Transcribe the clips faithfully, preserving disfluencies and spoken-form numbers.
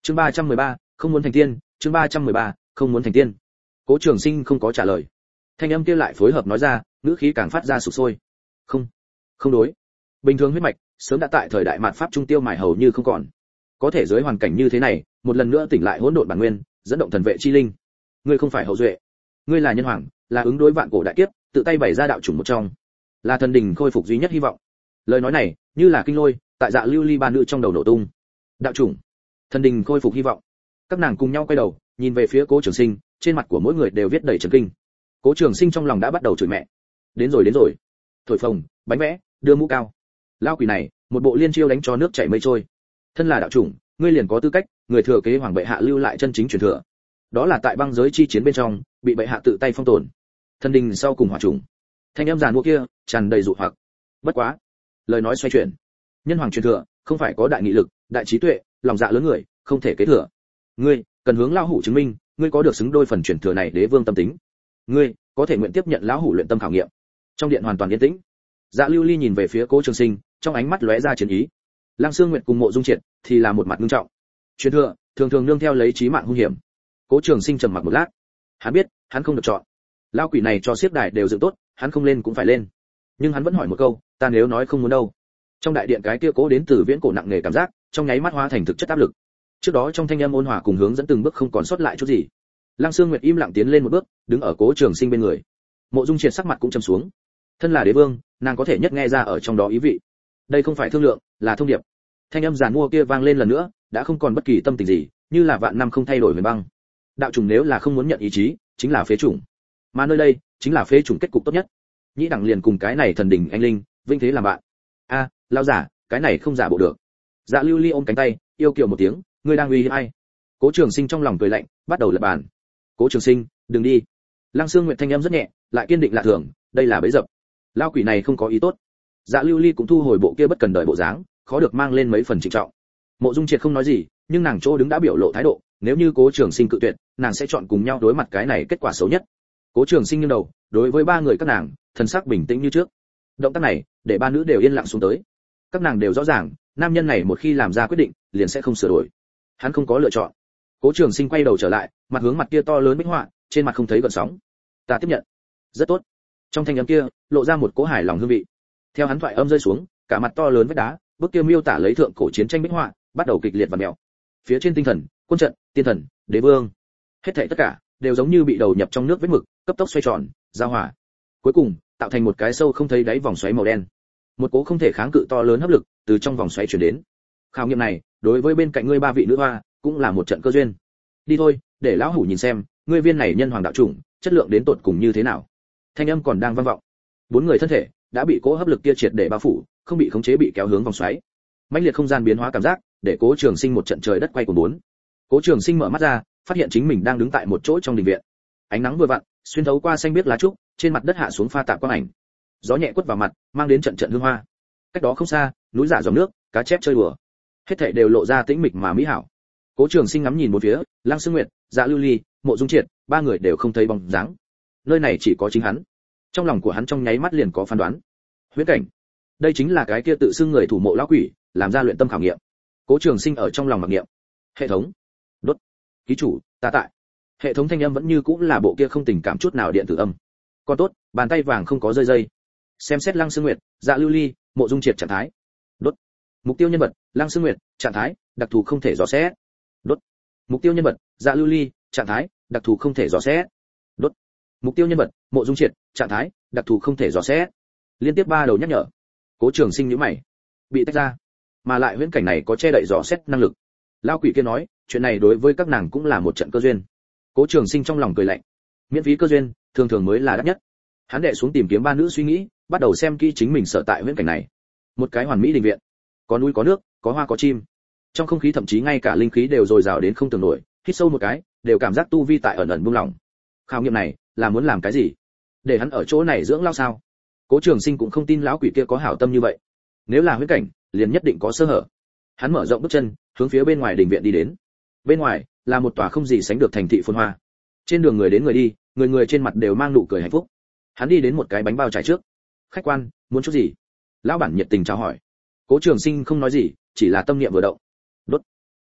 Chương ba trăm mười ba, không muốn thành tiên, chương ba trăm mười ba, không muốn thành tiên. Cố Trường Sinh không có trả lời. Thanh âm kia lại phối hợp nói ra, ngữ khí càng phát ra sục sôi. Không, không đối. Bình thường huyết mạch, sớm đã tại thời đại mạt pháp trung tiêu mài hầu như không còn. Có thể dưới hoàn cảnh như thế này, một lần nữa tỉnh lại hỗn độn bản nguyên, dẫn động thần vệ chi linh. Ngươi không phải hậu duệ, ngươi là nhân hoàng, là ứng đối vạn cổ đại kiếp, tự tay bày ra đạo chủng một trong, là thần đình khôi phục duy nhất hy vọng. Lời nói này, như là kinh lôi, tại Dạ Lưu Ly ba nữ trong đầu nổ tung. Đạo chủng, thần đình khôi phục hy vọng. Các nàng cùng nhau quay đầu, nhìn về phía Cố Trường Sinh, trên mặt của mỗi người đều viết đầy trấn kinh. Cố Trường Sinh trong lòng đã bắt đầu chửi mẹ. Đến rồi đến rồi. Thổi phồng, bánh vẽ, đưa mũ cao. Lao quỷ này, một bộ liên chiêu đánh cho nước chảy mây trôi. Thân là đạo chủng, ngươi liền có tư cách, người thừa kế hoàng bệ hạ lưu lại chân chính truyền thừa. Đó là tại băng giới chi chiến bên trong, bị bệ hạ tự tay phong tồn. Thần đình sau cùng hỏa chủng. Thanh âm giàn mua kia, tràn đầy dụ hoặc. Bất quá, lời nói xoay chuyển. Nhân hoàng truyền thừa, không phải có đại nghị lực, đại trí tuệ, lòng dạ lớn người, không thể kế thừa. Ngươi, cần hướng lão hủ chứng minh, ngươi có được xứng đôi phần truyền thừa này đế vương tâm tính. Ngươi, có thể nguyện tiếp nhận lão hủ luyện tâm khảo nghiệm. Trong điện hoàn toàn yên tĩnh. Dạ Lưu Ly nhìn về phía Cố Trường Sinh, trong ánh mắt lóe ra chiến ý. Lăng Sương Nguyệt cùng Mộ Dung Triệt thì là một mặt nghiêm trọng. Truyền thừa, thường thường nương theo lấy chí mạng hung hiểm. Cố Trường Sinh trầm mặc một lát. Hắn biết, hắn không được chọn. Lão quỷ này cho xiếc đài đều dựng tốt, hắn không lên cũng phải lên. Nhưng hắn vẫn hỏi một câu, ta nếu nói không muốn đâu. Trong đại điện cái kia Cố đến từ viễn cổ nặng nề cảm giác, trong nháy mắt hóa thành thực chất áp lực. Trước đó trong thanh âm ôn hòa cùng hướng dẫn từng bước không còn sót lại chút gì. Lăng Sương Nguyệt im lặng tiến lên một bước, đứng ở Cố Trường Sinh bên người. Mộ Dung Triệt sắc mặt cũng trầm xuống. Thân là đế vương, nàng có thể nhất nghe ra ở trong đó ý vị. Đây không phải thương lượng, là thông điệp. Thanh âm giàn mua kia vang lên lần nữa, đã không còn bất kỳ tâm tình gì, như là vạn năm không thay đổi huyền băng. Đạo chủng nếu là không muốn nhận ý chí, chính là phế chủng. Mà nơi đây, chính là phế chủng kết cục tốt nhất. Nhĩ đẳng liền cùng cái này thần đình anh linh, vinh thế làm bạn. A, à, lão giả, cái này không giả bộ được. Dạ Lưu Ly ôm cánh tay, yêu kiều một tiếng, ngươi đang uy hiếp ai? Cố Trường Sinh trong lòng cười lạnh, bắt đầu lật bàn. Cố Trường Sinh, đừng đi. Lăng Sương Nguyệt thanh âm rất nhẹ, lại kiên định lạ thường, đây là bẫy dập. Lão quỷ này không có ý tốt. Dạ Lưu Ly cũng thu hồi bộ kia bất cần đời bộ dáng, khó được mang lên mấy phần trịnh trọng. Mộ Dung Triệt không nói gì, nhưng nàng chỗ đứng đã biểu lộ thái độ, nếu như Cố Trường Sinh cự tuyệt, nàng sẽ chọn cùng nhau đối mặt cái này kết quả xấu nhất. Cố Trường Sinh nghiêng đầu, đối với ba người các nàng, thần sắc bình tĩnh như trước. Động tác này, để ba nữ đều yên lặng xuống tới. Các nàng đều rõ ràng, nam nhân này một khi làm ra quyết định, liền sẽ không sửa đổi. Hắn không có lựa chọn. Cố Trường Sinh quay đầu trở lại, mặt hướng mặt kia to lớn bích họa, trên mặt không thấy gợn sóng. Ta tiếp nhận. Rất tốt. Trong thanh âm kia, lộ ra một cỗ hài lòng hương vị. Theo hắn thoại âm rơi xuống, cả mặt to lớn vách đá, bức kia miêu tả lấy thượng cổ chiến tranh bích họa, bắt đầu kịch liệt và mèo. Phía trên tinh thần, quân trận, tiên thần, đế vương, hết thảy tất cả đều giống như bị đầu nhập trong nước vết mực, cấp tốc xoay tròn, giao hòa. Cuối cùng, tạo thành một cái sâu không thấy đáy vòng xoáy màu đen. Một cỗ không thể kháng cự to lớn hấp lực từ trong vòng xoáy truyền đến. Khảo nghiệm này, đối với bên cạnh ngươi ba vị nữ hoa, cũng là một trận cơ duyên. Đi thôi, để lão hủ nhìn xem, ngươi viên này nhân hoàng đạo chủng, chất lượng đến tột cùng như thế nào. Thanh âm còn đang vang vọng. Bốn người thân thể đã bị cỗ hấp lực kia triệt để bao phủ, không bị khống chế bị kéo hướng vòng xoáy. Mãnh liệt không gian biến hóa cảm giác, để Cố Trường Sinh một trận trời đất quay cuồng bốn. Cố Trường Sinh mở mắt ra, phát hiện chính mình đang đứng tại một chỗ trong đình viện. Ánh nắng vừa vặn, xuyên thấu qua xanh biếc lá trúc, trên mặt đất hạ xuống pha tạp quang ảnh. Gió nhẹ quất vào mặt, mang đến trận trận hương hoa. Cách đó không xa, núi giả dòng nước, cá chép chơi đùa. Hết thảy đều lộ ra tĩnh mịch mà mỹ hảo. Cố Trường Sinh ngắm nhìn một phía, Lăng Sương Nguyệt, Dạ Lưu Ly, Mộ Dung Triệt, ba người đều không thấy bóng dáng. Nơi này chỉ có chính hắn. Trong lòng của hắn trong nháy mắt liền có phán đoán. Huyễn cảnh. Đây chính là cái kia tự xưng người thủ mộ lão quỷ, làm ra luyện tâm khảo nghiệm. Cố Trường Sinh ở trong lòng mặc niệm. Hệ thống. Đốt. Ký chủ, ta tại. Hệ thống thanh âm vẫn như cũng là bộ kia không tình cảm chút nào điện tử âm. Còn tốt, bàn tay vàng không có rơi dây. Xem xét Lăng Sương Nguyệt, Dạ Lưu Ly, Mộ Dung Triệt trạng thái. Đốt. Mục tiêu nhân vật, Lăng Sương Nguyệt, trạng thái, đặc thù không thể dò xét. Đốt. Mục tiêu nhân vật, Dạ Lưu Ly, trạng thái, đặc thù không thể dò xét. Đốt. Mục tiêu nhân vật, Mộ Dung Triệt, trạng thái, đặc thù không thể dò xét. Liên tiếp ba đầu nhắc nhở. Cố Trường Sinh nhíu mày, bị tách ra, mà lại huyễn cảnh này có che đậy dò xét năng lực. Lão quỷ kia nói, chuyện này đối với các nàng cũng là một trận cơ duyên. Cố Trường Sinh trong lòng cười lạnh, miễn phí cơ duyên, thường thường mới là đắt nhất. Hắn đệ xuống tìm kiếm ba nữ suy nghĩ, bắt đầu xem kỹ chính mình sở tại huyễn cảnh này. Một cái hoàn mỹ đình viện, có núi có nước, có hoa có chim. Trong không khí thậm chí ngay cả linh khí đều dồi dào đến không tưởng nổi, hít sâu một cái, đều cảm giác tu vi tại ẩn ẩn buông lỏng. Khảo nghiệm này, là muốn làm cái gì? Để hắn ở chỗ này dưỡng lao sao? Cố Trường Sinh cũng không tin lão quỷ kia có hảo tâm như vậy. Nếu là huyễn cảnh, liền nhất định có sơ hở. Hắn mở rộng bước chân, hướng phía bên ngoài đình viện đi đến. Bên ngoài là một tòa không gì sánh được thành thị phồn hoa. Trên đường người đến người đi, người người trên mặt đều mang nụ cười hạnh phúc. Hắn đi đến một cái bánh bao trải trước. Khách quan, muốn chút gì? Lão bản nhiệt tình chào hỏi. Cố Trường Sinh không nói gì, chỉ là tâm niệm vừa động. Đốt.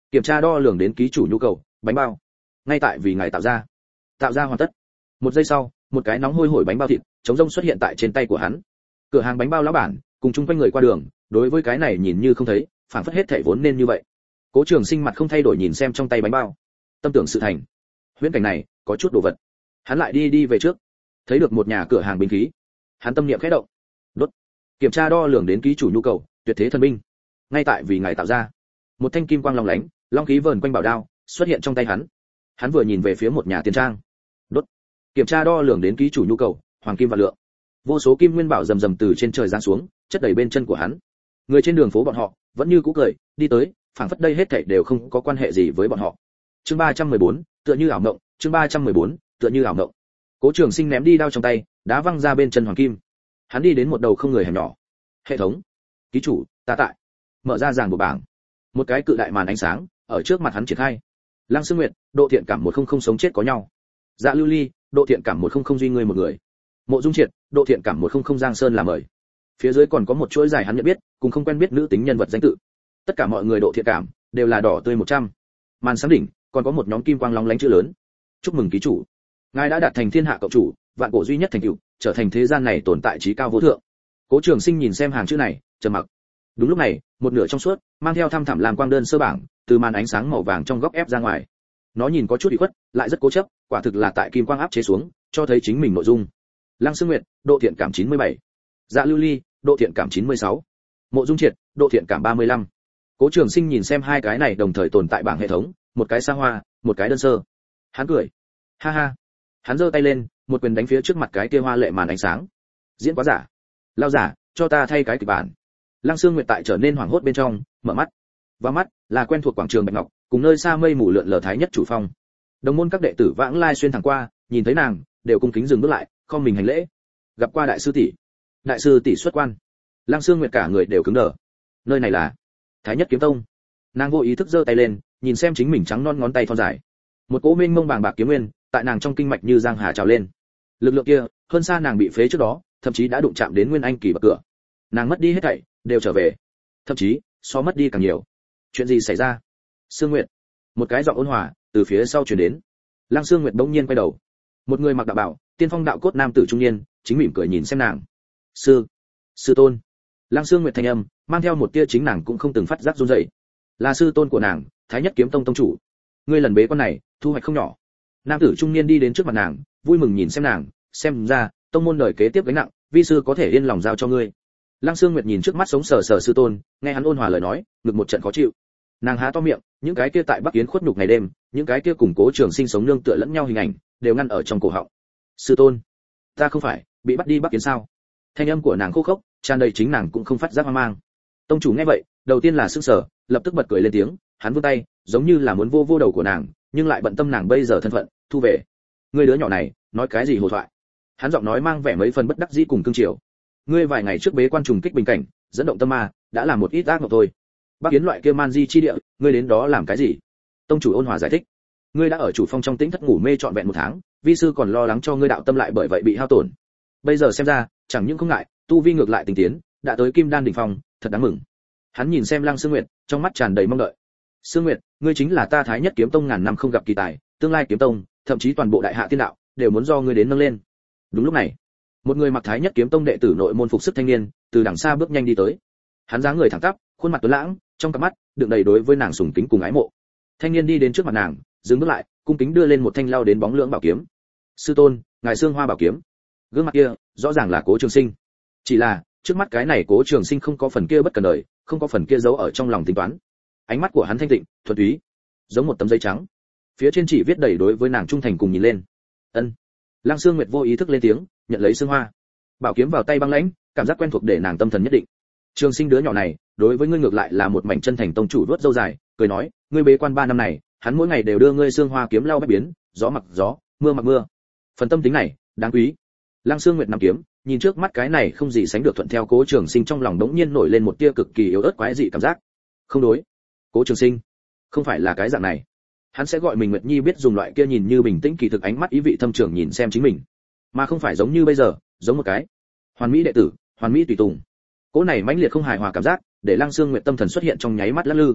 Kiểm tra đo lường đến ký chủ nhu cầu, bánh bao. Ngay tại vì ngài tạo ra. Tạo ra hoàn tất. Một giây sau, một cái nóng hôi hổi bánh bao thịt, trống rông xuất hiện tại trên tay của hắn. Cửa hàng bánh bao lão bản, cùng chung quanh người qua đường, đối với cái này nhìn như không thấy, phản phất hết thảy vốn nên như vậy. Cố Trường Sinh mặt không thay đổi nhìn xem trong tay bánh bao, tâm tưởng sự thành. Huyễn cảnh này, có chút đồ vật. Hắn lại đi đi về trước, thấy được một nhà cửa hàng binh khí. Hắn tâm niệm khẽ động. Đốt. Kiểm tra đo lường đến ký chủ nhu cầu, tuyệt thế thần binh. Ngay tại vì ngài tạo ra. Một thanh kim quang long lánh, long khí vờn quanh bảo đao, xuất hiện trong tay hắn. Hắn vừa nhìn về phía một nhà tiền trang. Đốt. Kiểm tra đo lường đến ký chủ nhu cầu, hoàng kim và lượng. Vô số kim nguyên bảo rầm rầm từ trên trời giáng xuống, chất đầy bên chân của hắn. Người trên đường phố bọn họ vẫn như cũ cười, đi tới, phảng phất đây hết thảy đều không có quan hệ gì với bọn họ. Chương ba trăm mười bốn, tựa như ảo mộng, chương ba trăm mười bốn, tựa như ảo mộng. Cố Trường Sinh ném đi đao trong tay, đá văng ra bên chân hoàng kim. Hắn đi đến một đầu không người hẻm nhỏ. Hệ thống, ký chủ, ta tại. Mở ra ràng buộc bảng. Một cái cự đại màn ánh sáng ở trước mặt hắn triển khai. Lăng Sương Nguyệt, độ thiện cảm một không không sống chết có nhau. Dạ Lưu Ly, độ thiện cảm một không không duy ngươi một người. Mộ Dung Triệt, độ thiện cảm một không không Giang Sơn là mời. Phía dưới còn có một chuỗi dài hắn nhận biết, cùng không quen biết nữ tính nhân vật danh tự. Tất cả mọi người độ thiện cảm đều là đỏ tươi một trăm. Màn sáng đỉnh còn có một nhóm kim quang long lánh chữ lớn. Chúc mừng ký chủ, ngài đã đạt thành thiên hạ cộng chủ, vạn cổ duy nhất thành tựu, trở thành thế gian này tồn tại trí cao vô thượng. Cố Trường Sinh nhìn xem hàng chữ này, trầm mặc. Đúng lúc này, một nửa trong suốt, mang theo thăm thẳm làm quang đơn sơ bảng, từ màn ánh sáng màu vàng trong góc ép ra ngoài. Nó nhìn có chút ủy khuất, lại rất cố chấp, quả thực là tại kim quang áp chế xuống, cho thấy chính mình nội dung. Lăng Sương Nguyệt, độ thiện cảm chín mươi bảy. Dạ Lưu Ly, độ thiện cảm chín mươi sáu. Mộ Dung Triệt, độ thiện cảm ba mươi lăm. Cố Trường Sinh nhìn xem hai cái này đồng thời tồn tại bảng hệ thống, một cái xa hoa, một cái đơn sơ. Hắn cười, ha ha. Hắn giơ tay lên, một quyền đánh phía trước mặt cái kia hoa lệ màn ánh sáng. Diễn quá giả, lao giả, cho ta thay cái kịch bản. Lăng Sương Nguyệt tại trở nên hoảng hốt bên trong, mở mắt. Vào mắt là quen thuộc quảng trường Bạch Ngọc, cùng nơi xa mây mù lượn lờ thái nhất chủ phong. Đồng môn các đệ tử vãng lai xuyên thẳng qua, nhìn thấy nàng, đều cung kính dừng bước lại, không mình hành lễ. Gặp qua đại sư tỷ. Đại sư tỷ xuất quan. Lăng Sương Nguyệt cả người đều cứng đờ. Nơi này là Thái Nhất Kiếm Tông. Nàng vô ý thức giơ tay lên, nhìn xem chính mình trắng non ngón tay thon dài. Một cỗ mênh mông bàng bạc kiếm nguyên, tại nàng trong kinh mạch như giang hà trào lên. Lực lượng kia, hơn xa nàng bị phế trước đó, thậm chí đã đụng chạm đến nguyên anh kỳ bậc cửa. Nàng mất đi hết thảy, đều trở về. Thậm chí, so mất đi càng nhiều. Chuyện gì xảy ra? Sương Nguyệt. Một cái giọng ôn hòa từ phía sau truyền đến. Lăng Sương Nguyệt bỗng nhiên quay đầu. Một người mặc đạo bào, tiên phong đạo cốt nam tử trung niên, chính mỉm cười nhìn xem nàng. Sư, sư tôn. Lăng Sương Nguyệt thanh âm mang theo một tia chính nàng cũng không từng phát giác run rẩy. Là sư tôn của nàng, Thái Nhất Kiếm Tông tông chủ. Ngươi lần bế quan này, thu hoạch không nhỏ. Nam tử trung niên đi đến trước mặt nàng, vui mừng nhìn xem nàng, xem ra tông môn đời kế tiếp gánh nặng, vi sư có thể yên lòng giao cho ngươi. Lăng Sương Nguyệt nhìn trước mắt sống sờ sờ sư tôn, nghe hắn ôn hòa lời nói, ngực một trận khó chịu. Nàng há to miệng, những cái kia tại Bắc Yến khuất nhục ngày đêm, những cái kia củng cố Trường Sinh sống nương tựa lẫn nhau hình ảnh, đều ngăn ở trong cổ họng. Sư tôn, ta không phải bị bắt đi Bắc Yến sao? Thanh âm của nàng khô khốc, tràn đầy chính nàng cũng không phát giác hoang mang. Tông chủ nghe vậy, đầu tiên là sững sờ, lập tức bật cười lên tiếng, hắn vươn tay, giống như là muốn vô vô đầu của nàng, nhưng lại bận tâm nàng bây giờ thân phận, thu về. Ngươi đứa nhỏ này, nói cái gì hồ thoại? Hắn giọng nói mang vẻ mấy phần bất đắc dĩ cùng cương triều. Ngươi vài ngày trước bế quan trùng kích bình cảnh, dẫn động tâm ma, đã làm một ít ác ngộng thôi. Bắc Yến loại kia man di chi địa, ngươi đến đó làm cái gì? Tông chủ ôn hòa giải thích. Ngươi đã ở chủ phong trong tĩnh thất ngủ mê trọn vẹn một tháng, vi sư còn lo lắng cho ngươi đạo tâm lại bởi vậy bị hao tổn. Bây giờ xem ra, chẳng những không ngại, tu vi ngược lại tinh tiến, đã tới kim đan đỉnh phong, thật đáng mừng. Hắn nhìn xem Lăng Sương Nguyệt, trong mắt tràn đầy mong đợi. Sương Nguyệt, ngươi chính là ta Thái Nhất Kiếm Tông ngàn năm không gặp kỳ tài, tương lai kiếm tông, thậm chí toàn bộ đại hạ tiên đạo, đều muốn do ngươi đến nâng lên. Đúng lúc này, một người mặc Thái Nhất Kiếm Tông đệ tử nội môn phục sức thanh niên, từ đằng xa bước nhanh đi tới. Hắn dáng người thẳng tắp, khuôn mặt tuấn lãng, trong cặp mắt đựng đầy đối với nàng sùng kính cùng ái mộ. Thanh niên đi đến trước mặt nàng, dừng bước lại, cung kính đưa lên một thanh lao đến bóng lưỡng bảo kiếm. Sư tôn, ngài xương hoa bảo kiếm. Gương mặt kia, rõ ràng là Cố Trường Sinh. Chỉ là, trước mắt cái này Cố Trường Sinh không có phần kia bất cần đời, không có phần kia giấu ở trong lòng tính toán. Ánh mắt của hắn thanh tịnh, thuần túy, giống một tấm giấy trắng. Phía trên chỉ viết đầy đối với nàng trung thành cùng nhìn lên. Ân. Lăng Sương Nguyệt vô ý thức lên tiếng, nhận lấy xương hoa. Bảo kiếm vào tay băng lãnh, cảm giác quen thuộc để nàng tâm thần nhất định. Trường Sinh đứa nhỏ này, đối với ngươi ngược lại là một mảnh chân thành tông chủ vuốt râu dài, cười nói, ngươi bế quan ba năm này, hắn mỗi ngày đều đưa ngươi xương hoa kiếm lau bách biến, gió mặc gió, mưa mặc mưa. Phần tâm tính này, đáng quý. Lăng Sương Nguyệt nằm kiếm, nhìn trước mắt cái này không gì sánh được thuận theo Cố Trường Sinh, trong lòng đống nhiên nổi lên một tia cực kỳ yếu ớt quái dị cảm giác. Không đối, Cố Trường Sinh không phải là cái dạng này. Hắn sẽ gọi mình Nguyệt Nhi biết dùng loại kia nhìn như bình tĩnh kỳ thực ánh mắt ý vị thâm trường nhìn xem chính mình, mà không phải giống như bây giờ, giống một cái hoàn mỹ đệ tử, hoàn mỹ tùy tùng. Cố này mãnh liệt không hài hòa cảm giác, để Lăng Sương Nguyệt tâm thần xuất hiện trong nháy mắt lắc lư.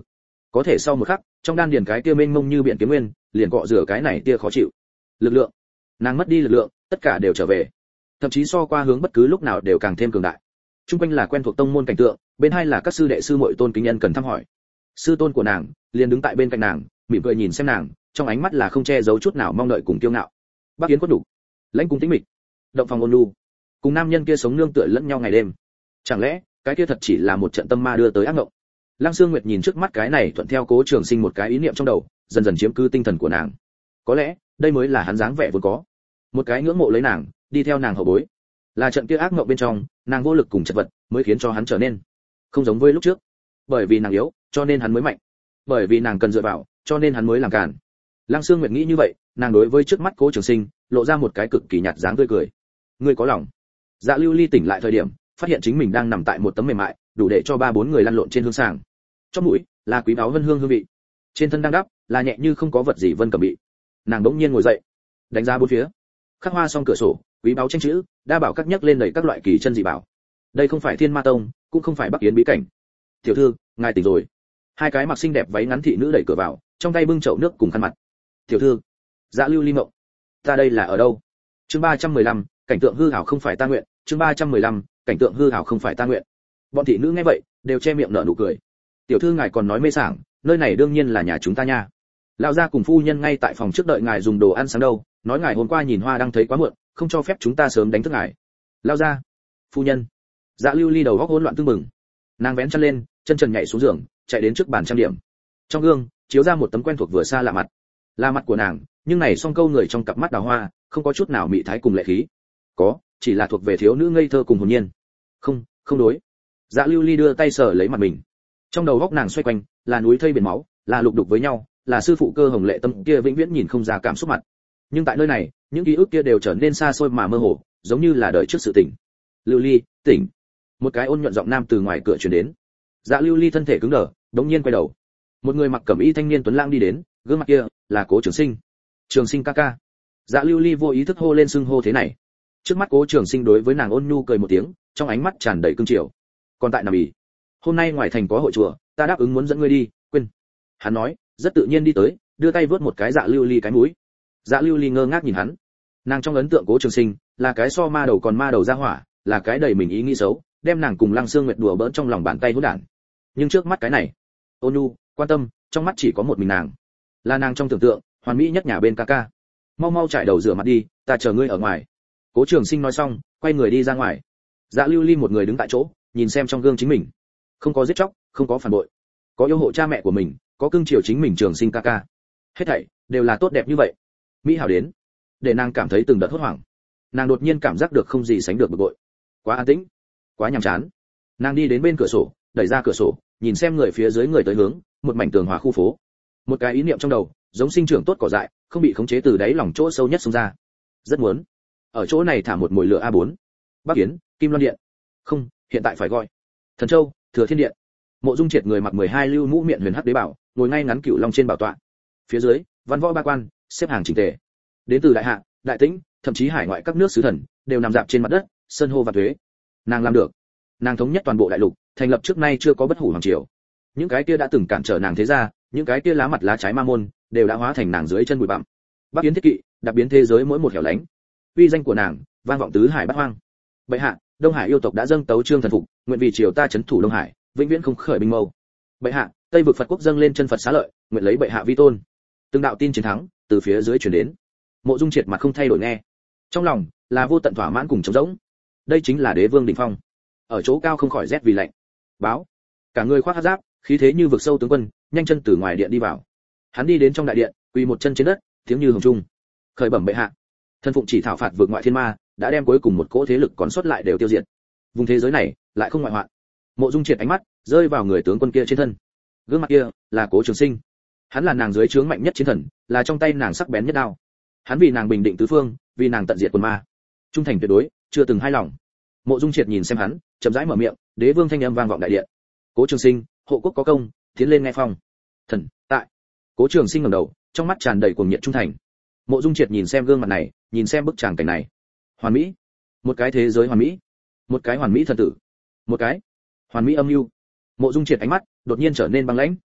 có thể sau một khắc, trong đan điền cái tia mênh mông như biển kiếm nguyên liền cọ rửa cái này tia khó chịu lực lượng. Nàng mất đi lực lượng, tất cả đều trở về, thậm chí so qua hướng bất cứ lúc nào đều càng thêm cường đại. Trung quanh là quen thuộc tông môn cảnh tượng, bên hai là các sư đệ sư muội tôn kính nhân cần thăm hỏi. Sư tôn của nàng liền đứng tại bên cạnh nàng, mỉm cười nhìn xem nàng, trong ánh mắt là không che giấu chút nào mong đợi cùng kiêu ngạo. Bắc Yến quất đủ, lãnh cung tĩnh mịch, động phòng ôn nhu, cùng nam nhân kia sống nương tựa lẫn nhau ngày đêm. Chẳng lẽ cái kia thật chỉ là một trận tâm ma đưa tới ác mộng? Lăng Sương Nguyệt nhìn trước mắt cái này thuận theo Cố Trường Sinh một cái ý niệm trong đầu, dần dần chiếm cứ tinh thần của nàng. Có lẽ đây mới là hắn dáng vẻ vốn có, một cái ngưỡng mộ lấy nàng, đi theo nàng hậu bối. Là trận kia ác mộng bên trong, nàng vô lực cùng chật vật, mới khiến cho hắn trở nên không giống với lúc trước. Bởi vì nàng yếu, cho nên hắn mới mạnh. Bởi vì nàng cần dựa vào, cho nên hắn mới làm cản. Lăng Sương Nguyệt nghĩ như vậy, nàng đối với trước mắt Cố Trường Sinh, lộ ra một cái cực kỳ nhạt dáng tươi cười. Ngươi có lòng. Dạ Lưu Ly tỉnh lại thời điểm, phát hiện chính mình đang nằm tại một tấm mềm mại, đủ để cho ba bốn người lăn lộn trên hương sàng. Trong mũi là quý báu vân hương hương vị, trên thân đang đắp là nhẹ như không có vật gì vân cẩm bị. Nàng bỗng nhiên ngồi dậy, đánh ra bốn phía, khắc hoa xong cửa sổ, quý báu tranh chữ, đa bảo các nhắc lên đầy các loại kỳ chân dị bảo. Đây không phải Thiên Ma Tông, cũng không phải Bắc Yến bí cảnh. Tiểu thư, ngài tỉnh rồi. Hai cái mặc xinh đẹp váy ngắn thị nữ đẩy cửa vào, trong tay bưng chậu nước cùng khăn mặt. Tiểu thư. Dạ Lưu Ly mộng. Ta đây là ở đâu? Chương ba trăm mười lăm, cảnh tượng hư ảo không phải ta nguyện. Chương ba trăm mười lăm, cảnh tượng hư ảo không phải ta nguyện. Bọn thị nữ nghe vậy, đều che miệng nở nụ cười. Tiểu thư ngài còn nói mê sảng, nơi này đương nhiên là nhà chúng ta nha. Lão gia cùng phu nhân ngay tại phòng trước đợi ngài dùng đồ ăn sáng đâu, nói ngài hôm qua nhìn hoa đang thấy quá muộn, không cho phép chúng ta sớm đánh thức ngài. Lão gia, phu nhân. Dạ Lưu Ly đầu óc hỗn loạn tưng bừng. Nàng vén chân lên, chân trần nhảy xuống giường, chạy đến trước bàn trang điểm. Trong gương, chiếu ra một tấm quen thuộc vừa xa lạ mặt. Là mặt của nàng, nhưng này song câu người trong cặp mắt đào hoa, không có chút nào mị thái cùng lệ khí. Có, chỉ là thuộc về thiếu nữ ngây thơ cùng hồn nhiên. Không, không đối. Dạ Lưu Ly đưa tay sờ lấy mặt mình. Trong đầu góc nàng xoay quanh, là núi thây biển máu, là lục đục với nhau, là sư phụ Cơ Hồng Lệ Tâm kia vĩnh viễn nhìn không ra cảm xúc mặt. Nhưng tại nơi này, những ký ức kia đều trở nên xa xôi mà mơ hồ, giống như là đợi trước sự tỉnh. Lưu Ly, tỉnh. Một cái ôn nhuận giọng nam từ ngoài cửa truyền đến. Dạ Lưu Ly thân thể cứng đờ, đống nhiên quay đầu. Một người mặc cẩm y thanh niên tuấn lãng đi đến, gương mặt kia là Cố Trường Sinh. Trường Sinh ca ca. Dạ Lưu Ly vô ý thức hô lên xưng hô thế này. Trước mắt Cố Trường Sinh đối với nàng ôn nhu cười một tiếng, trong ánh mắt tràn đầy cương triều. Còn tại nằm ỉ. Hôm nay ngoài thành có hội chùa, ta đáp ứng muốn dẫn ngươi đi, quên. Hắn nói, rất tự nhiên đi tới, đưa tay vớt một cái Dạ Lưu Ly cái mũi. Dạ Lưu Ly ngơ ngác nhìn hắn. Nàng trong ấn tượng Cố Trường Sinh là cái so ma đầu còn ma đầu ra hỏa, là cái đầy mình ý nghĩ xấu, đem nàng cùng Lăng Sương Nguyệt đùa bỡn trong lòng bàn tay hỗn đản. Nhưng trước mắt cái này, ôn nhu, quan tâm, trong mắt chỉ có một mình nàng. Là nàng trong tưởng tượng, hoàn mỹ nhất nhà bên ca ca. Mau mau trải đầu rửa mặt đi, ta chờ ngươi ở ngoài. Cố Trường Sinh nói xong, quay người đi ra ngoài. Dạ Lưu Ly một người đứng tại chỗ, nhìn xem trong gương chính mình. Không có giết chóc, không có phản bội, có yêu hộ cha mẹ của mình, có cưng chiều chính mình Trường Sinh ca ca. Hết thảy đều là tốt đẹp như vậy. Mỹ hảo đến, để nàng cảm thấy từng đợt hốt hoảng. Nàng đột nhiên cảm giác được không gì sánh được bực bội. Quá an tĩnh, quá nhàm chán. Nàng đi đến bên cửa sổ, đẩy ra cửa sổ, nhìn xem người phía dưới người tới hướng, một mảnh tường hòa khu phố. Một cái ý niệm trong đầu, giống sinh trưởng tốt cỏ dại, không bị khống chế từ đáy lòng chỗ sâu nhất xông ra. Rất muốn ở chỗ này thả một mồi lửa a bốn. Bắc Yến, Kim Loan Điện. Không, hiện tại phải gọi Thần Châu, Thừa Thiên Điện. Mộ Dung Triệt người mặc mười hai lưu mũ miệng huyền hắc đế bảo, ngồi ngay ngắn cửu long trên bảo tọa. Phía dưới, văn võ ba quan, xếp hàng chỉnh tề. Đến từ đại hạ, đại tĩnh, thậm chí hải ngoại các nước sứ thần, đều nằm dạp trên mặt đất, sơn hô và thuế. Nàng làm được. Nàng thống nhất toàn bộ đại lục, thành lập trước nay chưa có bất hủ hoàng triều. Những cái kia đã từng cản trở nàng thế gia, những cái kia lá mặt lá trái ma môn, đều đã hóa thành nàng dưới chân bụi bặm. Bắc Yến thiết kỵ, đặc biến thế giới mỗi một hẻo lánh. Uy danh của nàng, vang vọng tứ hải bát hoang. Bệ hạ, Đông Hải yêu tộc đã dâng tấu chương thần phục, nguyện vì triều ta trấn thủ Đông Hải, vĩnh viễn không khởi binh mâu. Bệ hạ, Tây vực Phật quốc dâng lên chân Phật xá lợi, nguyện lấy bệ hạ vi tôn. Từng đạo tin chiến thắng từ phía dưới truyền đến. Mộ Dung Triệt mặt không thay đổi nghe, trong lòng là vô tận thỏa mãn cùng trống rỗng. Đây chính là đế vương đỉnh phong. Ở chỗ cao không khỏi rét vì lạnh. Báo, cả người khoác hắc giáp, khí thế như vực sâu tướng quân, nhanh chân từ ngoài điện đi vào. Hắn đi đến trong đại điện, quỳ một chân trên đất, tiếng như hồng trung. Khởi bẩm bệ hạ, thân phụng chỉ thảo phạt vượt ngoại thiên ma, đã đem cuối cùng một cỗ thế lực còn sót lại đều tiêu diệt. Vùng thế giới này lại không ngoại hoạn. Mộ Dung Triệt ánh mắt rơi vào người tướng quân kia trên thân. Gương mặt kia là Cố Trường Sinh. Hắn là nàng dưới trướng mạnh nhất chiến thần, là trong tay nàng sắc bén nhất đao. Hắn vì nàng bình định tứ phương, vì nàng tận diệt quần ma. Trung thành tuyệt đối, chưa từng hai lòng. Mộ Dung Triệt nhìn xem hắn, chậm rãi mở miệng, đế vương thanh âm vang vọng đại điện. Cố Trường Sinh, hộ quốc có công, tiến lên nghe phong. Thần, tại. Cố Trường Sinh ngẩng đầu, trong mắt tràn đầy cuồng nhiệt trung thành. Mộ Dung Triệt nhìn xem gương mặt này, nhìn xem bức tràng cảnh này. Hoàn mỹ, một cái thế giới hoàn mỹ, một cái hoàn mỹ thần tử, một cái hoàn mỹ âm mưu. Mộ Dung Triệt ánh mắt đột nhiên trở nên băng lãnh.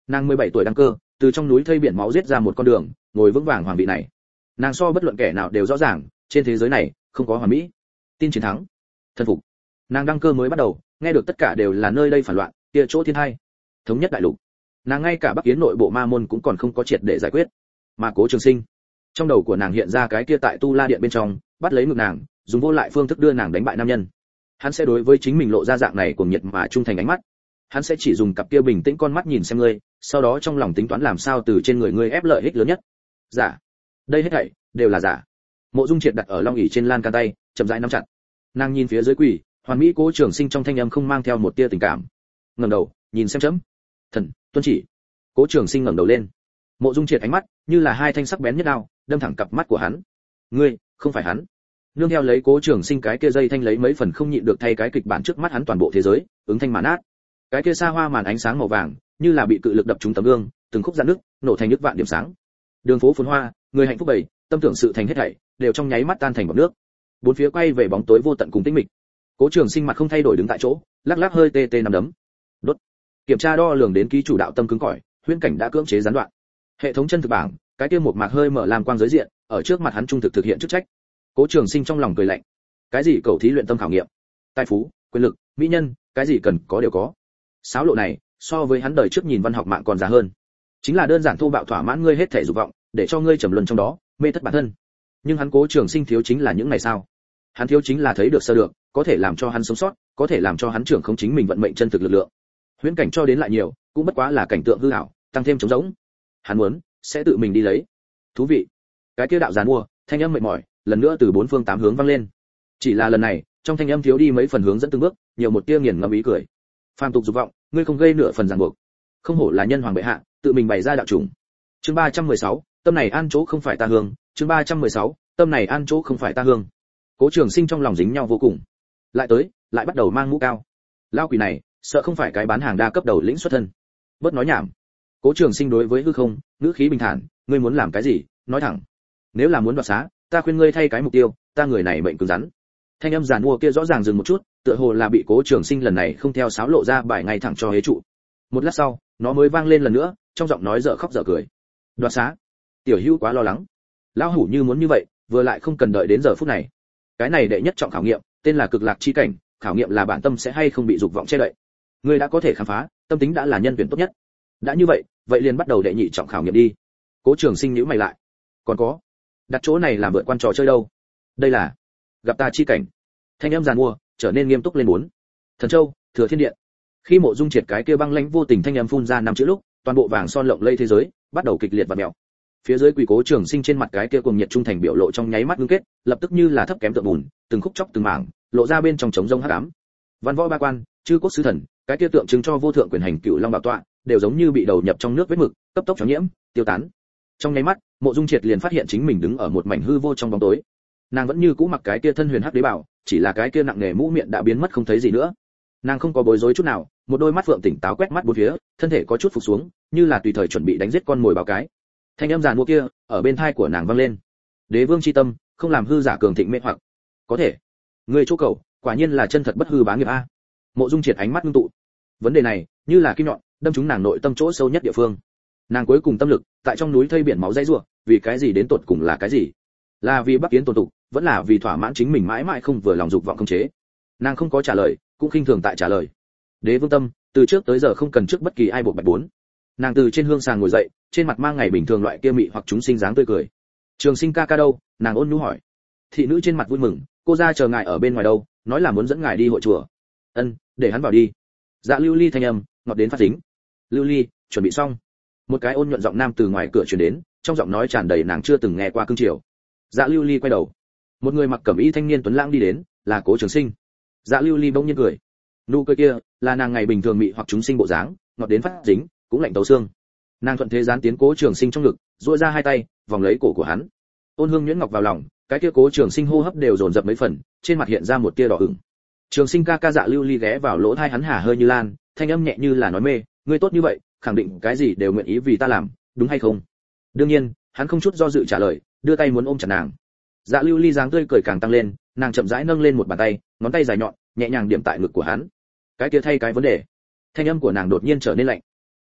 Nàng mười bảy tuổi đăng cơ, từ trong núi thây biển máu giết ra một con đường, ngồi vững vàng hoàng vị này. Nàng so bất luận kẻ nào đều rõ ràng, trên thế giới này không có hoàn mỹ. Tin chiến thắng, thân phục. Nàng đăng cơ mới bắt đầu, nghe được tất cả đều là nơi đây phản loạn, kia chỗ thiên hai, thống nhất đại lục. Nàng ngay cả Bắc Yến nội bộ ma môn cũng còn không có triệt để giải quyết. Mà Cố Trường Sinh, trong đầu của nàng hiện ra cái kia tại Tu La Điện bên trong, bắt lấy ngực nàng, dùng vô lại phương thức đưa nàng đánh bại nam nhân. Hắn sẽ đối với chính mình lộ ra dạng này cuồng nhiệt mà trung thành ánh mắt. Hắn sẽ chỉ dùng cặp kia bình tĩnh con mắt nhìn xem ngươi, sau đó trong lòng tính toán làm sao từ trên người ngươi ép lợi ích lớn nhất. Giả, đây hết thảy đều là giả. Mộ Dung Triệt đặt ở long ỷ trên lan can tay, chậm rãi nắm chặt. Nàng nhìn phía dưới quỷ, hoàn mỹ Cố Trường Sinh trong thanh âm không mang theo một tia tình cảm. Ngẩng đầu, nhìn xem chấm. Thần, tuân chỉ. Cố Trường Sinh ngẩng đầu lên. Mộ Dung Triệt ánh mắt như là hai thanh sắc bén nhất đao, đâm thẳng cặp mắt của hắn. Ngươi, không phải hắn. Nương theo lấy Cố Trường Sinh cái kia dây thanh lấy mấy phần không nhịn được thay cái kịch bản trước mắt hắn toàn bộ thế giới, ứng thanh màn át. Cái kia xa hoa màn ánh sáng màu vàng, như là bị cự lực đập trúng tấm gương, từng khúc rạn nứt, nổ thành nước vạn điểm sáng. Đường phố phồn hoa, người hạnh phúc bầy, tâm tưởng sự thành hết thảy, đều trong nháy mắt tan thành bọt nước. Bốn phía quay về bóng tối vô tận cùng tĩnh mịch. Cố Trường Sinh mặt không thay đổi đứng tại chỗ, lắc lắc hơi tê tê nằm đấm. Đốt. Kiểm tra đo lường đến ký chủ đạo tâm cứng cỏi, huyễn cảnh đã cưỡng chế gián đoạn. Hệ thống chân thực bảng, cái kia một mạc hơi mở làm quang giới diện, ở trước mặt hắn trung thực thực hiện chức trách. Cố Trường Sinh trong lòng cười lạnh. Cái gì cầu thí luyện tâm khảo nghiệm, tài phú, quyền lực, mỹ nhân, cái gì cần có đều có. Sáo lộ này, so với hắn đời trước nhìn văn học mạng còn giá hơn. Chính là đơn giản thô bạo thỏa mãn ngươi hết thể dục vọng, để cho ngươi trầm luân trong đó, mê thất bản thân. Nhưng hắn Cố Trường Sinh thiếu chính là những này sao? Hắn thiếu chính là thấy được sơ được, có thể làm cho hắn sống sót, có thể làm cho hắn trưởng không chính mình vận mệnh chân thực lực lượng. Huyễn cảnh cho đến lại nhiều, cũng bất quá là cảnh tượng hư ảo, tăng thêm trống rỗng. Hắn muốn sẽ tự mình đi lấy. Thú vị. Cái kia đạo giàn mua, thanh âm mệt mỏi, lần nữa từ bốn phương tám hướng vang lên. Chỉ là lần này, trong thanh âm thiếu đi mấy phần hướng dẫn từng bước, nhiều một tia nghiền ngẫm ý cười. Phàm tục dục vọng, ngươi không gây nửa phần ràng buộc. Không hổ là nhân hoàng bệ hạ, tự mình bày ra đạo chủng. Chương ba trăm mười sáu, tâm này an chỗ không phải ta hương, chương ba trăm mười sáu, tâm này an chỗ không phải ta hương. Cố Trường Sinh trong lòng dính nhau vô cùng. Lại tới, lại bắt đầu mang mũ cao. Lao quỷ này, sợ không phải cái bán hàng đa cấp đầu lĩnh xuất thân. Bớt nói nhảm. Cố Trường Sinh đối với hư không, ngữ khí bình thản, ngươi muốn làm cái gì, nói thẳng. Nếu là muốn đoạt xá, ta khuyên ngươi thay cái mục tiêu, ta người này mệnh cứng rắn. Thanh âm giàn mua kia rõ ràng dừng một chút, tựa hồ là bị Cố Trường Sinh lần này không theo sáo lộ ra bài ngay thẳng cho hế trụ. Một lát sau, nó mới vang lên lần nữa, trong giọng nói dở khóc dở cười. Đoạt xá? Tiểu Hữu quá lo lắng. Lão hủ như muốn như vậy, vừa lại không cần đợi đến giờ phút này. Cái này đệ nhất trọng khảo nghiệm, tên là cực lạc chi cảnh, khảo nghiệm là bản tâm sẽ hay không bị dục vọng che đậy. Ngươi đã có thể khám phá, tâm tính đã là nhân tuyển tốt nhất. Đã như vậy, vậy liền bắt đầu đệ nhị trọng khảo nghiệm đi. Cố Trường Sinh nhíu mày lại. Còn có, đặt chỗ này làm vượt quan trò chơi đâu? Đây là gặp ta chi cảnh. Thanh âm giàn mua trở nên nghiêm túc lên muốn. Thần Châu, Thừa Thiên Điện. Khi Mộ Dung Triệt cái kia băng lãnh vô tình thanh âm phun ra năm chữ lúc, toàn bộ vàng son lộng lẫy thế giới bắt đầu kịch liệt và mèo. Phía dưới quỷ Cố Trường Sinh trên mặt cái kia cuồng nhiệt trung thành biểu lộ trong nháy mắt ngưng kết, lập tức như là thấp kém tượng bùn, từng khúc chóc từng mảng, lộ ra bên trong trống rông hắc ám. Văn võ ba quan, chư quốc sứ thần, cái kia tượng trưng cho vô thượng quyền hành cửu long bảo tọa, đều giống như bị đầu nhập trong nước vết mực, cấp tốc chó nhiễm, tiêu tán. Trong nháy mắt, Mộ Dung Triệt liền phát hiện chính mình đứng ở một mảnh hư vô trong bóng tối. Nàng vẫn như cũ mặc cái kia thân huyền hắc đế bảo, chỉ là cái kia nặng nề mũ miệng đã biến mất không thấy gì nữa. Nàng không có bối rối chút nào, một đôi mắt phượng tỉnh táo quét mắt bốn phía, thân thể có chút phục xuống, như là tùy thời chuẩn bị đánh giết con mồi báo cái. Thanh âm giàn mua kia ở bên tai của nàng vang lên. Đế vương chi tâm, không làm hư giả cường thịnh mê hoặc. Có thể. Người chỗ cầu, quả nhiên là chân thật bất hư bá nghiệp a. Mộ Dung Triệt ánh mắt ngưng tụ. Vấn đề này, như là kim nhọn, đâm trúng nàng nội tâm chỗ sâu nhất địa phương. Nàng cuối cùng tâm lực, tại trong núi thây biển máu dãy rủa, vì cái gì đến tột cùng là cái gì? Là vì Bắc Yến tồn tục, vẫn là vì thỏa mãn chính mình mãi mãi không vừa lòng dục vọng không chế. Nàng không có trả lời, cũng khinh thường tại trả lời. Đế vương tâm, từ trước tới giờ không cần trước bất kỳ ai buộc bạch bốn. Nàng từ trên hương sàng ngồi dậy, trên mặt mang ngày bình thường loại kia mị hoặc chúng sinh dáng tươi cười. Trường Sinh ca ca đâu? Nàng ôn nhu hỏi. Thị nữ trên mặt vui mừng, cô ra chờ ngài ở bên ngoài đâu, nói là muốn dẫn ngài đi hội chùa. Ân, để hắn vào đi. Dạ Lưu Ly thanh âm ngọt đến phát dính. Lưu Ly, chuẩn bị xong. Một cái ôn nhuận giọng nam từ ngoài cửa truyền đến, trong giọng nói tràn đầy nàng chưa từng nghe qua cương triều. Dạ Lưu Ly quay đầu, một người mặc cẩm y thanh niên tuấn lãng đi đến, là Cố Trường Sinh. Dạ Lưu Ly bỗng nhiên cười, nụ cười kia là nàng ngày bình thường mị hoặc chúng sinh bộ dáng, ngọt đến phát dính, cũng lạnh tấu xương. Nàng thuận thế gián tiến Cố Trường Sinh trong ngực, duỗi ra hai tay, vòng lấy cổ của hắn. Ôn hương nhuyễn ngọc vào lòng, cái kia Cố Trường Sinh hô hấp đều dồn dập mấy phần, trên mặt hiện ra một tia đỏ ửng. Trường Sinh ca ca. Dạ Lưu Ly ghé vào lỗ tai hắn hà hơi như lan, thanh âm nhẹ như là nói mê, ngươi tốt như vậy, khẳng định cái gì đều nguyện ý vì ta làm, đúng hay không? Đương nhiên, hắn không chút do dự trả lời, đưa tay muốn ôm chặt nàng. Dạ Lưu Ly dáng tươi cười càng tăng lên, nàng chậm rãi nâng lên một bàn tay, ngón tay dài nhọn, nhẹ nhàng điểm tại ngực của hắn. Cái kia thay cái vấn đề. Thanh âm của nàng đột nhiên trở nên lạnh.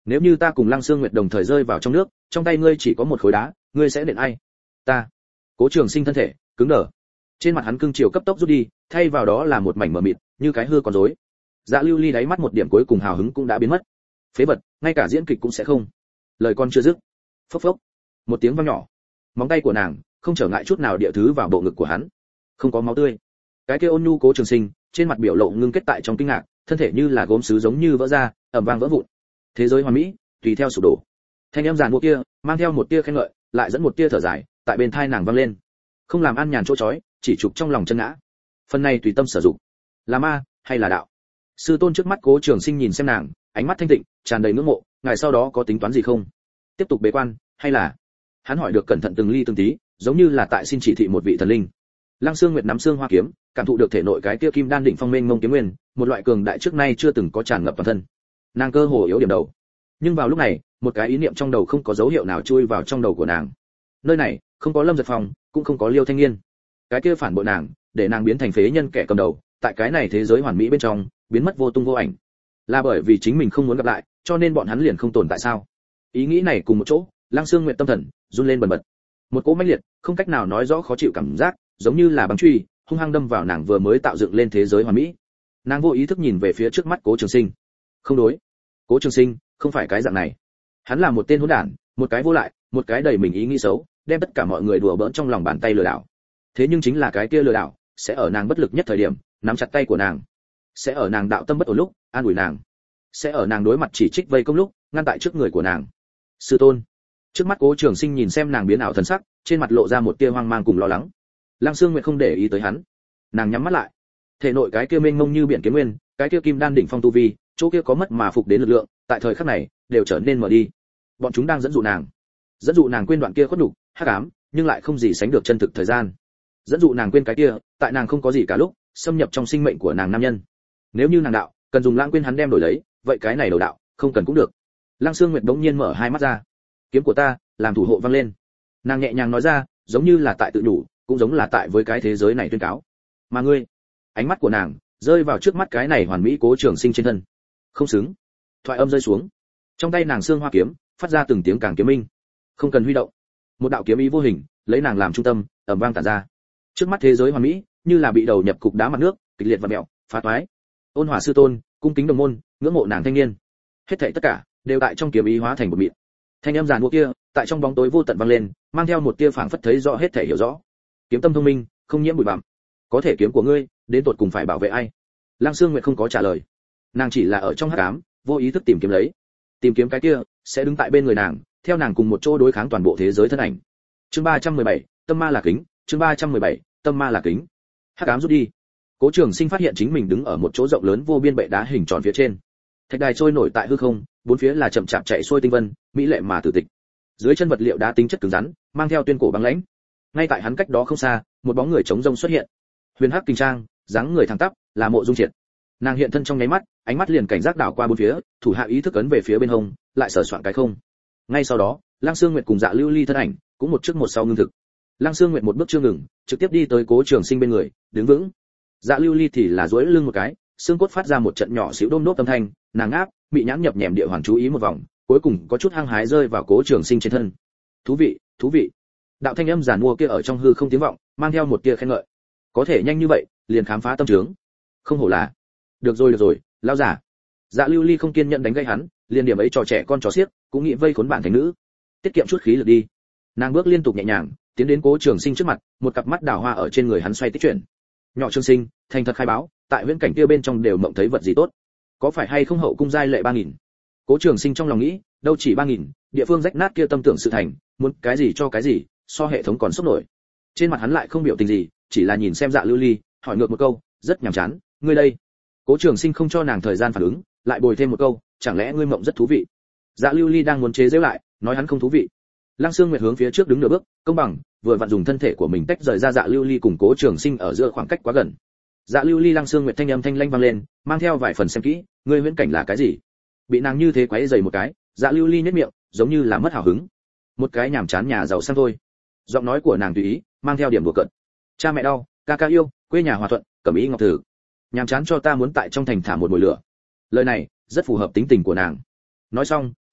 Nếu như ta cùng Lăng Sương Nguyệt đồng thời rơi vào trong nước, trong tay ngươi chỉ có một khối đá, ngươi sẽ đền ai? Ta. Cố Trường Sinh thân thể cứng đờ, trên mặt hắn cương chiều cấp tốc rút đi, thay vào đó là một mảnh mờ mịt, như cái hư con rối. Dạ Lưu Ly đáy mắt một điểm cuối cùng hào hứng cũng đã biến mất. Phế vật, ngay cả diễn kịch cũng sẽ không. Lời con chưa dứt, phốc phốc, một tiếng vang nhỏ, móng tay của nàng không trở ngại chút nào địa thứ vào bộ ngực của hắn. Không có máu tươi. Cái kia ôn nhu Cố Trường Sinh, trên mặt biểu lộ ngưng kết tại trong kinh ngạc, thân thể như là gốm sứ giống như vỡ ra, ầm vang vỡ vụn. Thế giới hoàn mỹ tùy theo sụp đổ. Thanh âm giàn mua kia mang theo một tia khen ngợi, lại dẫn một tia thở dài, tại bên tai nàng vang lên. Không làm ăn nhàn chỗ chói, chỉ trục trong lòng chân ngã. Phần này tùy tâm sử dụng, là ma hay là đạo? Sư tôn trước mắt Cố Trường Sinh nhìn xem nàng, ánh mắt thanh tịnh, tràn đầy ngưỡng mộ, ngài sau đó có tính toán gì không? Tiếp tục bế quan, hay là? Hắn hỏi được cẩn thận từng ly từng tí, giống như là tại xin chỉ thị một vị thần linh. Lăng Sương Nguyệt nắm xương hoa kiếm, cảm thụ được thể nội cái kia kim đan đỉnh phong mênh mông kiếm nguyên, một loại cường đại trước nay chưa từng có tràn ngập toàn thân. Nàng cơ hồ yếu điểm đầu. Nhưng vào lúc này, một cái ý niệm trong đầu không có dấu hiệu nào chui vào trong đầu của nàng. Nơi này, không có Lâm Giật Phong, cũng không có Liêu Thanh Nghiên. Cái kia phản bội nàng, để nàng biến thành phế nhân kẻ cầm đầu, tại cái này thế giới hoàn mỹ bên trong, biến mất vô tung vô ảnh. Là bởi vì chính mình không muốn gặp lại, cho nên bọn hắn liền không tồn tại sao? Ý nghĩ này cùng một chỗ, Lăng Sương Nguyệt tâm thần run lên bần bật. Một cỗ mãnh liệt, không cách nào nói rõ khó chịu cảm giác, giống như là băng truy, hung hăng đâm vào nàng vừa mới tạo dựng lên thế giới hoàn mỹ. Nàng vô ý thức nhìn về phía trước mắt Cố Trường Sinh. Không đối, Cố Trường Sinh không phải cái dạng này. Hắn là một tên hỗn đản, một cái vô lại, một cái đầy mình ý nghĩ xấu, đem tất cả mọi người đùa bỡn trong lòng bàn tay lừa đảo. Thế nhưng chính là cái kia lừa đảo, sẽ ở nàng bất lực nhất thời điểm, nắm chặt tay của nàng, sẽ ở nàng đạo tâm bất ổn lúc, an ủi nàng, sẽ ở nàng đối mặt chỉ trích vây công lúc, ngăn tại trước người của nàng. Sư tôn. Trước mắt Cố Trường Sinh nhìn xem nàng biến ảo thần sắc, trên mặt lộ ra một tia hoang mang cùng lo lắng. Lăng Sương Nguyệt không để ý tới hắn, nàng nhắm mắt lại. Thể nội cái kia mênh mông như biển kiếm nguyên, cái kia kim đan đỉnh phong tu vi, chỗ kia có mất mà phục đến lực lượng, tại thời khắc này đều trở nên mở đi. Bọn chúng đang dẫn dụ nàng, dẫn dụ nàng quên đoạn kia khuất nhục, hắc ám, nhưng lại không gì sánh được chân thực thời gian. Dẫn dụ nàng quên cái kia, tại nàng không có gì cả lúc, xâm nhập trong sinh mệnh của nàng nam nhân. Nếu như nàng đạo cần dùng lãng quên hắn đem đổi lấy, vậy cái này đầu đạo, không cần cũng được. Lăng Sương Nguyệt bỗng nhiên mở hai mắt ra. Kiếm của ta, làm thủ hộ vang lên. Nàng nhẹ nhàng nói ra, giống như là tại tự đủ, cũng giống là tại với cái thế giới này tuyên cáo. Mà ngươi, ánh mắt của nàng rơi vào trước mắt cái này hoàn mỹ Cố Trường Sinh trên thân. Không xứng. Thoại âm rơi xuống. Trong tay nàng xương hoa kiếm, phát ra từng tiếng càng kiếm minh. Không cần huy động. Một đạo kiếm ý vô hình, lấy nàng làm trung tâm, ầm vang tản ra. Trước mắt thế giới hoàn mỹ, như là bị đầu nhập cục đá mặt nước, kịch liệt và mèo, phá toái. Ôn Hòa sư tôn, cung kính đồng môn, ngưỡng mộ nàng thanh niên. Hết thảy tất cả đều tại trong kiếm ý hóa thành một mịn. Thanh âm giàn mua kia, tại trong bóng tối vô tận vang lên, mang theo một tia phảng phất thấy rõ hết thảy hiểu rõ. Kiếm tâm thông minh, không nhiễm bụi bặm. Có thể kiếm của ngươi, đến tột cùng phải bảo vệ ai? Lăng Sương Nguyệt không có trả lời. Nàng chỉ là ở trong hắc ám, vô ý thức tìm kiếm lấy. Tìm kiếm cái kia sẽ đứng tại bên người nàng, theo nàng cùng một chỗ đối kháng toàn bộ thế giới thân ảnh. Chương ba trăm mười bảy, tâm ma là kính, chương ba trăm mười bảy, tâm ma là kính. Hắc ám rút đi. Cố Trường Sinh phát hiện chính mình đứng ở một chỗ rộng lớn vô biên bệ đá hình tròn phía trên. Thạch đài trôi nổi tại hư không, bốn phía là chậm chạp chạy xuôi tinh vân, mỹ lệ mà tử tịch. Dưới chân vật liệu đá tính chất cứng rắn, mang theo tuyên cổ băng lãnh. Ngay tại hắn cách đó không xa, một bóng người trống rông xuất hiện. Huyền Hắc Kình Trang, dáng người thẳng tắp, là Mộ Dung Triệt. Nàng hiện thân trong nháy mắt, ánh mắt liền cảnh giác đảo qua bốn phía, thủ hạ ý thức ấn về phía bên hông, lại sờ soạn cái không. Ngay sau đó, Lăng Sương Nguyệt cùng Dạ Lưu Ly thân ảnh, cũng một trước một sau ngưng thực. Lăng Sương Nguyệt một bước chưa ngừng, trực tiếp đi tới Cố Trường Sinh bên người, đứng vững. Dạ Lưu Ly thì là duỗi lưng một cái, xương cốt phát ra một trận nhỏ xíu đôm đốp âm thanh, nàng áp, bị nhãn nhập nhèm địa hoàn chú ý một vòng, cuối cùng có chút hăng hái rơi vào Cố Trường Sinh trên thân. Thú vị, thú vị. Đạo thanh âm giản mua kia ở trong hư không tiếng vọng, mang theo một tia khen ngợi. Có thể nhanh như vậy, liền khám phá tâm trướng. Không hổ là. Được rồi được rồi, lão giả. Dạ Lưu Ly không kiên nhẫn đánh gây hắn, liền điểm ấy trò trẻ con trò xiếc, cũng nghĩ vây khốn bản thành nữ. Tiết kiệm chút khí lực đi. Nàng bước liên tục nhẹ nhàng, tiến đến Cố Trường Sinh trước mặt, một cặp mắt đào hoa ở trên người hắn xoay tích chuyển. Nhỏ Trường Sinh, thành thật khai báo, tại viễn cảnh kia bên trong đều mộng thấy vật gì tốt? Có phải hay không hậu cung giai lệ ba nghìn? Cố Trường Sinh trong lòng nghĩ, đâu chỉ ba nghìn, địa phương rách nát kia tâm tưởng sự thành, muốn cái gì cho cái gì, so hệ thống còn sốc nổi. Trên mặt hắn lại không biểu tình gì, chỉ là nhìn xem Dạ Lưu Ly, hỏi ngược một câu, rất nhàm chán, ngươi đây? Cố Trường Sinh không cho nàng thời gian phản ứng, lại bồi thêm một câu, chẳng lẽ ngươi mộng rất thú vị? Dạ Lưu Ly đang muốn chế giễu lại, nói hắn không thú vị. Lăng Sương Nguyệt hướng phía trước đứng nửa bước, công bằng, vừa vặn dùng thân thể của mình tách rời ra Dạ Lưu Ly cùng Cố Trường Sinh ở giữa khoảng cách quá gần. Dạ Lưu Ly Lăng Sương Nguyệt thanh âm thanh lanh vang lên, mang theo vài phần xem kỹ, ngươi huyễn cảnh là cái gì? Bị nàng như thế quấy rầy một cái, Dạ Lưu Ly nhếch miệng, giống như là mất hào hứng. Một cái nhảm chán nhà giàu sang thôi. Giọng nói của nàng tùy ý, mang theo điểm đùa cợt. Cha mẹ đau, ca ca yêu, quê nhà hòa thuận, cẩm ý ngọc thử. Nhàm chán cho ta muốn tại trong thành thả một mùi lửa. Lời này rất phù hợp tính tình của nàng. Nói xong,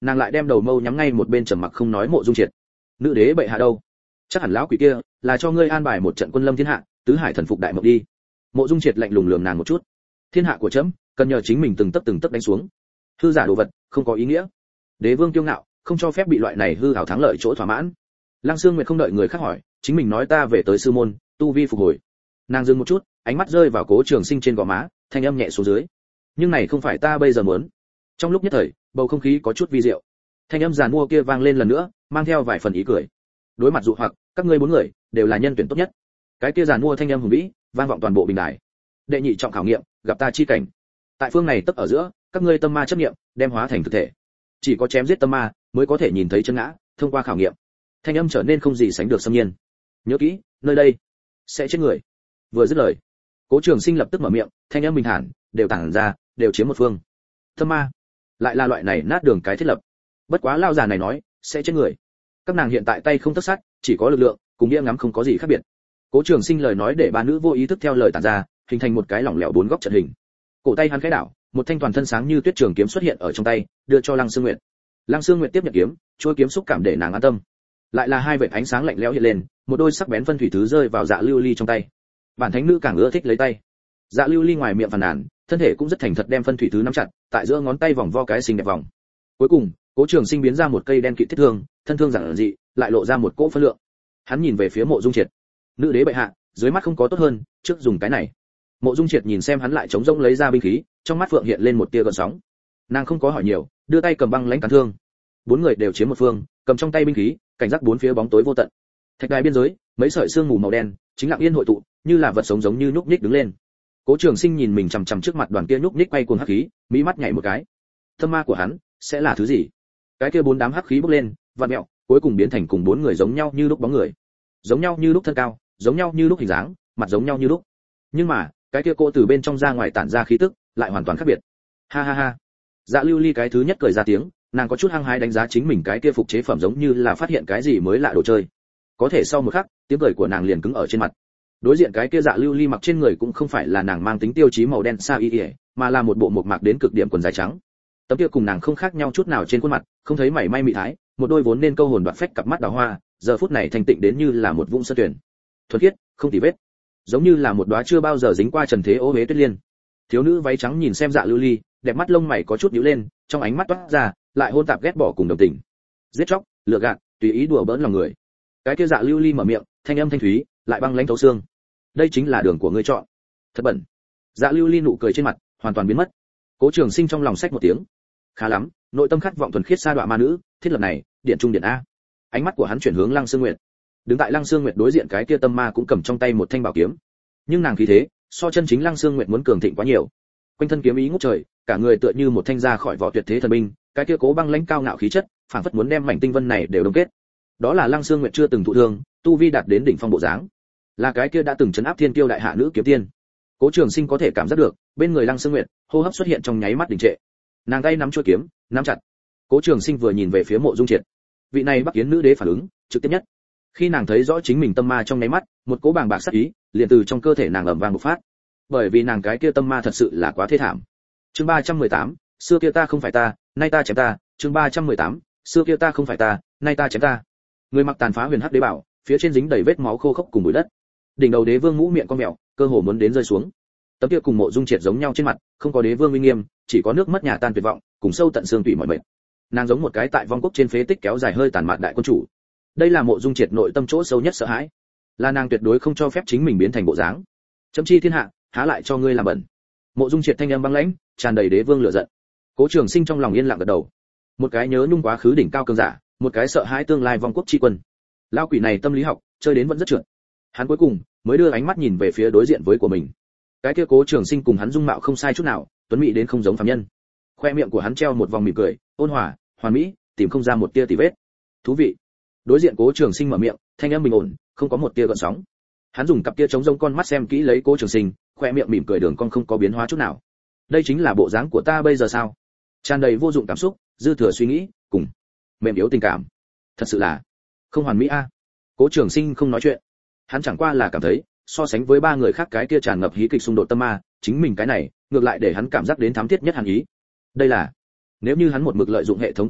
nàng lại đem đầu mâu nhắm ngay một bên trầm mặc không nói Mộ Dung Triệt. Nữ đế bệ hạ đâu? Chắc hẳn lão quỷ kia là cho ngươi an bài một trận quân lâm thiên hạ, tứ hải thần phục đại mộng đi. Mộ Dung Triệt lạnh lùng lườm nàng một chút. Thiên hạ của trẫm cần nhờ chính mình từng tấc từng tấc đánh xuống. Hư giả đồ vật không có ý nghĩa. Đế vương kiêu ngạo không cho phép bị loại này hư ảo thắng lợi chỗ thỏa mãn. Lăng Sương Nguyệt không đợi người khác hỏi, chính mình nói ta về tới sư môn, tu vi phục hồi. Nàng dừng một chút, ánh mắt rơi vào Cố Trường Sinh trên gò má, thanh âm nhẹ xuống dưới. Nhưng này không phải ta bây giờ muốn. Trong lúc nhất thời, bầu không khí có chút vi diệu. Thanh âm giàn mua kia vang lên lần nữa, mang theo vài phần ý cười. Đối mặt dụ hoặc, các ngươi bốn người đều là nhân tuyển tốt nhất. Cái kia giàn mua thanh âm hùng vĩ, vang vọng toàn bộ bình đài. Đệ nhị trọng khảo nghiệm, gặp ta chi cảnh. Tại phương này tấp ở giữa, các ngươi tâm ma chấp niệm, đem hóa thành thực thể. Chỉ có chém giết tâm ma, mới có thể nhìn thấy chân ngã, thông qua khảo nghiệm. Thanh âm trở nên không gì sánh được xâm nhiên. Nhớ kỹ, nơi đây sẽ chết người. Vừa dứt lời, Cố Trường Sinh lập tức mở miệng, thanh âm bình thản, đều tản ra, đều chiếm một phương. Tâm ma, lại là loại này nát đường cái thiết lập. Bất quá lao già này nói, sẽ chết người. Các nàng hiện tại tay không tấc sắt, chỉ có lực lượng, cùng nghĩa ngắm không có gì khác biệt. Cố Trường Sinh lời nói để ba nữ vô ý thức theo lời tản ra, hình thành một cái lỏng lẻo bốn góc trận hình. Cổ tay hắn khẽ đảo, một thanh toàn thân sáng như tuyết trường kiếm xuất hiện ở trong tay, đưa cho Lăng Sương Nguyệt. Lăng Sương Nguyệt tiếp nhận kiếm, chuôi kiếm xúc cảm để nàng an tâm. Lại là hai vệt ánh sáng lạnh lẽo hiện lên, một đôi sắc bén phân thủy thứ rơi vào Dạ Lưu Ly trong tay. Bản thánh nữ càng ưa thích lấy tay. Dạ Lưu Ly ngoài miệng phàn nàn, thân thể cũng rất thành thật đem phân thủy thứ nắm chặt, tại giữa ngón tay vòng vo cái xinh đẹp vòng. Cuối cùng, Cố Trường Sinh biến ra một cây đen kịt thiết thương, thân thương giản dị, lại lộ ra một cỗ phân lượng. Hắn nhìn về phía Mộ Dung Triệt. Nữ đế bệ hạ, dưới mắt không có tốt hơn, trước dùng cái này. Mộ Dung Triệt nhìn xem hắn lại chống rỗng lấy ra binh khí, trong mắt phượng hiện lên một tia gợn sóng. Nàng không có hỏi nhiều, đưa tay cầm băng lãnh cán thương. Bốn người đều chiếm một phương, cầm trong tay binh khí, cảnh giác bốn phía bóng tối vô tận. Thạch đài biên giới, mấy sợi sương mù màu đen, chính lặng yên hội tụ, như là vật sống giống như nhúc nhích đứng lên. Cố Trường Sinh nhìn mình chằm chằm trước mặt đoàn kia nhúc nhích quay cuồng hắc khí, mỹ mắt nhảy một cái. Tâm ma của hắn sẽ là thứ gì? Cái kia bốn đám hắc khí bốc lên, vặn mèo, cuối cùng biến thành cùng bốn người giống nhau như lúc bóng người, giống nhau như lúc thân cao, giống nhau như lúc hình dáng, mặt giống nhau như lúc. Nhưng mà, cái kia cô từ bên trong ra ngoài tản ra khí tức, lại hoàn toàn khác biệt. Ha ha ha. Dạ Lưu Ly cái thứ nhất cười ra tiếng, nàng có chút hăng hái đánh giá chính mình cái kia phục chế phẩm giống như là phát hiện cái gì mới lạ đồ chơi. Có thể sau một khắc, tiếng cười của nàng liền cứng ở trên mặt. Đối diện cái kia Dạ Lưu Ly mặc trên người cũng không phải là nàng mang tính tiêu chí màu đen sa y, mà là một bộ mộc mạc đến cực điểm quần dài trắng. Tấm kia cùng nàng không khác nhau chút nào trên khuôn mặt, không thấy mảy may mị thái, một đôi vốn nên câu hồn đoạt phách cặp mắt đào hoa, giờ phút này thanh tịnh đến như là một vũng sơn tuyển. Thuần khiết, không tì vết, giống như là một đóa chưa bao giờ dính qua trần thế ô uế tuyết liên. Thiếu nữ váy trắng nhìn xem Dạ Lưu Ly, đẹp mắt lông mày có chút nhíu lên, trong ánh mắt toát ra lại hôn tạp ghét bỏ cùng đồng tình. Giết chóc, lừa gạt, tùy ý đùa bỡn lòng người. Cái kia Dạ Lưu Ly mở miệng, thanh âm thanh thúy, lại băng lãnh thấu xương. Đây chính là đường của ngươi chọn. Thật bẩn. Dạ Lưu Ly nụ cười trên mặt hoàn toàn biến mất. Cố Trường Sinh trong lòng xách một tiếng. Khá lắm, nội tâm khát vọng thuần khiết sa đọa ma nữ, thiết lập này, điện trung điện a. Ánh mắt của hắn chuyển hướng Lăng Sương Nguyệt. Đứng tại Lăng Sương Nguyệt đối diện cái kia tâm ma cũng cầm trong tay một thanh bảo kiếm. Nhưng nàng khí thế, so chân chính Lăng Sương Nguyệt muốn cường thịnh quá nhiều. Quanh thân kiếm ý ngút trời, cả người tựa như một thanh ra khỏi vỏ tuyệt thế thần binh, cái kia cố băng lãnh cao ngạo khí chất, phảng phất muốn đem mảnh tinh vân này đều đông kết. Đó là Lăng Sương Nguyệt chưa từng thụ thương, tu vi đạt đến đỉnh phong bộ dáng. Là cái kia đã từng trấn áp thiên kiêu đại hạ nữ kiếm tiên. Cố Trường Sinh có thể cảm giác được, bên người Lăng Sương Nguyệt, hô hấp xuất hiện trong nháy mắt đình trệ. Nàng tay nắm chuôi kiếm, nắm chặt. Cố Trường Sinh vừa nhìn về phía Mộ Dung Triệt. Vị này Bắc Yến nữ đế phản ứng trực tiếp nhất. Khi nàng thấy rõ chính mình tâm ma trong nháy mắt, một cỗ bàng bạc sát ý liền từ trong cơ thể nàng ầm vang bộc phát. Bởi vì nàng cái kia tâm ma thật sự là quá thê thảm. Chương ba trăm mười tám, xưa kia ta không phải ta, nay ta chém ta. Chương ba trăm mười tám, xưa kia ta không phải ta, nay ta chém ta. Người mặc tàn phá huyền hắc đế bảo, phía trên dính đầy vết máu khô khốc cùng bụi đất. Đỉnh đầu đế vương mũ miệng con mèo, cơ hồ muốn đến rơi xuống. Tấm kia cùng Mộ Dung Triệt giống nhau trên mặt, không có đế vương uy nghiêm, chỉ có nước mất nhà tan tuyệt vọng, cùng sâu tận xương tủy mỏi mệt. Nàng giống một cái tại vong quốc trên phế tích kéo dài hơi tàn mạn đại quân chủ. Đây là Mộ Dung Triệt nội tâm chỗ sâu nhất sợ hãi. Là nàng tuyệt đối không cho phép chính mình biến thành bộ dáng. Chấm chi thiên hạ, há lại cho ngươi làm bẩn. Mộ Dung Triệt thanh âm băng lãnh, tràn đầy đế vương lửa giận. Cố Trường Sinh trong lòng yên lặng gật đầu. Một cái nhớ nhung quá khứ đỉnh cao cường giả, một cái sợ hãi tương lai vong quốc chi quân. Lão quỷ này tâm lý học, chơi đến vẫn rất trượt. Hắn cuối cùng mới đưa ánh mắt nhìn về phía đối diện với của mình. Cái kia Cố Trường Sinh cùng hắn dung mạo không sai chút nào, tuấn mỹ đến không giống phàm nhân. Khoe miệng của hắn treo một vòng mỉm cười, ôn hòa, hoàn mỹ, tìm không ra một tia tì vết. Thú vị. Đối diện Cố Trường Sinh mở miệng, thanh âm bình ổn, không có một tia gợn sóng. Hắn dùng cặp kia trống rỗng con mắt xem kỹ lấy Cố Trường Sinh, khoe miệng mỉm cười đường cong không có biến hóa chút nào. Đây chính là bộ dáng của ta bây giờ sao? Tràn đầy vô dụng cảm xúc, dư thừa suy nghĩ, cùng mềm yếu tình cảm. Thật sự là không hoàn mỹ a. À. Cố Trường Sinh không nói chuyện. Hắn chẳng qua là cảm thấy, so sánh với ba người khác cái kia tràn ngập hí kịch xung đột tâm ma, chính mình cái này, ngược lại để hắn cảm giác đến thám thiết nhất hàn ý. Đây là, nếu như hắn một mực lợi dụng hệ thống công năng,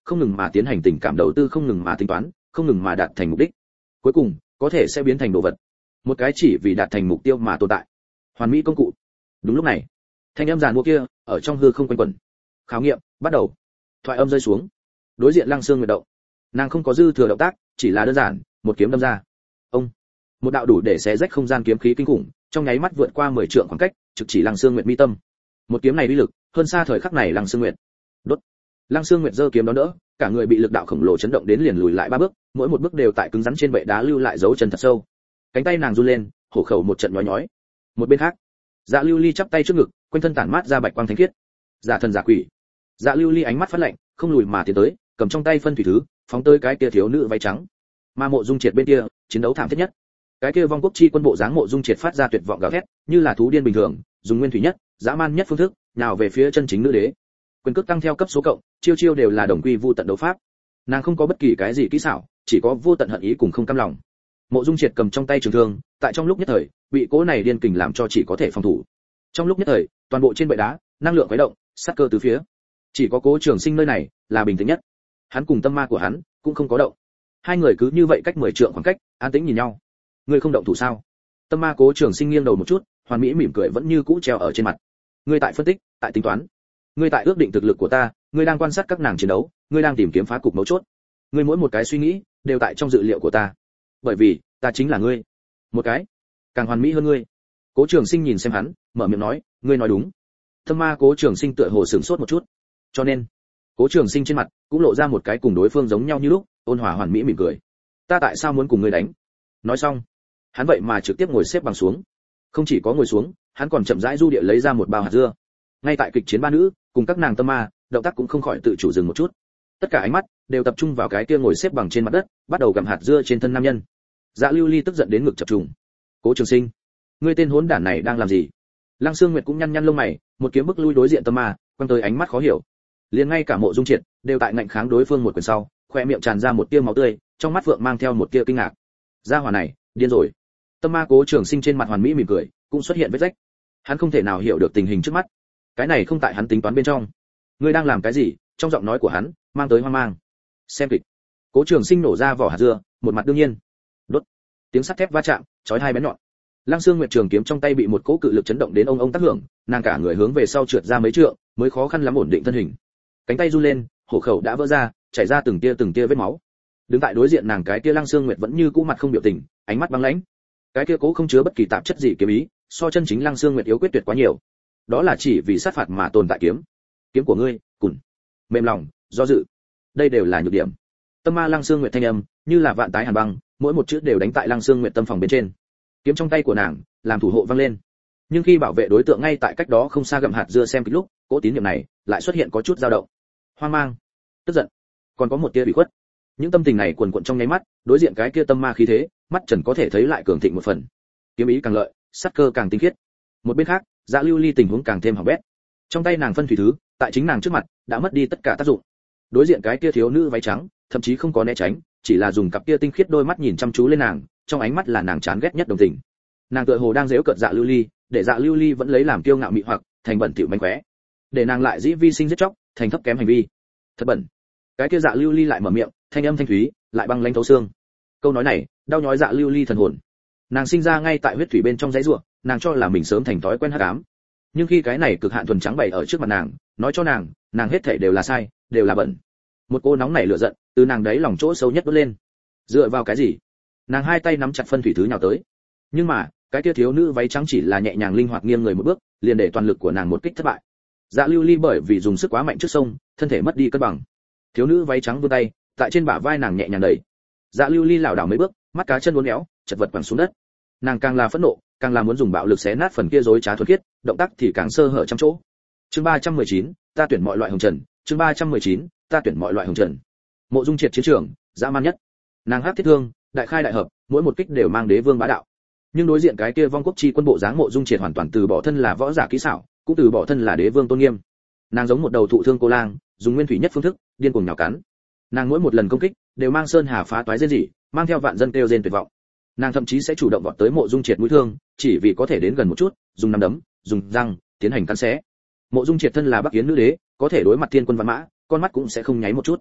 không ngừng mà tiến hành tình cảm đầu tư, không ngừng mà tính toán, không ngừng mà đạt thành mục đích. Cuối cùng, có thể sẽ biến thành đồ vật. Một cái chỉ vì đạt thành mục tiêu mà tồn tại. Hoàn mỹ công cụ. Đúng lúc này, thanh âm giàn mua kia ở trong hư không quanh quẩn. Khảo nghiệm bắt đầu. Thoại âm rơi xuống. Đối diện Lăng Xương Nguyệt động. Nàng không có dư thừa động tác, chỉ là đơn giản, một kiếm đâm ra. Ông, một đạo đủ để xé rách không gian kiếm khí kinh khủng, trong nháy mắt vượt qua mười trượng khoảng cách, trực chỉ Lăng Xương Nguyệt mi tâm. Một kiếm này uy lực, hơn xa thời khắc này Lăng Xương Nguyệt. Đốt. Lăng Xương Nguyệt giơ kiếm đón đỡ, cả người bị lực đạo khổng lồ chấn động đến liền lùi lại ba bước, mỗi một bước đều tại cứng rắn trên bệ đá lưu lại dấu chân thật sâu. Cánh tay nàng run lên, hổ khẩu một trận nhói nhói. Một bên khác, Dạ Lưu Ly chắp tay trước ngực, quanh thân tản mát ra bạch quang thánh khiết. Giả thần giả quỷ. Dạ Lưu Ly ánh mắt phát lạnh, không lùi mà tiến tới, cầm trong tay phân thủy thứ, phóng tới cái kia thiếu nữ váy trắng. Mà Mộ Dung Triệt bên kia, chiến đấu thảm thiết nhất. Cái kia vong quốc chi quân bộ dáng Mộ Dung Triệt phát ra tuyệt vọng gào thét, như là thú điên bình thường, dùng nguyên thủy nhất, dã man nhất phương thức, nào về phía chân chính nữ đế. Quyền cước tăng theo cấp số cộng, chiêu chiêu đều là đồng quy vu tận đấu pháp. Nàng không có bất kỳ cái gì kỹ xảo, chỉ có vô tận hận ý cùng không cam lòng. Mộ Dung Triệt cầm trong tay trường thương, tại trong lúc nhất thời, bị cỗ này điên kình làm cho chỉ có thể phòng thủ. Trong lúc nhất thời, toàn bộ trên bệ đá, năng lượng khuấy động, sát cơ tứ phía. Chỉ có Cố Trường Sinh nơi này là bình tĩnh nhất. Hắn cùng tâm ma của hắn cũng không có động. Hai người cứ như vậy cách mười trượng khoảng cách, an tĩnh nhìn nhau. Ngươi không động thủ sao? Tâm ma Cố Trường Sinh nghiêng đầu một chút, hoàn mỹ mỉm cười vẫn như cũ treo ở trên mặt. Ngươi tại phân tích, tại tính toán. Ngươi tại ước định thực lực của ta, ngươi đang quan sát các nàng chiến đấu, ngươi đang tìm kiếm phá cục mấu chốt. Ngươi mỗi một cái suy nghĩ đều tại trong dự liệu của ta. Bởi vì, ta chính là ngươi. Một cái càng hoàn mỹ hơn ngươi. Cố Trường Sinh nhìn xem hắn, mở miệng nói, ngươi nói đúng. Tâm ma Cố Trường Sinh tựa hồ sửng sốt một chút. Cho nên, Cố Trường Sinh trên mặt cũng lộ ra một cái cùng đối phương giống nhau như lúc, ôn hòa hoàn mỹ mỉm cười. Ta tại sao muốn cùng ngươi đánh? Nói xong, hắn vậy mà trực tiếp ngồi xếp bằng xuống. Không chỉ có ngồi xuống, hắn còn chậm rãi du địa lấy ra một bao hạt dưa. Ngay tại kịch chiến ba nữ, cùng các nàng tâm ma, động tác cũng không khỏi tự chủ dừng một chút. Tất cả ánh mắt đều tập trung vào cái kia ngồi xếp bằng trên mặt đất, bắt đầu gặm hạt dưa trên thân nam nhân. Dạ Lưu Ly tức giận đến ngực chập trùng. Cố Trường Sinh, ngươi tên hỗn đản này đang làm gì? Lăng Xương Nguyệt cũng nhăn nhăn lông mày, một kiếm bức lui đối diện tâm ma, quăng tới ánh mắt khó hiểu. Liền ngay cả Mộ Dung Triệt đều tại ngạnh kháng đối phương một quyền sau, khoe miệng tràn ra một tia máu tươi, trong mắt vượng mang theo một tia kinh ngạc. Gia hỏa này, điên rồi. Tâm ma Cố Trường Sinh trên mặt hoàn mỹ mỉm cười, cũng xuất hiện vết rách. Hắn không thể nào hiểu được tình hình trước mắt. Cái này không tại hắn tính toán bên trong. Ngươi đang làm cái gì? Trong giọng nói của hắn mang tới hoang mang. Xem kịch. Cố Trường Sinh nổ ra vỏ hạt dưa, một mặt đương nhiên. Đốt. Tiếng sắt thép va chạm, chói hai bén nhọn. Lăng Xương Nguyệt trường kiếm trong tay bị một cỗ cự lực chấn động đến ông ông tác hưởng, nàng cả người hướng về sau trượt ra mấy trượng, mới khó khăn lắm ổn định thân hình. Cánh tay run lên, hổ khẩu đã vỡ ra, chảy ra từng tia từng tia vết máu. Đứng tại đối diện nàng cái kia Lăng Xương Nguyệt vẫn như cũ mặt không biểu tình, ánh mắt băng lãnh. Cái kia cố không chứa bất kỳ tạp chất gì kiếm ý, so chân chính Lăng Xương Nguyệt yếu quyết tuyệt quá nhiều. Đó là chỉ vì sát phạt mà tồn tại kiếm. Kiếm của ngươi, cùn, mềm lòng, do dự, đây đều là nhược điểm. Tâm ma Lăng Xương Nguyệt thanh âm, như là vạn tái hàn băng, mỗi một chữ đều đánh tại Lăng Xương Nguyệt tâm phòng bên trên. Kiếm trong tay của nàng, làm thủ hộ vang lên. Nhưng khi bảo vệ đối tượng ngay tại cách đó không xa gặm hạt dưa xem kịch lúc, cỗ tín niệm này lại xuất hiện có chút dao động, hoang mang, tức giận, còn có một tia ủy khuất. Những tâm tình này cuồn cuộn trong nháy mắt, đối diện cái kia tâm ma khí thế, mắt Trần có thể thấy lại cường thịnh một phần. Kiếm ý càng lợi, sát cơ càng tinh khiết. Một bên khác, Dạ Lưu Ly tình huống càng thêm hỏng bét. Trong tay nàng phân thủy thứ, tại chính nàng trước mặt, đã mất đi tất cả tác dụng. Đối diện cái kia thiếu nữ váy trắng, thậm chí không có né tránh, chỉ là dùng cặp kia tinh khiết đôi mắt nhìn chăm chú lên nàng, trong ánh mắt là nàng chán ghét nhất đồng tình. Nàng tựa hồ đang giễu cợt Dạ Lưu Ly, để Dạ Lưu Ly vẫn lấy làm kiêu ngạo mị hoặc, thành bẩn thỉu mánh khóe. Để nàng lại dĩ vi sinh giết chóc, thành thấp kém hành vi. Thật bẩn. Cái kia Dạ Lưu Ly lại mở miệng, thanh âm thanh thúy, lại băng lãnh thấu xương. Câu nói này, đau nhói Dạ Lưu Ly thần hồn. Nàng sinh ra ngay tại huyết thủy bên trong dãy rủa, nàng cho là mình sớm thành thói quen hắc ám. Nhưng khi cái này cực hạn thuần trắng bày ở trước mặt nàng, nói cho nàng, nàng hết thảy đều là sai, đều là bẩn. Một cô nóng nảy lửa giận, từ nàng đấy lòng chỗ sâu nhất đốt lên. Dựa vào cái gì? Nàng hai tay nắm chặt phân thủy thứ nhào tới. Nhưng mà, cái kia thiếu nữ váy trắng chỉ là nhẹ nhàng linh hoạt nghiêng người một bước, liền để toàn lực của nàng một kích thất bại. Dạ Lưu Ly bởi vì dùng sức quá mạnh trước sông, thân thể mất đi cân bằng. Thiếu nữ váy trắng vươn tay, tại trên bả vai nàng nhẹ nhàng đẩy. Dạ Lưu Ly lảo đảo mấy bước, mắt cá chân uốn éo, chật vật quẳng xuống đất. Nàng càng là phẫn nộ, càng là muốn dùng bạo lực xé nát phần kia rối trá thuần khiết, động tác thì càng sơ hở trăm chỗ. Chương ba trăm mười chín, ta tuyển mọi loại hồng trần, chương ba trăm mười chín, ta tuyển mọi loại hồng trần. Mộ Dung Triệt chiến trường, dã man nhất. Nàng hắc thiết thương, đại khai đại hợp, mỗi một kích đều mang đế vương bá đạo. Nhưng đối diện cái kia vong quốc chi quân bộ dáng Mộ Dung Triệt hoàn toàn từ bỏ thân là võ giả kỹ xảo, cũng từ bỏ thân là đế vương tôn nghiêm. Nàng giống một đầu thụ thương cô lang, dùng nguyên thủy nhất phương thức, điên cuồng nhào cắn. Nàng mỗi một lần công kích, đều mang sơn hà phá toái rên rỉ, mang theo vạn dân kêu rên tuyệt vọng. Nàng thậm chí sẽ chủ động vọt tới Mộ Dung Triệt mũi thương, chỉ vì có thể đến gần một chút, dùng nắm đấm, dùng răng, tiến hành cắn xé. Mộ Dung Triệt thân là Bắc Yến nữ đế, có thể đối mặt thiên quân vạn mã, con mắt cũng sẽ không nháy một chút.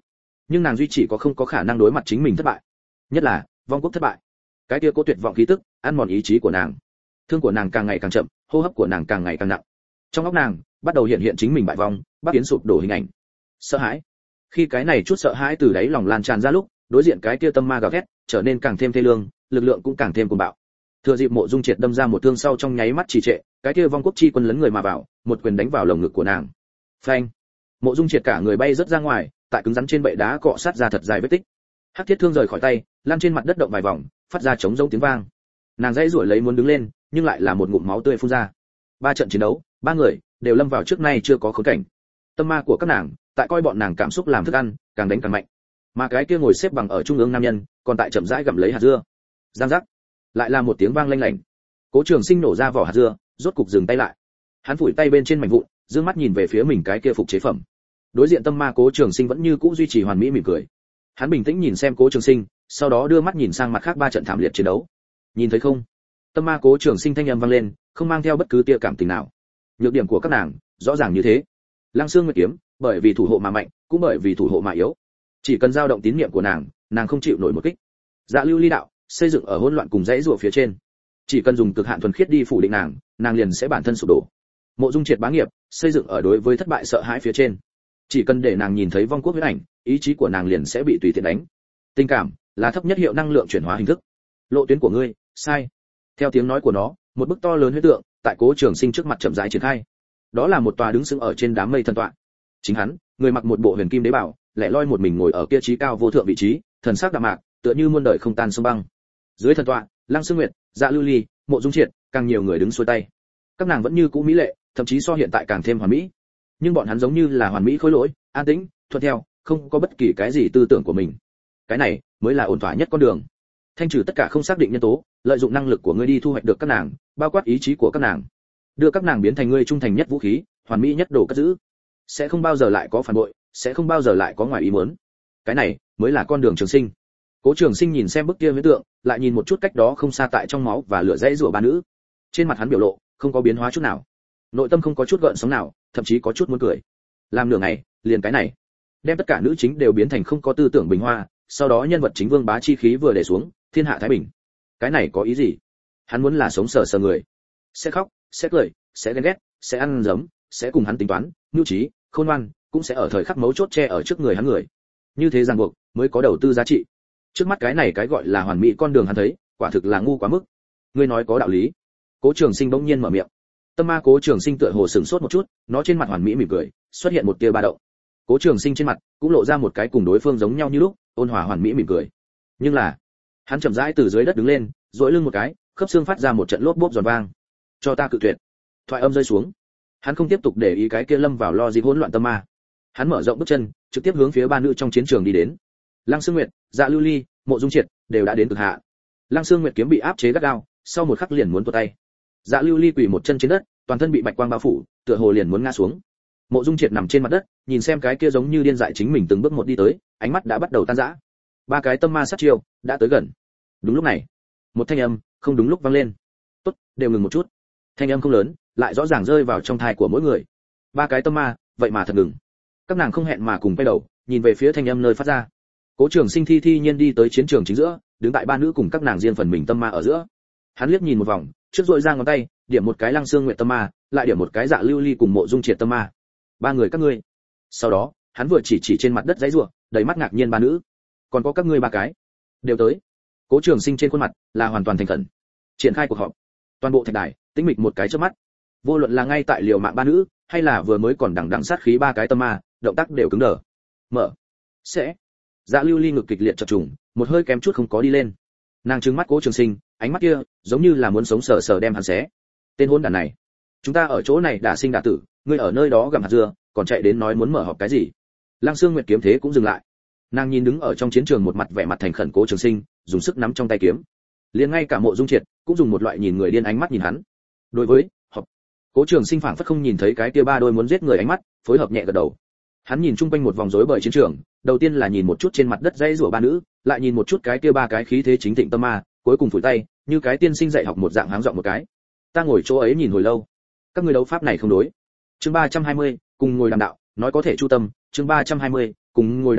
nhưng nàng duy chỉ có không có khả năng đối mặt chính mình thất bại, nhất là vong quốc thất bại. Cái kia cố tuyệt vọng khí tức ăn mòn ý chí của nàng, thương của nàng càng ngày càng chậm, hô hấp của nàng càng ngày càng nặng. Trong óc nàng bắt đầu hiện hiện chính mình bại vong, Bắc Yến sụp đổ hình ảnh. Sợ hãi. Khi cái này chút sợ hãi từ đáy lòng lan tràn ra lúc, đối diện cái kia tâm ma gào thét, trở nên càng thêm thê lương, lực lượng cũng càng thêm cuồng bạo. Thừa dịp Mộ Dung Triệt đâm ra một thương sau trong nháy mắt trì trệ, cái kia vong quốc chi quân lấn người mà vào, một quyền đánh vào lồng ngực của nàng. Phanh. Mộ Dung Triệt cả người bay rất ra ngoài, tại cứng rắn trên bệ đá cọ sát ra thật dài vết tích. Hắc thiết thương rời khỏi tay, lan trên mặt đất động vài vòng, phát ra trống rỗng tiếng vang. Nàng dãy rủi lấy muốn đứng lên, nhưng lại là một ngụm máu tươi phun ra. Ba trận chiến đấu, ba người đều lâm vào trước nay chưa có khốn cảnh. Tâm ma của các nàng, tại coi bọn nàng cảm xúc làm thức ăn, càng đánh càng mạnh. Mà cái kia ngồi xếp bằng ở trung ương nam nhân, còn tại chậm rãi gặm lấy hạt dưa. Giang giác, lại là một tiếng vang lanh lảnh. Cố Trường Sinh nổ ra vỏ hạt dưa, rốt cục dừng tay lại. Hắn phủi tay bên trên mảnh vụn, dương mắt nhìn về phía mình cái kia phục chế phẩm. Đối diện tâm ma Cố Trường Sinh vẫn như cũ duy trì hoàn mỹ mỉm cười. Hắn bình tĩnh nhìn xem Cố Trường Sinh, sau đó đưa mắt nhìn sang mặt khác ba trận thảm liệt chiến đấu. Nhìn thấy không? Tâm ma Cố Trường Sinh thanh âm vang lên, không mang theo bất cứ tia cảm tình nào. Nhược điểm của các nàng rõ ràng như thế. Lăng Xương Nguyệt kiếm, bởi vì thủ hộ mà mạnh, cũng bởi vì thủ hộ mà yếu. Chỉ cần dao động tín niệm của nàng, nàng không chịu nổi một kích. Dạ Lưu Ly đạo, xây dựng ở hỗn loạn cùng dãy rủa phía trên. Chỉ cần dùng cực hạn thuần khiết đi phủ định nàng, nàng liền sẽ bản thân sụp đổ. Mộ Dung Triệt bá nghiệp, xây dựng ở đối với thất bại sợ hãi phía trên. Chỉ cần để nàng nhìn thấy vong quốc huyết ảnh, ý chí của nàng liền sẽ bị tùy tiện đánh. Tình cảm là thấp nhất hiệu năng lượng chuyển hóa hình thức. Lộ tuyến của ngươi, sai. Theo tiếng nói của nó, một bức to lớn huyết tượng tại Cố Trường Sinh trước mặt chậm rãi triển khai. Đó là một tòa đứng sững ở trên đám mây thần tọa. Chính hắn, người mặc một bộ huyền kim đế bảo, lẻ loi một mình ngồi ở kia trí cao vô thượng vị trí, thần sắc đạm mạc, tựa như muôn đời không tan sông băng. Dưới thần tọa, Lăng Xương Nguyệt, Dạ Lưu Ly, Mộ Dung Triệt, càng nhiều người đứng xuôi tay. Các nàng vẫn như cũ mỹ lệ, thậm chí so hiện tại càng thêm hoàn mỹ. Nhưng bọn hắn giống như là hoàn mỹ khối lỗi, an tĩnh, thuận theo, không có bất kỳ cái gì tư tưởng của mình. Cái này mới là ổn thỏa nhất con đường. Thanh trừ tất cả không xác định nhân tố, lợi dụng năng lực của ngươi đi thu hoạch được các nàng, bao quát ý chí của các nàng, đưa các nàng biến thành ngươi trung thành nhất vũ khí, hoàn mỹ nhất đồ cất giữ. Sẽ không bao giờ lại có phản bội, sẽ không bao giờ lại có ngoài ý muốn. Cái này mới là con đường trường sinh. Cố Trường Sinh nhìn xem bức kia huyễn tượng, lại nhìn một chút cách đó không xa tại trong máu và lửa dãy rủa ba nữ. Trên mặt hắn biểu lộ không có biến hóa chút nào, nội tâm không có chút gợn sóng nào, thậm chí có chút muốn cười. Làm nửa ngày, liền cái này, đem tất cả nữ chính đều biến thành không có tư tưởng bình hoa, sau đó nhân vật chính vương bá chi khí vừa để xuống, thiên hạ thái bình. Cái này có ý gì? Hắn muốn là sống sờ sờ người, sẽ khóc, sẽ cười, sẽ ghen ghét, sẽ ăn giấm, sẽ cùng hắn tính toán, nhu trí, khôn ngoan, cũng sẽ ở thời khắc mấu chốt che ở trước người hắn người. Như thế ràng buộc mới có đầu tư giá trị. Trước mắt cái này cái gọi là hoàn mỹ con đường hắn thấy, quả thực là ngu quá mức. Ngươi nói có đạo lý. Cố Trường Sinh bỗng nhiên mở miệng. Tâm ma Cố Trường Sinh tựa hồ sửng sốt một chút, nó trên mặt hoàn mỹ mỉm cười, xuất hiện một tia ba động. Cố Trường Sinh trên mặt cũng lộ ra một cái cùng đối phương giống nhau như lúc, ôn hòa hoàn mỹ mỉm cười. Nhưng là, hắn chậm rãi từ dưới đất đứng lên, duỗi lưng một cái, khớp xương phát ra một trận lốp bốp giòn vang. Cho ta cự tuyệt. Thoại âm rơi xuống. Hắn không tiếp tục để ý cái kia lâm vào lo dịp hỗn loạn tâm ma. Hắn mở rộng bước chân, trực tiếp hướng phía ba nữ trong chiến trường đi đến. Lăng Xương Nguyệt, Dạ Lưu Ly, Mộ Dung Triệt đều đã đến cực hạ. Lăng Xương Nguyệt kiếm bị áp chế gắt gao, sau một khắc liền muốn tuột tay. Dạ Lưu Ly quỳ một chân trên đất, toàn thân bị bạch quang bao phủ, tựa hồ liền muốn ngã xuống. Mộ Dung Triệt nằm trên mặt đất, nhìn xem cái kia giống như điên dại chính mình từng bước một đi tới, ánh mắt đã bắt đầu tan rã. Ba cái tâm ma sát chiêu đã tới gần. Đúng lúc này, một thanh âm không đúng lúc vang lên. "Tốt, đều ngừng một chút." Thanh âm không lớn, lại rõ ràng rơi vào trong tai của mỗi người. Ba cái tâm ma, vậy mà thật ngừng. Các nàng không hẹn mà cùng quay đầu, nhìn về phía thanh âm nơi phát ra. Cố Trường Sinh thi thi nhiên đi tới chiến trường chính giữa, đứng tại ba nữ cùng các nàng riêng phần mình tâm ma ở giữa. Hắn liếc nhìn một vòng, trước dội ra ngón tay, điểm một cái Lăng Xương Nguyệt tâm ma, lại điểm một cái Dạ Lưu Ly cùng Mộ Dung Triệt tâm ma. Ba người các ngươi. Sau đó, hắn vừa chỉ chỉ trên mặt đất giãy giụa, đầy mắt ngạc nhiên ba nữ. Còn có các ngươi ba cái, đều tới. Cố Trường Sinh trên khuôn mặt là hoàn toàn thành khẩn. Triển khai cuộc họp. Toàn bộ thạch đài tĩnh mịch một cái chớp mắt. Vô luận là ngay tại liều mạng ba nữ, hay là vừa mới còn đằng đằng sát khí ba cái tâm ma, động tác đều cứng đờ. Mở. Sẽ. Dạ Lưu Ly ngực kịch liệt chập trùng, một hơi kém chút không có đi lên. Nàng trừng mắt Cố Trường Sinh, ánh mắt kia giống như là muốn sống sờ sờ đem hắn xé. Tên hỗn đản này, chúng ta ở chỗ này đã sinh đã tử, ngươi ở nơi đó gặm hạt dưa, còn chạy đến nói muốn mở họp cái gì? Lăng Xương Nguyệt kiếm thế cũng dừng lại. Nàng nhìn đứng ở trong chiến trường một mặt vẻ mặt thành khẩn Cố Trường Sinh, dùng sức nắm trong tay kiếm. Liền ngay cả Mộ Dung Triệt cũng dùng một loại nhìn người điên ánh mắt nhìn hắn. Đối với họp, Cố Trường Sinh phảng phất không nhìn thấy cái kia ba đôi muốn giết người ánh mắt, phối hợp nhẹ gật đầu. Hắn nhìn chung quanh một vòng rối bời chiến trường, đầu tiên là nhìn một chút trên mặt đất dãy rủa ba nữ, lại nhìn một chút cái kia ba cái khí thế chính thịnh tâm ma, cuối cùng phủi tay, như cái tiên sinh dạy học một dạng háng giọng một cái. Ta ngồi chỗ ấy nhìn hồi lâu. Các ngươi đấu pháp này không đối. Chương ba trăm hai mươi, cùng ngồi đàm đạo, nói có thể chu tâm, chương ba trăm hai mươi, cùng ngồi đàm đạo,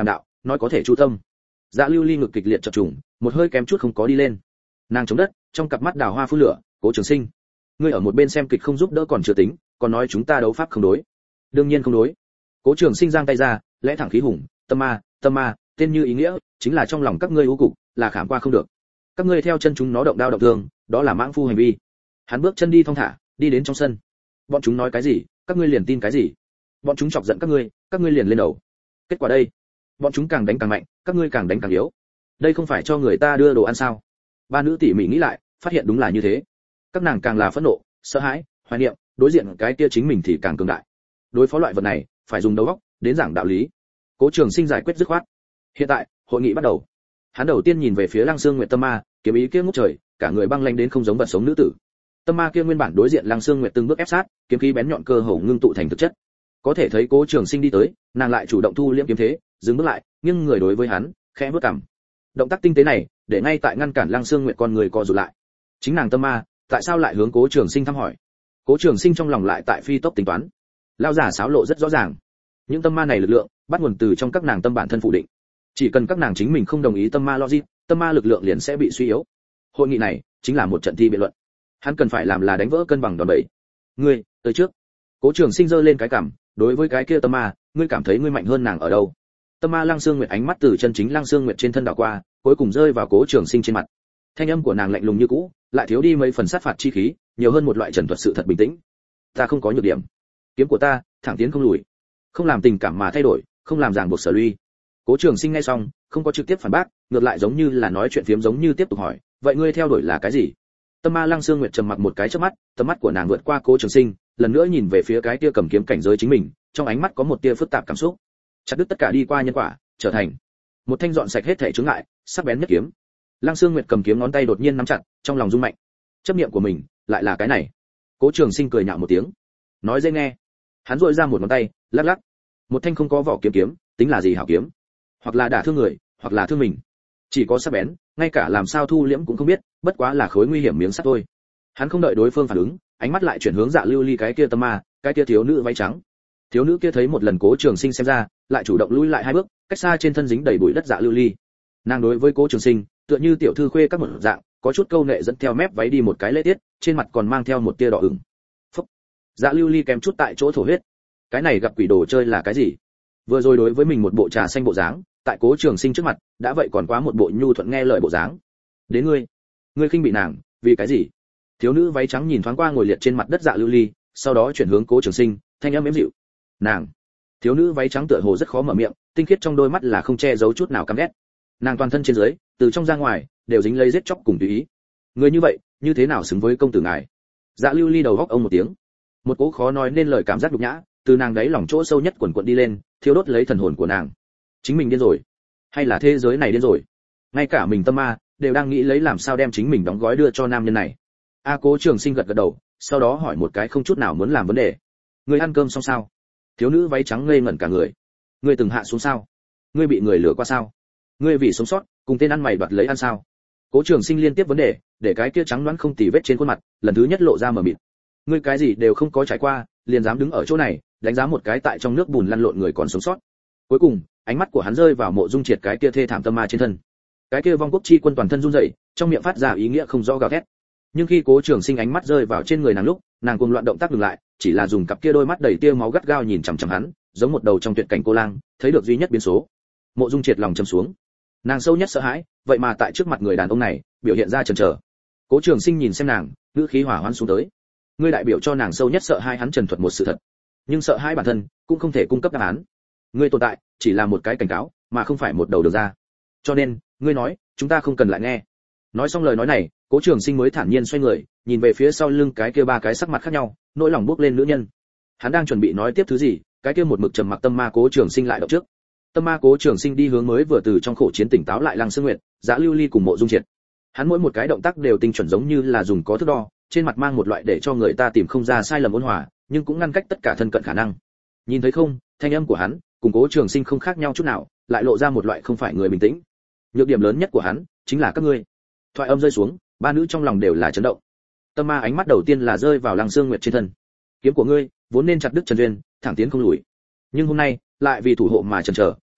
nói có thể chu tâm. Dạ Lưu Ly ngực kịch liệt chập trùng, một hơi kém chút không có đi lên. Nàng chống đất, trong cặp mắt đào hoa phun lửa, Cố Trường Sinh, ngươi ở một bên xem kịch không giúp đỡ còn chưa tính, còn nói chúng ta đấu pháp không đối. Đương nhiên không đối. Cố Trường Sinh giang tay ra, lẽ thẳng khí hùng, tâm ma, tâm ma, tên như ý nghĩa, chính là trong lòng các ngươi u cục, là khảm qua không được. Các ngươi theo chân chúng nó động đao động thương, đó là mãng phu hành vi. Hắn bước chân đi thong thả, đi đến trong sân. Bọn chúng nói cái gì, các ngươi liền tin cái gì. Bọn chúng chọc giận các ngươi, các ngươi liền lên đầu. Kết quả đây, bọn chúng càng đánh càng mạnh, các ngươi càng đánh càng yếu. Đây không phải cho người ta đưa đồ ăn sao? Ba nữ tỉ mỉ nghĩ lại, phát hiện đúng là như thế. Các nàng càng là phẫn nộ, sợ hãi, hoài niệm, đối diện cái kia chính mình thì càng cường đại. Đối phó loại vật này, phải dùng đầu óc đến giảng đạo lý. Cố Trường Sinh giải quyết dứt khoát. Hiện tại, hội nghị bắt đầu. Hắn đầu tiên nhìn về phía Lăng Xương Nguyệt Tâm Ma, kiếm ý kia ngút trời, cả người băng lãnh đến không giống vật sống nữ tử. Tâm Ma kia nguyên bản đối diện Lăng Xương Nguyệt từng bước ép sát, kiếm khí bén nhọn cơ hồ ngưng tụ thành thực chất. Có thể thấy Cố Trường Sinh đi tới, nàng lại chủ động thu liễm kiếm thế, dừng bước lại, nhưng người đối với hắn, khẽ bước cằm. Động tác tinh tế này, để ngay tại ngăn cản Lăng Xương Nguyệt con người co rụt lại. Chính nàng Tâm Ma, tại sao lại hướng Cố Trường Sinh thăm hỏi? Cố Trường Sinh trong lòng lại tại phi tốc tính toán. Lão giả xáo lộ rất rõ ràng. Những tâm ma này lực lượng, bắt nguồn từ trong các nàng tâm bản thân phủ định. Chỉ cần các nàng chính mình không đồng ý tâm ma logic, tâm ma lực lượng liền sẽ bị suy yếu. Hội nghị này chính là một trận thi biện luận. Hắn cần phải làm là đánh vỡ cân bằng đòn bẩy. Ngươi, tới trước. Cố Trường Sinh giơ lên cái cằm, đối với cái kia tâm ma, ngươi cảm thấy ngươi mạnh hơn nàng ở đâu? Tâm ma Lăng Xương Nguyệt ánh mắt từ chân chính Lăng Xương Nguyệt trên thân đảo qua, cuối cùng rơi vào Cố Trường Sinh trên mặt. Thanh âm của nàng lạnh lùng như cũ, lại thiếu đi mấy phần sát phạt chi khí, nhiều hơn một loại trần thuật sự thật bình tĩnh. Ta không có nhược điểm. Kiếm của ta, thẳng tiến không lùi. Không làm tình cảm mà thay đổi, không làm ràng buộc sở luy. Cố Trường Sinh nghe xong, không có trực tiếp phản bác, ngược lại giống như là nói chuyện phiếm giống như tiếp tục hỏi, vậy ngươi theo đuổi là cái gì? Tâm ma Lăng Xương Nguyệt trầm mặc một cái chớp mắt, tầm mắt của nàng vượt qua Cố Trường Sinh, lần nữa nhìn về phía cái kia cầm kiếm cảnh giới chính mình, trong ánh mắt có một tia phức tạp cảm xúc. Chặt đứt tất cả đi qua nhân quả, trở thành một thanh dọn sạch hết thể chướng ngại, sắc bén nhất kiếm. Lăng Xương Nguyệt cầm kiếm ngón tay đột nhiên nắm chặt, trong lòng rung mạnh. Chấp niệm của mình, lại là cái này. Cố Trường Sinh cười nhạo một tiếng, nói dễ nghe. Hắn duỗi ra một ngón tay, lắc lắc. Một thanh không có vỏ kiếm kiếm, tính là gì hảo kiếm? Hoặc là đả thương người, hoặc là thương mình. Chỉ có sắc bén, ngay cả làm sao thu liễm cũng không biết, bất quá là khối nguy hiểm miếng sắt thôi. Hắn không đợi đối phương phản ứng, ánh mắt lại chuyển hướng Dạ Lưu Ly cái kia tâm ma, cái kia thiếu nữ váy trắng. Thiếu nữ kia thấy một lần Cố Trường Sinh xem ra, lại chủ động lùi lại hai bước, cách xa trên thân dính đầy bụi đất Dạ Lưu Ly. Nàng đối với Cố Trường Sinh, tựa như tiểu thư khuê các một dạng, có chút câu nệ dẫn theo mép váy đi một cái lễ tiết, trên mặt còn mang theo một tia đỏ ửng. Phốc. Dạ Lưu Ly kèm chút tại chỗ thổ huyết. Cái này gặp quỷ đồ chơi là cái gì? Vừa rồi đối với mình một bộ trà xanh bộ dáng, tại Cố Trường Sinh trước mặt, đã vậy còn quá một bộ nhu thuận nghe lời bộ dáng. Đến ngươi, ngươi khinh bị nàng, vì cái gì? Thiếu nữ váy trắng nhìn thoáng qua ngồi liệt trên mặt đất Dạ Lưu Ly, sau đó chuyển hướng Cố Trường Sinh, thanh âm êm dịu. Nàng. Thiếu nữ váy trắng tựa hồ rất khó mở miệng, tinh khiết trong đôi mắt là không che giấu chút nào căm ghét. Nàng toàn thân trên dưới, từ trong ra ngoài, đều dính lấy giết chóc cùng tùy ý. Người như vậy, như thế nào xứng với công tử ngài? Dạ Lưu Ly đầu góc ông một tiếng. Một cỗ khó nói nên lời cảm giác nhục nhã, từ nàng đáy lòng chỗ sâu nhất quần quật đi lên, thiêu đốt lấy thần hồn của nàng. Chính mình điên rồi, hay là thế giới này điên rồi? Ngay cả mình tâm ma đều đang nghĩ lấy làm sao đem chính mình đóng gói đưa cho nam nhân này. A Cố Trường Sinh gật gật đầu, sau đó hỏi một cái không chút nào muốn làm vấn đề. Người ăn cơm xong sao? Thiếu nữ váy trắng ngây ngẩn cả người. Ngươi từng hạ xuống sao? Ngươi bị người lừa qua sao? Ngươi vì sống sót, cùng tên ăn mày đoạt lấy ăn sao? Cố Trường Sinh liên tiếp vấn đề, để cái kia trắng đoán không tì vết trên khuôn mặt, lần thứ nhất lộ ra mờ mịt. Ngươi cái gì đều không có trải qua, liền dám đứng ở chỗ này, đánh giá một cái tại trong nước bùn lăn lộn người còn sống sót. Cuối cùng, ánh mắt của hắn rơi vào Mộ Dung Triệt cái kia thê thảm tâm ma trên thân. Cái kia vong quốc chi quân toàn thân run rẩy, trong miệng phát ra ý nghĩa không rõ gào thét. Nhưng khi Cố Trường Sinh ánh mắt rơi vào trên người nàng lúc, nàng cuồng loạn động tác dừng lại, chỉ là dùng cặp kia đôi mắt đầy tia máu gắt gao nhìn chằm chằm hắn, giống một đầu trong tuyệt cảnh cô lang, thấy được duy nhất biến số. Mộ Dung Triệt lòng trầm xuống. Nàng sâu nhất sợ hãi, vậy mà tại trước mặt người đàn ông này, biểu hiện ra chần chờ. Cố Trường Sinh nhìn xem nàng, ngữ khí hỏa hoãn xuống tới. Ngươi đại biểu cho nàng sâu nhất sợ hãi hắn trần thuật một sự thật, nhưng sợ hãi bản thân cũng không thể cung cấp đáp án. Ngươi tồn tại chỉ là một cái cảnh cáo, mà không phải một đầu đường ra. Cho nên, ngươi nói, chúng ta không cần lại nghe. Nói xong lời nói này, Cố Trường Sinh mới thản nhiên xoay người, nhìn về phía sau lưng cái kia ba cái sắc mặt khác nhau, nỗi lòng bốc lên nữ nhân. Hắn đang chuẩn bị nói tiếp thứ gì, cái kia một mực trầm mặc tâm ma Cố Trường Sinh lại động trước. Tâm ma Cố Trường Sinh đi hướng mới vừa từ trong khổ chiến tỉnh táo lại Lăng Sương Nguyệt, Dạ Lưu Ly cùng Mộ Dung Triệt. Hắn mỗi một cái động tác đều tinh chuẩn giống như là dùng có thước đo, trên mặt mang một loại để cho người ta tìm không ra sai lầm ôn hòa, nhưng cũng ngăn cách tất cả thân cận khả năng. Nhìn thấy không, thanh âm của hắn cùng Cố Trường Sinh không khác nhau chút nào, lại lộ ra một loại không phải người bình tĩnh. Nhược điểm lớn nhất của hắn chính là các ngươi. Thoại âm rơi xuống, ba nữ trong lòng đều là chấn động. Tâm ma ánh mắt đầu tiên là rơi vào Lăng Sương Nguyệt trên thân. Kiếm của ngươi vốn nên chặt đứt Trần Duyên, thẳng tiến không lùi, nhưng hôm nay lại vì thủ hộ mà chần chờ,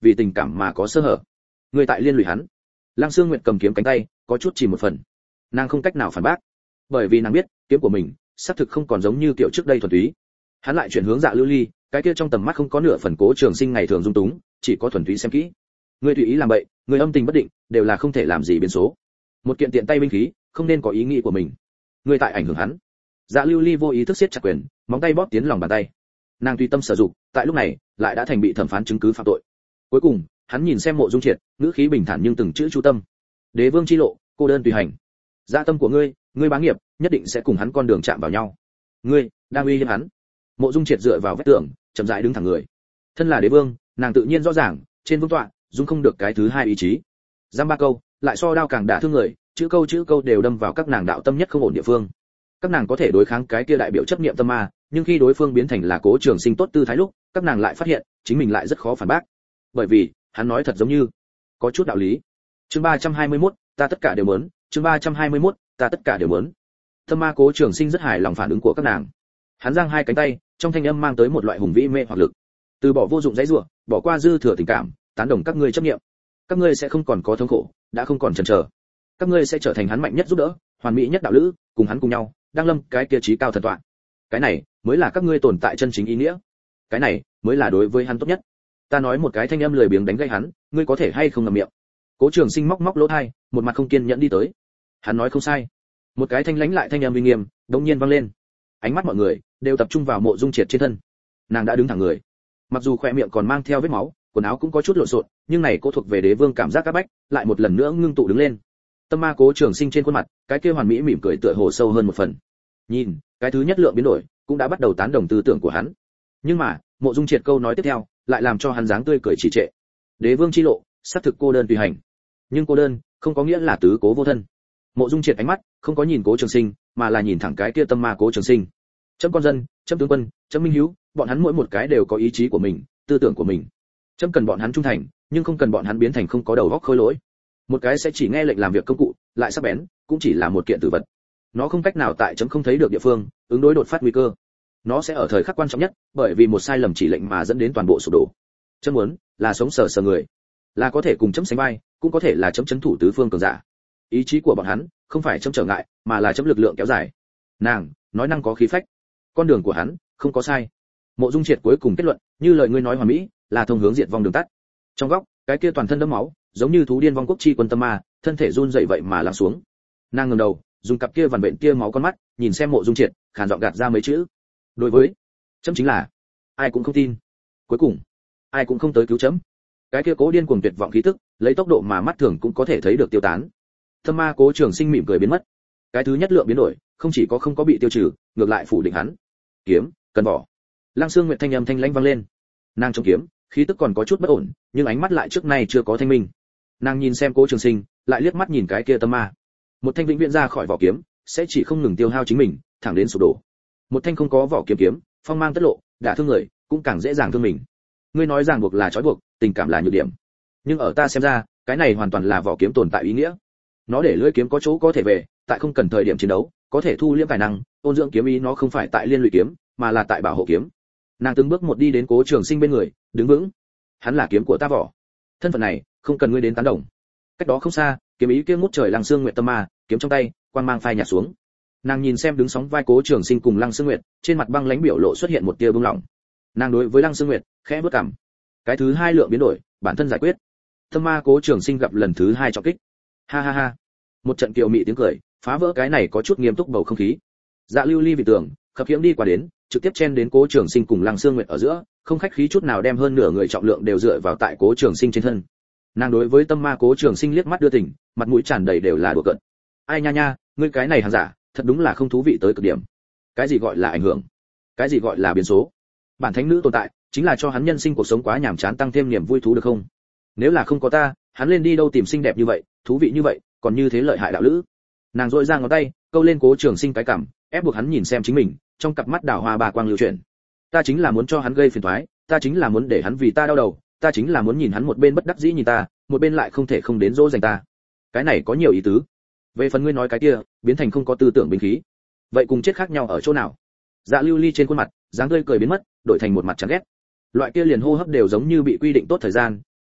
vì tình cảm mà có sơ hở. Ngươi tại liên lụy hắn. Lăng Sương Nguyệt cầm kiếm cánh tay, có chút chìm một phần. Nàng không cách nào phản bác, bởi vì nàng biết, kiếm của mình xác thực không còn giống như kiểu trước đây thuần túy. Hắn lại chuyển hướng Dạ Lưu Ly, cái kia trong tầm mắt không có nửa phần Cố Trường Sinh ngày thường dung túng, chỉ có thuần túy xem kỹ. Ngươi tùy ý làm bậy, người âm tình bất định, đều là không thể làm gì biến số. Một kiện tiện tay binh khí, không nên có ý nghĩ của mình. Ngươi tại ảnh hưởng hắn. Dạ Lưu Ly vô ý thức siết chặt quyền, móng tay bóp tiến lòng bàn tay. Nàng tùy tâm sử dụng, tại lúc này lại đã thành bị thẩm phán chứng cứ phạm tội. Cuối cùng, hắn nhìn xem Mộ Dung Triệt, ngữ khí bình thản nhưng từng chữ chú tâm. Đế vương chi lộ, cô đơn tùy hành. Dạ tâm của ngươi, ngươi bá nghiệp, nhất định sẽ cùng hắn con đường chạm vào nhau. Ngươi đang uy hiếp hắn. Mộ Dung Triệt dựa vào vách tường, chậm rãi đứng thẳng người. Thân là đế vương, nàng tự nhiên rõ ràng, trên vương tọa, dung không được cái thứ hai ý chí. Giam ba câu, lại so đao càng đả thương người, chữ câu chữ câu đều đâm vào các nàng đạo tâm nhất không ổn địa phương. Các nàng có thể đối kháng cái kia đại biểu chấp niệm tâm ma, nhưng khi đối phương biến thành là Cố Trường Sinh tốt tư thái lúc, các nàng lại phát hiện, chính mình lại rất khó phản bác. Bởi vì, hắn nói thật giống như có chút đạo lý. Chương ba trăm hai mươi mốt, ta tất cả đều muốn, chương ba trăm hai mươi mốt, ta tất cả đều muốn. Tâm ma Cố Trường Sinh rất hài lòng phản ứng của các nàng. Hắn giang hai cánh tay, trong thanh âm mang tới một loại hùng vĩ mê hoặc lực. Từ bỏ vô dụng dãy rủa, bỏ qua dư thừa tình cảm, tán đồng các ngươi chấp niệm. Các ngươi sẽ không còn có thống khổ, đã không còn chần chờ. Các ngươi sẽ trở thành hắn mạnh nhất giúp đỡ, hoàn mỹ nhất đạo lữ, cùng hắn cùng nhau, đang lâm cái kia trí cao thần tọa. Cái này mới là các ngươi tồn tại chân chính ý nghĩa. Cái này mới là đối với hắn tốt nhất. Ta nói một cái thanh âm lười biếng đánh gây hắn, ngươi có thể hay không ngậm miệng. Cố Trường Sinh móc móc lỗ tai, một mặt không kiên nhẫn đi tới. Hắn nói không sai. Một cái thanh lãnh lại thanh âm uy nghiêm, đống nhiên vang lên. Ánh mắt mọi người đều tập trung vào Mộ Dung Triệt trên thân. Nàng đã đứng thẳng người. Mặc dù khóe miệng còn mang theo vết máu, quần áo cũng có chút lộn xộn, nhưng này cô thuộc về đế vương cảm giác các bách, lại một lần nữa ngưng tụ đứng lên. Tâm ma Cố Trường Sinh trên khuôn mặt, cái kia hoàn mỹ mỉm cười tựa hồ sâu hơn một phần. Nhìn, cái thứ nhất lượng biến đổi, cũng đã bắt đầu tán đồng tư tưởng của hắn. Nhưng mà, Mộ Dung Triệt câu nói tiếp theo, lại làm cho hắn dáng tươi cười trì trệ. Đế vương chi lộ, xác thực cô đơn tùy hành. Nhưng cô đơn, không có nghĩa là tứ cố vô thân. Mộ Dung Triệt ánh mắt, không có nhìn Cố Trường Sinh, mà là nhìn thẳng cái kia tâm ma Cố Trường Sinh. Chấm con dân, chấm tướng quân, chấm minh hữu, bọn hắn mỗi một cái đều có ý chí của mình, tư tưởng của mình. Chấm cần bọn hắn trung thành, nhưng không cần bọn hắn biến thành không có đầu óc khôi lỗi. Một cái sẽ chỉ nghe lệnh làm việc công cụ, lại sắc bén, cũng chỉ là một kiện tử vật. Nó không cách nào tại chấm không thấy được địa phương, ứng đối đột phát nguy cơ. Nó sẽ ở thời khắc quan trọng nhất, bởi vì một sai lầm chỉ lệnh mà dẫn đến toàn bộ sụp đổ. Chấm muốn là sống sờ sờ người, là có thể cùng chấm sánh vai, cũng có thể là chấm chấn thủ tứ phương cường giả. Ý chí của bọn hắn, không phải chấm trở ngại, mà là chấm lực lượng kéo dài. Nàng nói năng có khí phách, con đường của hắn không có sai. Mộ Dung Triệt cuối cùng kết luận, như lời ngươi nói hoàn mỹ, là thông hướng diệt vong đường tắt. Trong góc, cái kia toàn thân đẫm máu, giống như thú điên vong quốc chi quân tâm ma, thân thể run rẩy vậy mà lắng xuống. Nàng ngẩng đầu, dùng cặp kia vằn vện kia máu con mắt, nhìn xem Mộ Dung Triệt, khàn giọng gạt ra mấy chữ. Đối với chấm chính là ai cũng không tin. Cuối cùng, ai cũng không tới cứu chấm. Cái kia cố điên cuồng tuyệt vọng khí tức, lấy tốc độ mà mắt thường cũng có thể thấy được tiêu tán. Tâm ma Cố Trường Sinh mỉm cười biến mất. Cái thứ nhất lượng biến đổi, không chỉ có không có bị tiêu trừ, ngược lại phủ định hắn. Kiếm, cần vỏ. Lăng Sương Nguyệt thanh âm thanh lãnh vang lên. Nàng chống kiếm, khí tức còn có chút bất ổn, nhưng ánh mắt lại trước nay chưa có thanh minh. Nàng nhìn xem Cố Trường Sinh, lại liếc mắt nhìn cái kia tâm ma. Một thanh vĩnh viễn ra khỏi vỏ kiếm, sẽ chỉ không ngừng tiêu hao chính mình, thẳng đến sụp đổ. Một thanh không có vỏ kiếm kiếm, phong mang tất lộ, đả thương người, cũng càng dễ dàng thương mình. Ngươi nói ràng buộc là trói buộc, tình cảm là nhược điểm. Nhưng ở ta xem ra, cái này hoàn toàn là vỏ kiếm tồn tại ý nghĩa. Nó để lưỡi kiếm có chỗ có thể về, tại không cần thời điểm chiến đấu, có thể thu liễm tài năng, ôn dưỡng kiếm ý nó không phải tại liên lụy kiếm, mà là tại bảo hộ kiếm. Nàng từng bước một đi đến Cố Trường Sinh bên người, đứng vững. Hắn là kiếm của ta vỏ. Thân phận này, không cần ngươi đến tán đồng. Cách đó không xa, kiếm ý kia ngút trời Lăng Sương Nguyệt tâm ma, kiếm trong tay, quang mang phai nhạt xuống. Nàng nhìn xem đứng sóng vai Cố Trường Sinh cùng Lăng Sương Nguyệt, trên mặt băng lãnh biểu lộ xuất hiện một tia bừng lỏng. Nàng đối với Lăng Sương Nguyệt khẽ bước cằm. Cái thứ hai lượng biến đổi, bản thân giải quyết. Tâm ma Cố Trường Sinh gặp lần thứ hai trọng kích. Ha ha ha. Một trận kiều mị tiếng cười, phá vỡ cái này có chút nghiêm túc bầu không khí. Dạ Lưu Ly vì tưởng, khập khiễng đi qua đến, trực tiếp chen đến Cố Trường Sinh cùng Lăng Sương Nguyệt ở giữa, không khách khí chút nào đem hơn nửa người trọng lượng đều dựa vào tại Cố Trường Sinh trên thân. Nàng đối với tâm ma Cố Trường Sinh liếc mắt đưa tình, mặt mũi tràn đầy đều là đùa cợt. Ai nha nha, ngươi cái này hàng giả, thật đúng là không thú vị tới cực điểm. Cái gì gọi là ảnh hưởng? Cái gì gọi là biến số? Bản thánh nữ tồn tại, chính là cho hắn nhân sinh cuộc sống quá nhàm chán tăng thêm niềm vui thú được không? Nếu là không có ta, hắn lên đi đâu tìm xinh đẹp như vậy, thú vị như vậy, còn như thế lợi hại đạo lữ. Nàng dội ra ngón tay, câu lên Cố Trường Sinh cái cằm, ép buộc hắn nhìn xem chính mình, trong cặp mắt đào hoa bà quang lưu chuyển. Ta chính là muốn cho hắn gây phiền toái, ta chính là muốn để hắn vì ta đau đầu, ta chính là muốn nhìn hắn một bên bất đắc dĩ nhìn ta, một bên lại không thể không đến dỗ dành ta. Cái này có nhiều ý tứ. Về phần ngươi nói cái kia, biến thành không có tư tưởng binh khí, vậy cùng chết khác nhau ở chỗ nào? Dạ Lưu Ly trên khuôn mặt, dáng tươi cười biến mất, đổi thành một mặt chán ghét. Loại kia liền hô hấp đều giống như bị quy định tốt thời gian,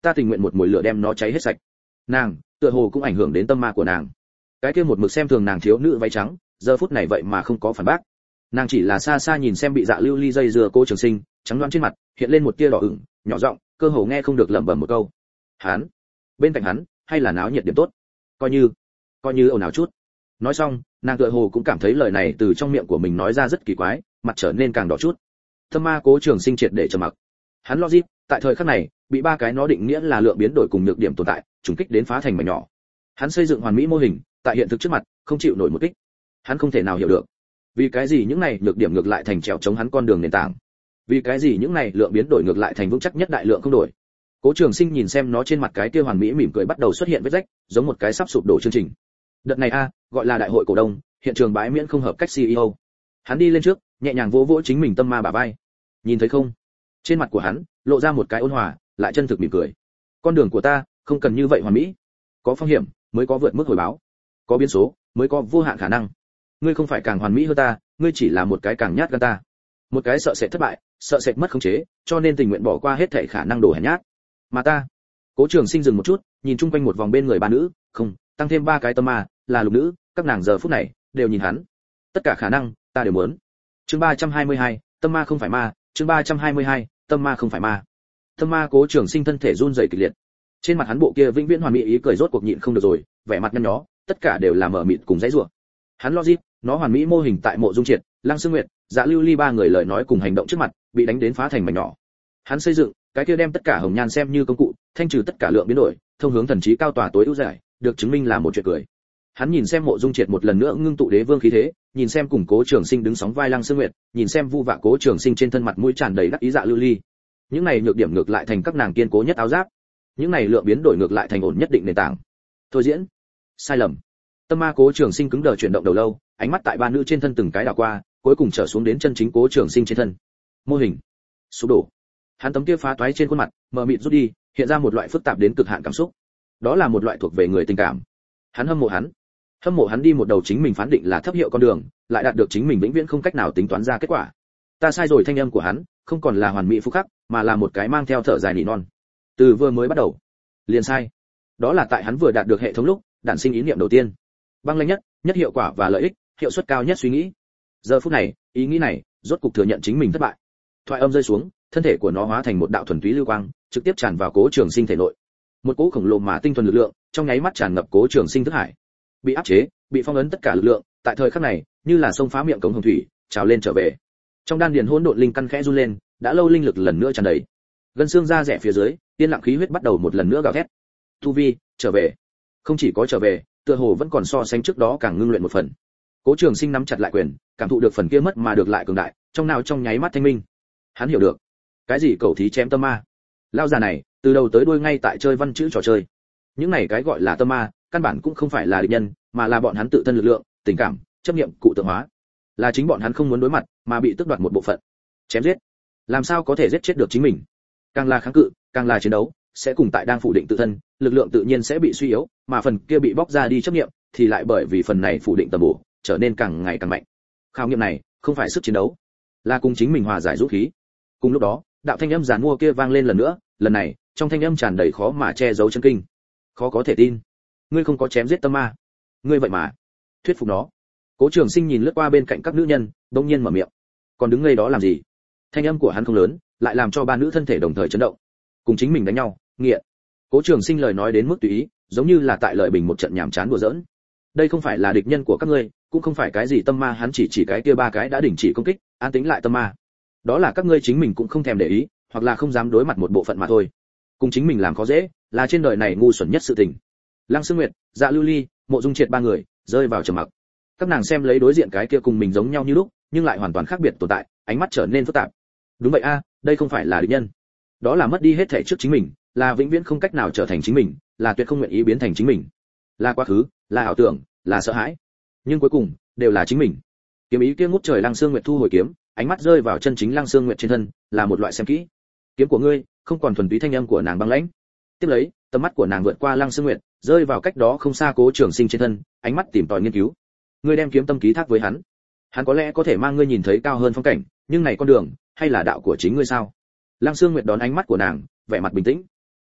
ta tình nguyện một mùi lửa đem nó cháy hết sạch. Nàng, tựa hồ cũng ảnh hưởng đến tâm ma của nàng. Cái kia một mực xem thường nàng thiếu nữ váy trắng, giờ phút này vậy mà không có phản bác. Nàng chỉ là xa xa nhìn xem bị Dạ Lưu Ly dây dưa Cố Trường Sinh, trắng đoán trên mặt hiện lên một tia đỏ ửng, nhỏ giọng, cơ hồ nghe không được lẩm bẩm một câu. Hắn, bên cạnh hắn, hay là náo nhiệt điểm tốt. Coi như, coi như ồn ào chút. Nói xong, nàng tựa hồ cũng cảm thấy lời này từ trong miệng của mình nói ra rất kỳ quái, mặt trở nên càng đỏ chút. Tâm ma Cố Trường Sinh triệt để trầm mặc. Hắn logic, tại thời khắc này, bị ba cái nó định nghĩa là lượng biến đổi cùng nhược điểm tồn tại, trùng kích đến phá thành mảnh nhỏ. Hắn xây dựng hoàn mỹ mô hình, tại hiện thực trước mặt, không chịu nổi một kích. Hắn không thể nào hiểu được, vì cái gì những này nhược điểm ngược lại thành trèo chống hắn con đường nền tảng. Vì cái gì những này lượng biến đổi ngược lại thành vững chắc nhất đại lượng không đổi. Cố Trường Sinh nhìn xem nó trên mặt cái kia hoàn mỹ mỉm cười bắt đầu xuất hiện vết rách, giống một cái sắp sụp đổ chương trình. Đợt này a, gọi là đại hội cổ đông, hiện trường bãi miễn không hợp cách xê e ô. Hắn đi lên trước, nhẹ nhàng vỗ vỗ chính mình tâm ma bả vai. Nhìn thấy không? Trên mặt của hắn lộ ra một cái ôn hòa, lại chân thực mỉm cười. Con đường của ta không cần như vậy hoàn mỹ, có phong hiểm mới có vượt mức hồi báo, có biến số mới có vô hạn khả năng. Ngươi không phải càng hoàn mỹ hơn ta, ngươi chỉ là một cái càng nhát gan ta, một cái sợ sệt thất bại, sợ sệt mất khống chế, cho nên tình nguyện bỏ qua hết thảy khả năng đổ hèn nhát. Mà ta, Cố Trường Sinh dừng một chút, nhìn chung quanh một vòng bên người ba nữ, không, tăng thêm ba cái tâm ma, là lục nữ, các nàng giờ phút này đều nhìn hắn. Tất cả khả năng, ta đều muốn. Chương ba trăm hai mươi hai, tâm ma không phải ma, chương ba trăm hai mươi hai, tâm ma không phải ma. Tâm ma Cố Trường Sinh thân thể run rẩy kịch liệt. Trên mặt hắn bộ kia vĩnh viễn hoàn mỹ ý cười rốt cuộc nhịn không được rồi, vẻ mặt nhăn nhó, tất cả đều là mở mịt cùng dãy rủa. Hắn logic, nó hoàn mỹ mô hình tại Mộ Dung Triệt, Lăng Sương Nguyệt, Dạ Lưu Ly ba người lời nói cùng hành động trước mặt, bị đánh đến phá thành mảnh nhỏ. Hắn xây dựng, cái kia đem tất cả hồng nhan xem như công cụ, thanh trừ tất cả lượng biến đổi, thông hướng thần trí cao tòa tối ưu giải, được chứng minh là một chuyện cười. Hắn nhìn xem Mộ Dung Triệt một lần nữa ngưng tụ đế vương khí thế, nhìn xem cùng Cố Trường Sinh đứng sóng vai Lăng Sương Nguyệt, nhìn xem vu vạ Cố Trường Sinh trên thân mặt mũi tràn đầy đắc ý Dạ Lưu Ly. Những này nhược điểm ngược lại thành các nàng kiên cố nhất áo giáp, những này lượng biến đổi ngược lại thành ổn nhất định nền tảng. Thôi diễn, sai lầm. Tâm ma Cố Trường Sinh cứng đờ chuyển động đầu lâu, ánh mắt tại ba nữ trên thân từng cái đảo qua, cuối cùng trở xuống đến chân chính Cố Trường Sinh trên thân. Mô hình sụp đổ. Hắn tấm kia phá toái trên khuôn mặt mờ mịt rút đi, hiện ra một loại phức tạp đến cực hạn cảm xúc. Đó là một loại thuộc về người tình cảm. Hắn hâm mộ hắn, hâm mộ hắn đi một đầu chính mình phán định là thấp hiệu con đường, lại đạt được chính mình vĩnh viễn không cách nào tính toán ra kết quả. Ta sai rồi. Thanh âm của hắn không còn là hoàn mỹ phúc khắc, mà là một cái mang theo thở dài nỉ non. Từ vừa mới bắt đầu, liền sai. Đó là tại hắn vừa đạt được hệ thống lúc, đản sinh ý niệm đầu tiên. Băng lãnh nhất, nhất hiệu quả và lợi ích, hiệu suất cao nhất suy nghĩ. Giờ phút này, ý nghĩ này rốt cục thừa nhận chính mình thất bại. Thoại âm rơi xuống, thân thể của nó hóa thành một đạo thuần túy lưu quang, trực tiếp tràn vào Cố Trường Sinh thể nội. Một cỗ khổng lồ mà tinh thuần lực lượng, trong nháy mắt tràn ngập Cố Trường Sinh thức hải. Bị áp chế, bị phong ấn tất cả lực lượng, tại thời khắc này, như là sông phá miệng cống hồng thủy, trào lên trở về. Trong đan điền hỗn độn linh căn khẽ run lên, đã lâu linh lực lần nữa tràn đầy. Gân xương da rẻ phía dưới, tiên lặng khí huyết bắt đầu một lần nữa gào thét. Tu vi trở về. Không chỉ có trở về, tựa hồ vẫn còn so sánh trước đó càng ngưng luyện một phần. Cố Trường Sinh nắm chặt lại quyền, cảm thụ được phần kia mất mà được lại cường đại, trong nào trong nháy mắt thanh minh. Hắn hiểu được, cái gì cầu thí chém tâm ma. Lao già này, từ đầu tới đuôi ngay tại chơi văn chữ trò chơi. Những này cái gọi là tâm ma, căn bản cũng không phải là địch nhân, mà là bọn hắn tự thân lực lượng, tình cảm, chấp niệm cụ tượng hóa. Là chính bọn hắn không muốn đối mặt, mà bị tước đoạt một bộ phận. Chém giết, làm sao có thể giết chết được chính mình? Càng là kháng cự, càng là chiến đấu, sẽ cùng tại đang phủ định tự thân, lực lượng tự nhiên sẽ bị suy yếu, mà phần kia bị bóc ra đi chấp niệm, thì lại bởi vì phần này phủ định tầm bổ, trở nên càng ngày càng mạnh. Khảo nghiệm này, không phải sức chiến đấu, là cùng chính mình hòa giải dũng khí. Cùng lúc đó, đạo thanh âm giàn mua kia vang lên lần nữa, lần này, trong thanh âm tràn đầy khó mà che giấu chân kinh. Khó có thể tin, ngươi không có chém giết tâm ma, ngươi vậy mà thuyết phục nó. Cố Trường Sinh nhìn lướt qua bên cạnh các nữ nhân, đột nhiên mở miệng. Còn đứng ngây đó làm gì? Thanh âm của hắn không lớn, lại làm cho ba nữ thân thể đồng thời chấn động. Cùng chính mình đánh nhau, nghiện. Cố Trường Sinh lời nói đến mức tùy ý, giống như là tại lợi bình một trận nhảm chán đùa giỡn. Đây không phải là địch nhân của các ngươi, cũng không phải cái gì tâm ma, hắn chỉ chỉ cái kia ba cái đã đình chỉ công kích, an tĩnh lại tâm ma. Đó là các ngươi chính mình cũng không thèm để ý, hoặc là không dám đối mặt một bộ phận mà thôi. Cùng chính mình làm khó dễ, là trên đời này ngu xuẩn nhất sự tình. Lăng Sương Nguyệt, Dạ Lưu Ly, Mộ Dung Triệt ba người rơi vào trầm mặc. Các nàng xem lấy đối diện cái kia cùng mình giống nhau như lúc, nhưng lại hoàn toàn khác biệt tồn tại, ánh mắt trở nên phức tạp. Đúng vậy a, đây không phải là địch nhân, đó là mất đi hết thể trước chính mình, là vĩnh viễn không cách nào trở thành chính mình, là tuyệt không nguyện ý biến thành chính mình, là quá khứ, là ảo tưởng, là sợ hãi, nhưng cuối cùng đều là chính mình. Kiếm ý kia ngút trời. Lăng Sương Nguyệt thu hồi kiếm, ánh mắt rơi vào chân chính Lăng Sương Nguyệt trên thân, là một loại xem kỹ. Kiếm của ngươi không còn thuần túy thanh âm của nàng băng lãnh. Tiếp lấy, tầm mắt của nàng vượt qua Lăng Sương Nguyệt, rơi vào cách đó không xa Cố Trường Sinh trên thân, ánh mắt tìm tòi nghiên cứu. Ngươi đem kiếm tâm ký thác với hắn, hắn có lẽ có thể mang ngươi nhìn thấy cao hơn phong cảnh, nhưng này con đường hay là đạo của chính ngươi sao? Lăng Sương Nguyệt đón ánh mắt của nàng, vẻ mặt bình tĩnh.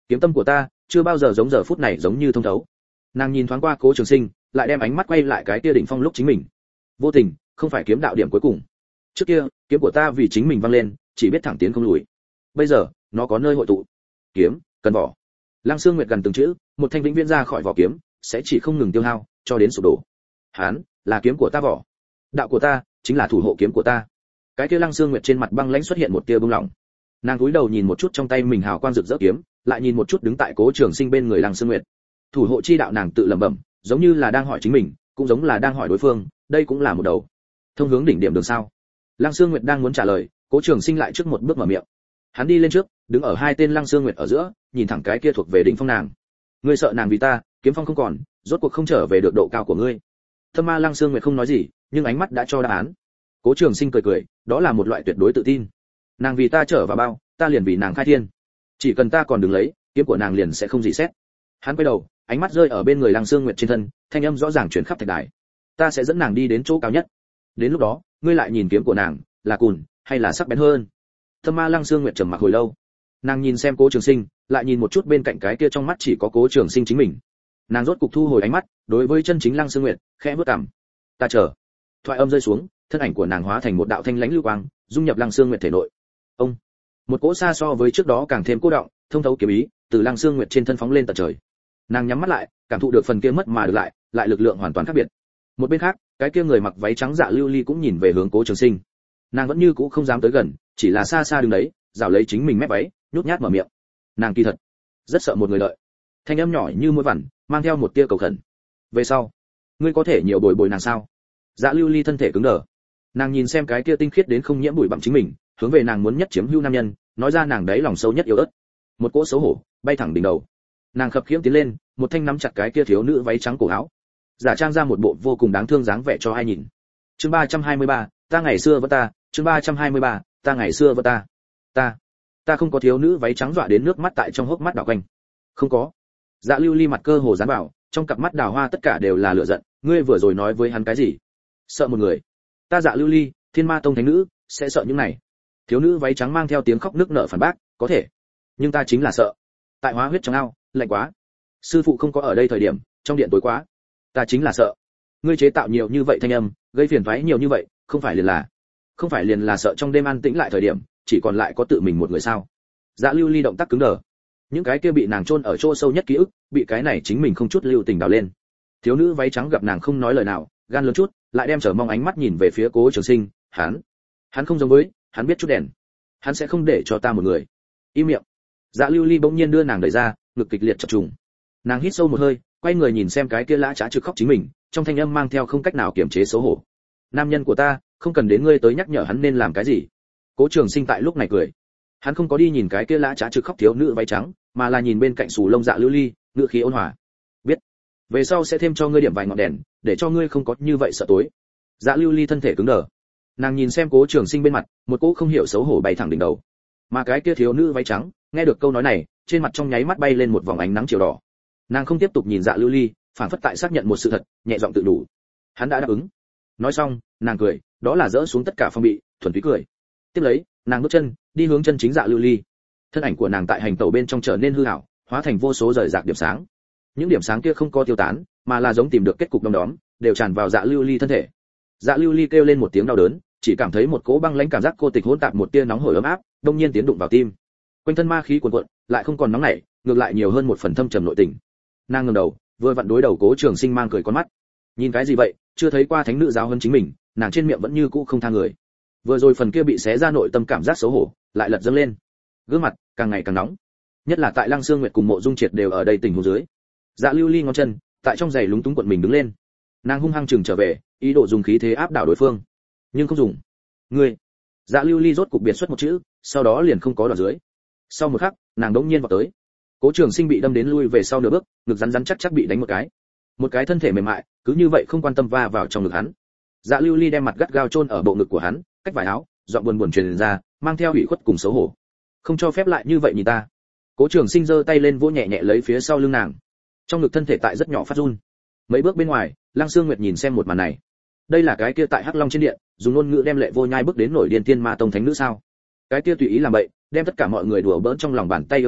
kiếm tâm của ta chưa bao giờ giống giờ phút này giống như thông thấu. Nàng nhìn thoáng qua Cố Trường Sinh, lại đem ánh mắt quay lại cái kia đỉnh phong lúc chính mình. Vô tình, không phải kiếm đạo điểm cuối cùng. Trước kia, kiếm của ta vì chính mình văng lên, chỉ biết thẳng tiến không lùi. Bây giờ, nó có nơi hội tụ. Kiếm, cần vỏ. Lăng Xương Nguyệt gần từng chữ, một thanh vĩnh viễn ra khỏi vỏ kiếm, sẽ chỉ không ngừng tiêu hao, cho đến sụp đổ. Hán, là kiếm của ta vỏ. Đạo của ta, chính là thủ hộ kiếm của ta. Cái kia Lăng Xương Nguyệt trên mặt băng lãnh xuất hiện một tia bừng lòng. Nàng cúi đầu nhìn một chút trong tay mình hào quang rực rỡ kiếm, lại nhìn một chút đứng tại Cố Trường Sinh bên người Lăng Xương Nguyệt. Thủ hộ chi đạo nàng tự lẩm bẩm, giống như là đang hỏi chính mình, cũng giống là đang hỏi đối phương, đây cũng là một đầu thông hướng đỉnh điểm đường sao. Lăng Xương Nguyệt đang muốn trả lời, Cố Trường Sinh lại trước một bước mở miệng. Hắn đi lên trước, đứng ở hai tên Lăng Xương Nguyệt ở giữa, nhìn thẳng cái kia thuộc về đỉnh phong nàng. Ngươi sợ nàng vì ta, kiếm phong không còn, rốt cuộc không trở về được độ cao của ngươi. Thâm Ma Lăng Xương Nguyệt không nói gì, nhưng ánh mắt đã cho đáp án. Cố Trường Sinh cười cười, đó là một loại tuyệt đối tự tin. Nàng vì ta trở vào bao, ta liền vì nàng khai thiên. Chỉ cần ta còn đứng lấy, kiếm của nàng liền sẽ không gì xét. Hắn quay đầu, ánh mắt rơi ở bên người Lăng Xương Nguyệt trên thân, thanh âm rõ ràng truyền khắp thạch đài. Ta sẽ dẫn nàng đi đến chỗ cao nhất. Đến lúc đó, ngươi lại nhìn kiếm của nàng, là cùn hay là sắc bén hơn. Thâm Ma Lăng Xương Nguyệt trầm mặc hồi lâu. Nàng nhìn xem Cố Trường Sinh, lại nhìn một chút bên cạnh cái kia trong mắt chỉ có Cố Trường Sinh chính mình. Nàng rốt cục thu hồi ánh mắt, đối với chân chính Lăng Xương Nguyệt, khẽ bước cằm. Ta chờ. Thoại âm rơi xuống, thân ảnh của nàng hóa thành một đạo thanh lãnh lưu quang, dung nhập Lăng Xương Nguyệt thể nội. Ông. Một cỗ xa so với trước đó càng thêm cô động, thông thấu kiếm ý, từ Lăng Xương Nguyệt trên thân phóng lên tận trời. Nàng nhắm mắt lại, cảm thụ được phần kia mất mà được lại, lại lực lượng hoàn toàn khác biệt. Một bên khác, cái kia người mặc váy trắng Dạ Lưu Ly cũng nhìn về hướng Cố Trường Sinh. Nàng vẫn như cũ không dám tới gần, chỉ là xa xa đứng đấy, rảo lấy chính mình mép váy, nhút nhát mở miệng. Nàng kỳ thật rất sợ một người đợi. Thanh âm nhỏ như mũi vằn, mang theo một tia cầu khẩn. Về sau, ngươi có thể nhiều bồi bồi nàng sao? Dạ Lưu Ly thân thể cứng đờ. Nàng nhìn xem cái kia tinh khiết đến không nhiễm bụi bặm chính mình, hướng về nàng muốn nhất chiếm hữu nam nhân, nói ra nàng đấy lòng sâu nhất yếu ớt. Một cỗ xấu hổ bay thẳng đỉnh đầu. Nàng khập khiễng tiến lên, một thanh nắm chặt cái kia thiếu nữ váy trắng cổ áo, giả trang ra một bộ vô cùng đáng thương dáng vẻ cho ai nhìn. Chương ba trăm hai mươi ba, ta ngày xưa vẫn ta, chương ba trăm hai mươi ba, ta ngày xưa vẫn ta. Ta, ta không có. Thiếu nữ váy trắng dọa đến nước mắt tại trong hốc mắt đảo quanh. Không có. Dạ Lưu Ly mặt cơ hồ dán vào, trong cặp mắt đào hoa tất cả đều là lửa giận, ngươi vừa rồi nói với hắn cái gì? Sợ một người? Ta Dạ Lưu Ly, Thiên Ma Tông thánh nữ, sẽ sợ những này? Thiếu nữ váy trắng mang theo tiếng khóc nức nở phản bác, có thể, nhưng ta chính là sợ. Tại hóa huyết trong ao, lạnh quá. Sư phụ không có ở đây thời điểm, trong điện tối quá. Ta chính là sợ. Ngươi chế tạo nhiều như vậy thanh âm, gây phiền toái nhiều như vậy, không phải liền là, không phải liền là sợ trong đêm an tĩnh lại thời điểm, chỉ còn lại có tự mình một người sao? Dạ Lưu Ly động tác cứng đờ. Những cái kia bị nàng chôn ở chỗ sâu nhất ký ức, bị cái này chính mình không chút lưu tình đào lên. Thiếu nữ váy trắng gặp nàng không nói lời nào, gan lớn chút, lại đem chờ mong ánh mắt nhìn về phía Cố Trường Sinh, hắn, hắn không giống với, hắn biết chút đèn, hắn sẽ không để cho ta một người. Im miệng. Dạ Lưu Ly bỗng nhiên đưa nàng đẩy ra, ngực kịch liệt chập trùng. Nàng hít sâu một hơi, quay người nhìn xem cái kia lã chã trực khóc chính mình, trong thanh âm mang theo không cách nào kiềm chế xấu hổ. Nam nhân của ta, không cần đến ngươi tới nhắc nhở hắn nên làm cái gì. Cố Trường Sinh tại lúc này cười. Hắn không có đi nhìn cái kia lã chã trực khóc thiếu nữ váy trắng, mà là nhìn bên cạnh Sù Lông Dạ Lưu Ly, ngữ khí ôn hòa. Biết, về sau sẽ thêm cho ngươi điểm vài ngọn đèn, để cho ngươi không có như vậy sợ tối. Dạ Lưu Ly thân thể cứng đờ. Nàng nhìn xem Cố Trường Sinh bên mặt, một cỗ không hiểu xấu hổ bay thẳng đỉnh đầu. Mà cái kia thiếu nữ váy trắng, nghe được câu nói này, trên mặt trong nháy mắt bay lên một vòng ánh nắng chiều đỏ. Nàng không tiếp tục nhìn Dạ Lưu Ly, phản phất tại xác nhận một sự thật, nhẹ giọng tự đủ. Hắn đã đáp ứng. Nói xong, nàng cười, đó là dỡ xuống tất cả phong bị, thuần túy cười. Tiếp lấy, nàng bước chân, đi hướng chân chính Dạ Lưu Ly. Thân ảnh của nàng tại hành tẩu bên trong trở nên hư ảo, hóa thành vô số rời rạc điểm sáng. Những điểm sáng kia không có tiêu tán, mà là giống tìm được kết cục đom đóm, đều tràn vào Dạ Lưu Ly thân thể. Dạ Lưu Ly kêu lên một tiếng đau đớn, chỉ cảm thấy một cỗ băng lãnh cảm giác cô tịch hỗn tạp một tia nóng hổi ấm áp, đông nhiên tiến đụng vào tim. Quanh thân ma khí cuồn cuộn, lại không còn nóng nảy, ngược lại nhiều hơn một phần thâm trầm nội tình. Nàng ngẩng đầu, vừa vặn đối đầu Cố Trường Sinh mang cười con mắt. Nhìn cái gì vậy, chưa thấy qua thánh nữ giáo hơn chính mình, nàng trên miệng vẫn như cũ không tha người. Vừa rồi phần kia bị xé ra nội tâm cảm giác xấu hổ, lại lật dâng lên. Gương mặt càng ngày càng nóng, nhất là tại Lăng Xương Nguyệt cùng Mộ Dung Triệt đều ở đây tình huống dưới. Dạ Lưu Ly ngón chân, tại trong giày lúng túng quận mình đứng lên. Nàng hung hăng chừng trở về, ý đồ dùng khí thế áp đảo đối phương, nhưng không dùng. Ngươi. Dạ Lưu Ly rốt cục biệt xuất một chữ, sau đó liền không có đoạn dưới. Sau một khắc, nàng đống nhiên vào tới. Cố Trường Sinh bị đâm đến lui về sau nửa bước, ngực rắn rắn chắc chắc bị đánh một cái. Một cái thân thể mềm mại, cứ như vậy không quan tâm va vào trong ngực hắn. Dạ Lưu Ly đem mặt gắt gao chôn ở bộ ngực của hắn, cách vải áo, giọng buồn buồn truyền ra, mang theo ủy khuất cùng xấu hổ. Không cho phép lại như vậy nhìn ta. Cố Trường Sinh giơ tay lên vỗ nhẹ nhẹ lấy phía sau lưng nàng. Trong ngực thân thể tại rất nhỏ phát run. Mấy bước bên ngoài, Lăng Xương Nguyệt nhìn xem một màn này. Đây là cái kia tại Hắc Long trên điện, dùng ngôn ngữ đem Lệ Vô Nhai bước đến nổi điên Tiên Ma Tông thánh nữ sao? Cái kia tùy ý làm bậy, đem tất cả mọi người đùa bỡn trong lòng bàn tay yêu nữ,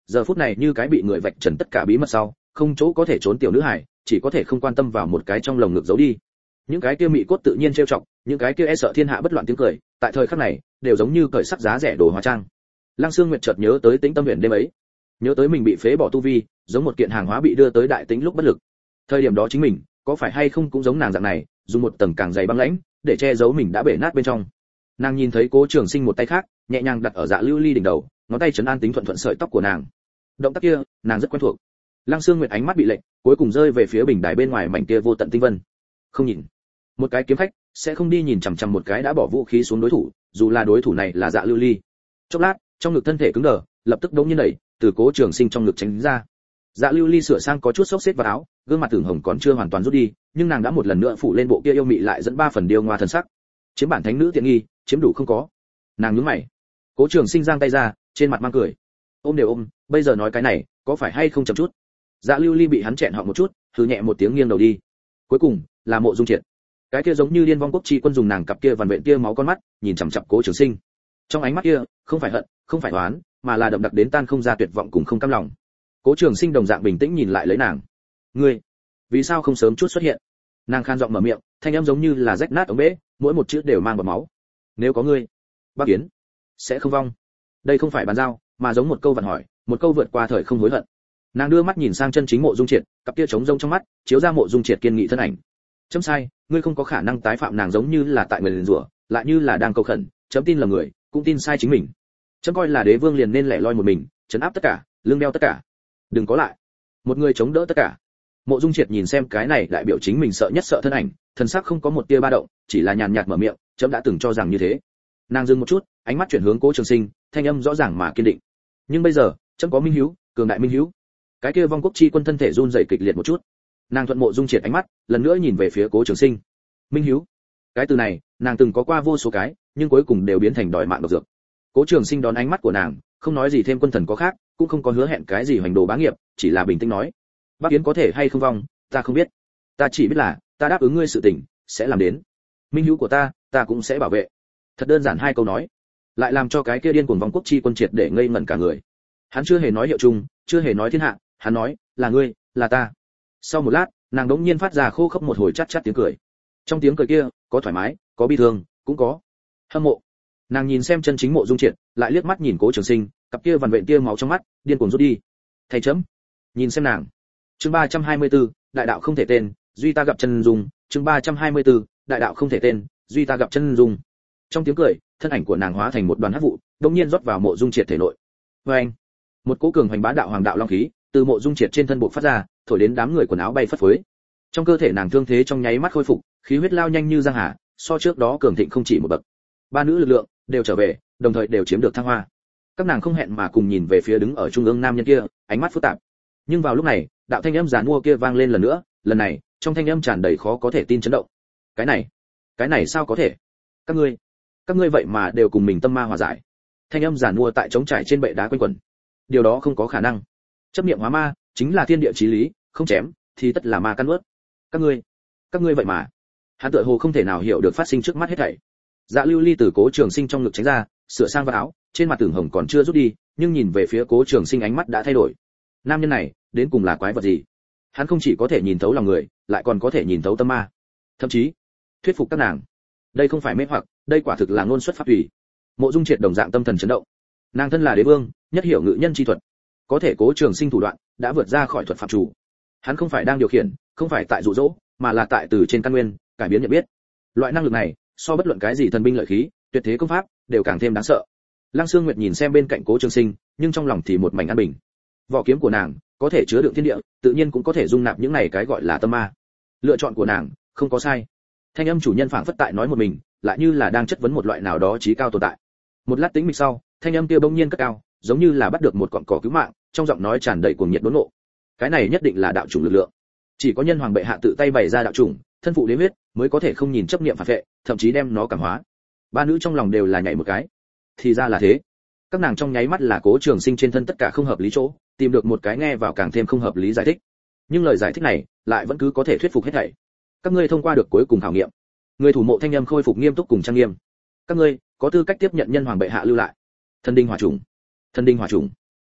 giờ phút này như cái bị người vạch trần tất cả bí mật sau, không chỗ có thể trốn tiểu nữ hải, chỉ có thể không quan tâm vào một cái trong lồng ngực giấu đi. Những cái kia mị cốt tự nhiên trêu chọc, những cái kia e sợ thiên hạ bất loạn tiếng cười, tại thời khắc này, đều giống như cởi sắc giá rẻ đồ hóa trang. Lăng Sương Nguyệt chợt nhớ tới Tĩnh Tâm Huyền đêm ấy, nhớ tới mình bị phế bỏ tu vi, giống một kiện hàng hóa bị đưa tới đại tĩnh lúc bất lực. Thời điểm đó chính mình, có phải hay không cũng giống nàng dạng này, dùng một tầng càng dày băng lãnh, để che giấu mình đã bể nát bên trong. Nàng nhìn thấy Cố Trường Sinh một tay khác, nhẹ nhàng đặt ở Dạ Lưu Ly đỉnh đầu, ngón tay trấn an tính thuận thuận sợi tóc của nàng. Động tác kia, nàng rất quen thuộc. Lăng Sương Nguyệt ánh mắt bị lệch, cuối cùng rơi về phía bình đài bên ngoài mảnh kia vô tận tinh vân. Không nhìn. Một cái kiếm khách sẽ không đi nhìn chằm chằm một cái đã bỏ vũ khí xuống đối thủ, dù là đối thủ này là Dạ Lưu Ly. Chốc lát, trong ngực thân thể cứng đờ, lập tức đống nhiên đẩy, từ Cố Trường Sinh trong ngực tránh ra. Dạ Lưu Ly sửa sang có chút xốc xếch vào áo, gương mặt tưởng hồng còn chưa hoàn toàn rút đi, nhưng nàng đã một lần nữa phủ lên bộ kia yêu mị lại dẫn ba phần điêu ngoa thần sắc. Chiếm bản thánh nữ tiện nghi, chiếm đủ không có. Nàng nhướng mày. Cố Trường Sinh giang tay ra, trên mặt mang cười. Ôm đều ôm, bây giờ nói cái này, có phải hay không chậm chút? Dạ Lưu Ly bị hắn chẹn họng một chút, hừ nhẹ một tiếng nghiêng đầu đi. Cuối cùng, là Mộ Dung Triệt. Cái kia giống như Điên Vong Quốc chi quân dùng nàng cặp kia vằn vện kia máu con mắt, nhìn chằm chằm Cố Trường Sinh. Trong ánh mắt kia, không phải hận, không phải oán, mà là đậm đặc đến tan không ra tuyệt vọng cùng không cam lòng. Cố Trường Sinh đồng dạng bình tĩnh nhìn lại lấy nàng. Ngươi, vì sao không sớm chút xuất hiện? Nàng khan giọng mở miệng, thanh âm giống như là rách nát ống bể, mỗi một chữ đều mang bọt máu. Nếu có ngươi, Bắc Yến sẽ không vong. Đây không phải bàn giao, mà giống một câu vặn hỏi, một câu vượt qua thời không hối hận. Nàng đưa mắt nhìn sang chân chính Mộ Dung Triệt, cặp kia trống rông trong mắt chiếu ra Mộ Dung Triệt kiên nghị thân ảnh. Chấm sai, ngươi không có khả năng tái phạm. Nàng giống như là tại người liền rủa, lại như là đang cầu khẩn, chấm tin là người, cũng tin sai chính mình. Chấm coi là đế vương liền nên lẻ loi một mình, trấn áp tất cả, lưng đeo tất cả. Đừng có lại, một người chống đỡ tất cả. Mộ Dung Triệt nhìn xem cái này đại biểu chính mình sợ nhất sợ thân ảnh, thần sắc không có một tia ba động, chỉ là nhàn nhạt mở miệng, chấm đã từng cho rằng như thế. Nàng dừng một chút, ánh mắt chuyển hướng Cố Trường Sinh, thanh âm rõ ràng mà kiên định. Nhưng bây giờ, chấm có minh hiếu, cường đại minh hiếu. Cái kia Vong Quốc chi quân thân thể run rẩy kịch liệt một chút. Nàng thuận Mộ Dung Triệt ánh mắt, lần nữa nhìn về phía Cố Trường Sinh. Minh hiếu, cái từ này, nàng từng có qua vô số cái, nhưng cuối cùng đều biến thành đòi mạng độc dược. Cố Trường Sinh đón ánh mắt của nàng, không nói gì thêm quân thần có khác, cũng không có hứa hẹn cái gì hoành đồ bá nghiệp, chỉ là bình tĩnh nói: Bắc Yến có thể hay không vong, ta không biết. Ta chỉ biết là, ta đáp ứng ngươi sự tình, sẽ làm đến. Minh hiếu của ta, ta cũng sẽ bảo vệ. Thật đơn giản hai câu nói, lại làm cho cái kia điên cuồng Vong Quốc chi quân triệt để ngây ngẩn cả người. Hắn chưa hề nói hiệu chung, chưa hề nói thiên hạ, hắn nói, là ngươi, là ta. Sau một lát, nàng đống nhiên phát ra khô khốc một hồi chát chát tiếng cười. Trong tiếng cười kia, có thoải mái, có bi thương, cũng có hâm mộ. Nàng nhìn xem chân chính Mộ Dung Triệt, lại liếc mắt nhìn Cố Trường Sinh, cặp kia vằn vện tia máu trong mắt, điên cuồng rút đi. Thầy chấm. Nhìn xem nàng. Chương ba trăm hai mươi tư, đại đạo không thể tên, duy ta gặp chân dung. Chương ba trăm hai mươi tư, đại đạo không thể tên, duy ta gặp chân dung. Trong tiếng cười, thân ảnh của nàng hóa thành một đoàn hắc vụ, đột nhiên rót vào Mộ Dung Triệt thể nội. Oeng! Một cỗ cường hoành bá đạo hoàng đạo long khí, từ Mộ Dung Triệt trên thân bộ phát ra, thổi đến đám người quần áo bay phất phới. Trong cơ thể nàng thương thế trong nháy mắt khôi phục, khí huyết lao nhanh như giang hà, so trước đó cường thịnh không chỉ một bậc. Ba nữ lực lượng đều trở về, đồng thời đều chiếm được thăng hoa. Các nàng không hẹn mà cùng nhìn về phía đứng ở trung ương nam nhân kia, ánh mắt phức tạp. Nhưng vào lúc này, đạo thanh âm giàn mua kia vang lên lần nữa, lần này, trong thanh âm tràn đầy khó có thể tin chấn động. Cái này, cái này sao có thể? Các ngươi, các ngươi vậy mà đều cùng mình tâm ma hòa giải. Thanh âm giàn mua tại trống trải trên bệ đá quanh quẩn. Điều đó không có khả năng. Chấp niệm hóa ma, chính là thiên địa chí lý, không chém thì tất là ma căn nuốt. Các ngươi, các ngươi vậy mà. Hắn tựa hồ không thể nào hiểu được phát sinh trước mắt hết thảy. Dạ Lưu Ly từ Cố Trường Sinh trong ngực tránh ra, sửa sang vào áo, trên mặt tưởng hồng còn chưa rút đi, nhưng nhìn về phía Cố Trường Sinh ánh mắt đã thay đổi. Nam nhân này, đến cùng là quái vật gì? Hắn không chỉ có thể nhìn thấu lòng người, lại còn có thể nhìn thấu tâm ma, thậm chí thuyết phục các nàng. Đây không phải mê hoặc, đây quả thực là ngôn xuất pháp tùy. Mộ Dung Triệt đồng dạng tâm thần chấn động. Nàng thân là đế vương, nhất hiểu ngự nhân chi thuật, có thể Cố Trường Sinh thủ đoạn đã vượt ra khỏi thuật phạm chủ. Hắn không phải đang điều khiển, không phải tại dụ dỗ, mà là tại từ trên căn nguyên cải biến nhận biết. Loại năng lực này, so bất luận cái gì thần binh lợi khí, tuyệt thế công pháp, đều càng thêm đáng sợ. Lăng Sương Nguyệt nhìn xem bên cạnh Cố Trường Sinh, nhưng trong lòng thì một mảnh an bình. Vỏ kiếm của nàng có thể chứa đựng thiên địa, tự nhiên cũng có thể dung nạp những này cái gọi là tâm ma. Lựa chọn của nàng không có sai. Thanh âm chủ nhân phảng phất tại nói một mình, lại như là đang chất vấn một loại nào đó trí cao tồn tại. Một lát tĩnh mịch sau, thanh âm kia bỗng nhiên cất cao, giống như là bắt được một cọng cỏ cứu mạng, trong giọng nói tràn đầy cuồng nhiệt đốn nộ. Cái này nhất định là đạo chủng lực lượng. Chỉ có nhân hoàng bệ hạ tự tay bày ra đạo chủng, thân phụ đế huyết, mới có thể không nhìn chấp niệm phản vệ, thậm chí đem nó cảm hóa. Ba nữ trong lòng đều là nhảy một cái. Thì ra là thế. Các nàng trong nháy mắt là Cố Trường Sinh trên thân tất cả không hợp lý chỗ, tìm được một cái nghe vào càng thêm không hợp lý giải thích. Nhưng lời giải thích này lại vẫn cứ có thể thuyết phục hết thảy. Các ngươi thông qua được cuối cùng khảo nghiệm. Người thủ mộ thanh âm khôi phục nghiêm túc cùng trang nghiêm. Các ngươi có tư cách tiếp nhận nhân hoàng bệ hạ lưu lại thần đinh hỏa trùng. Thần đinh hỏa trùng.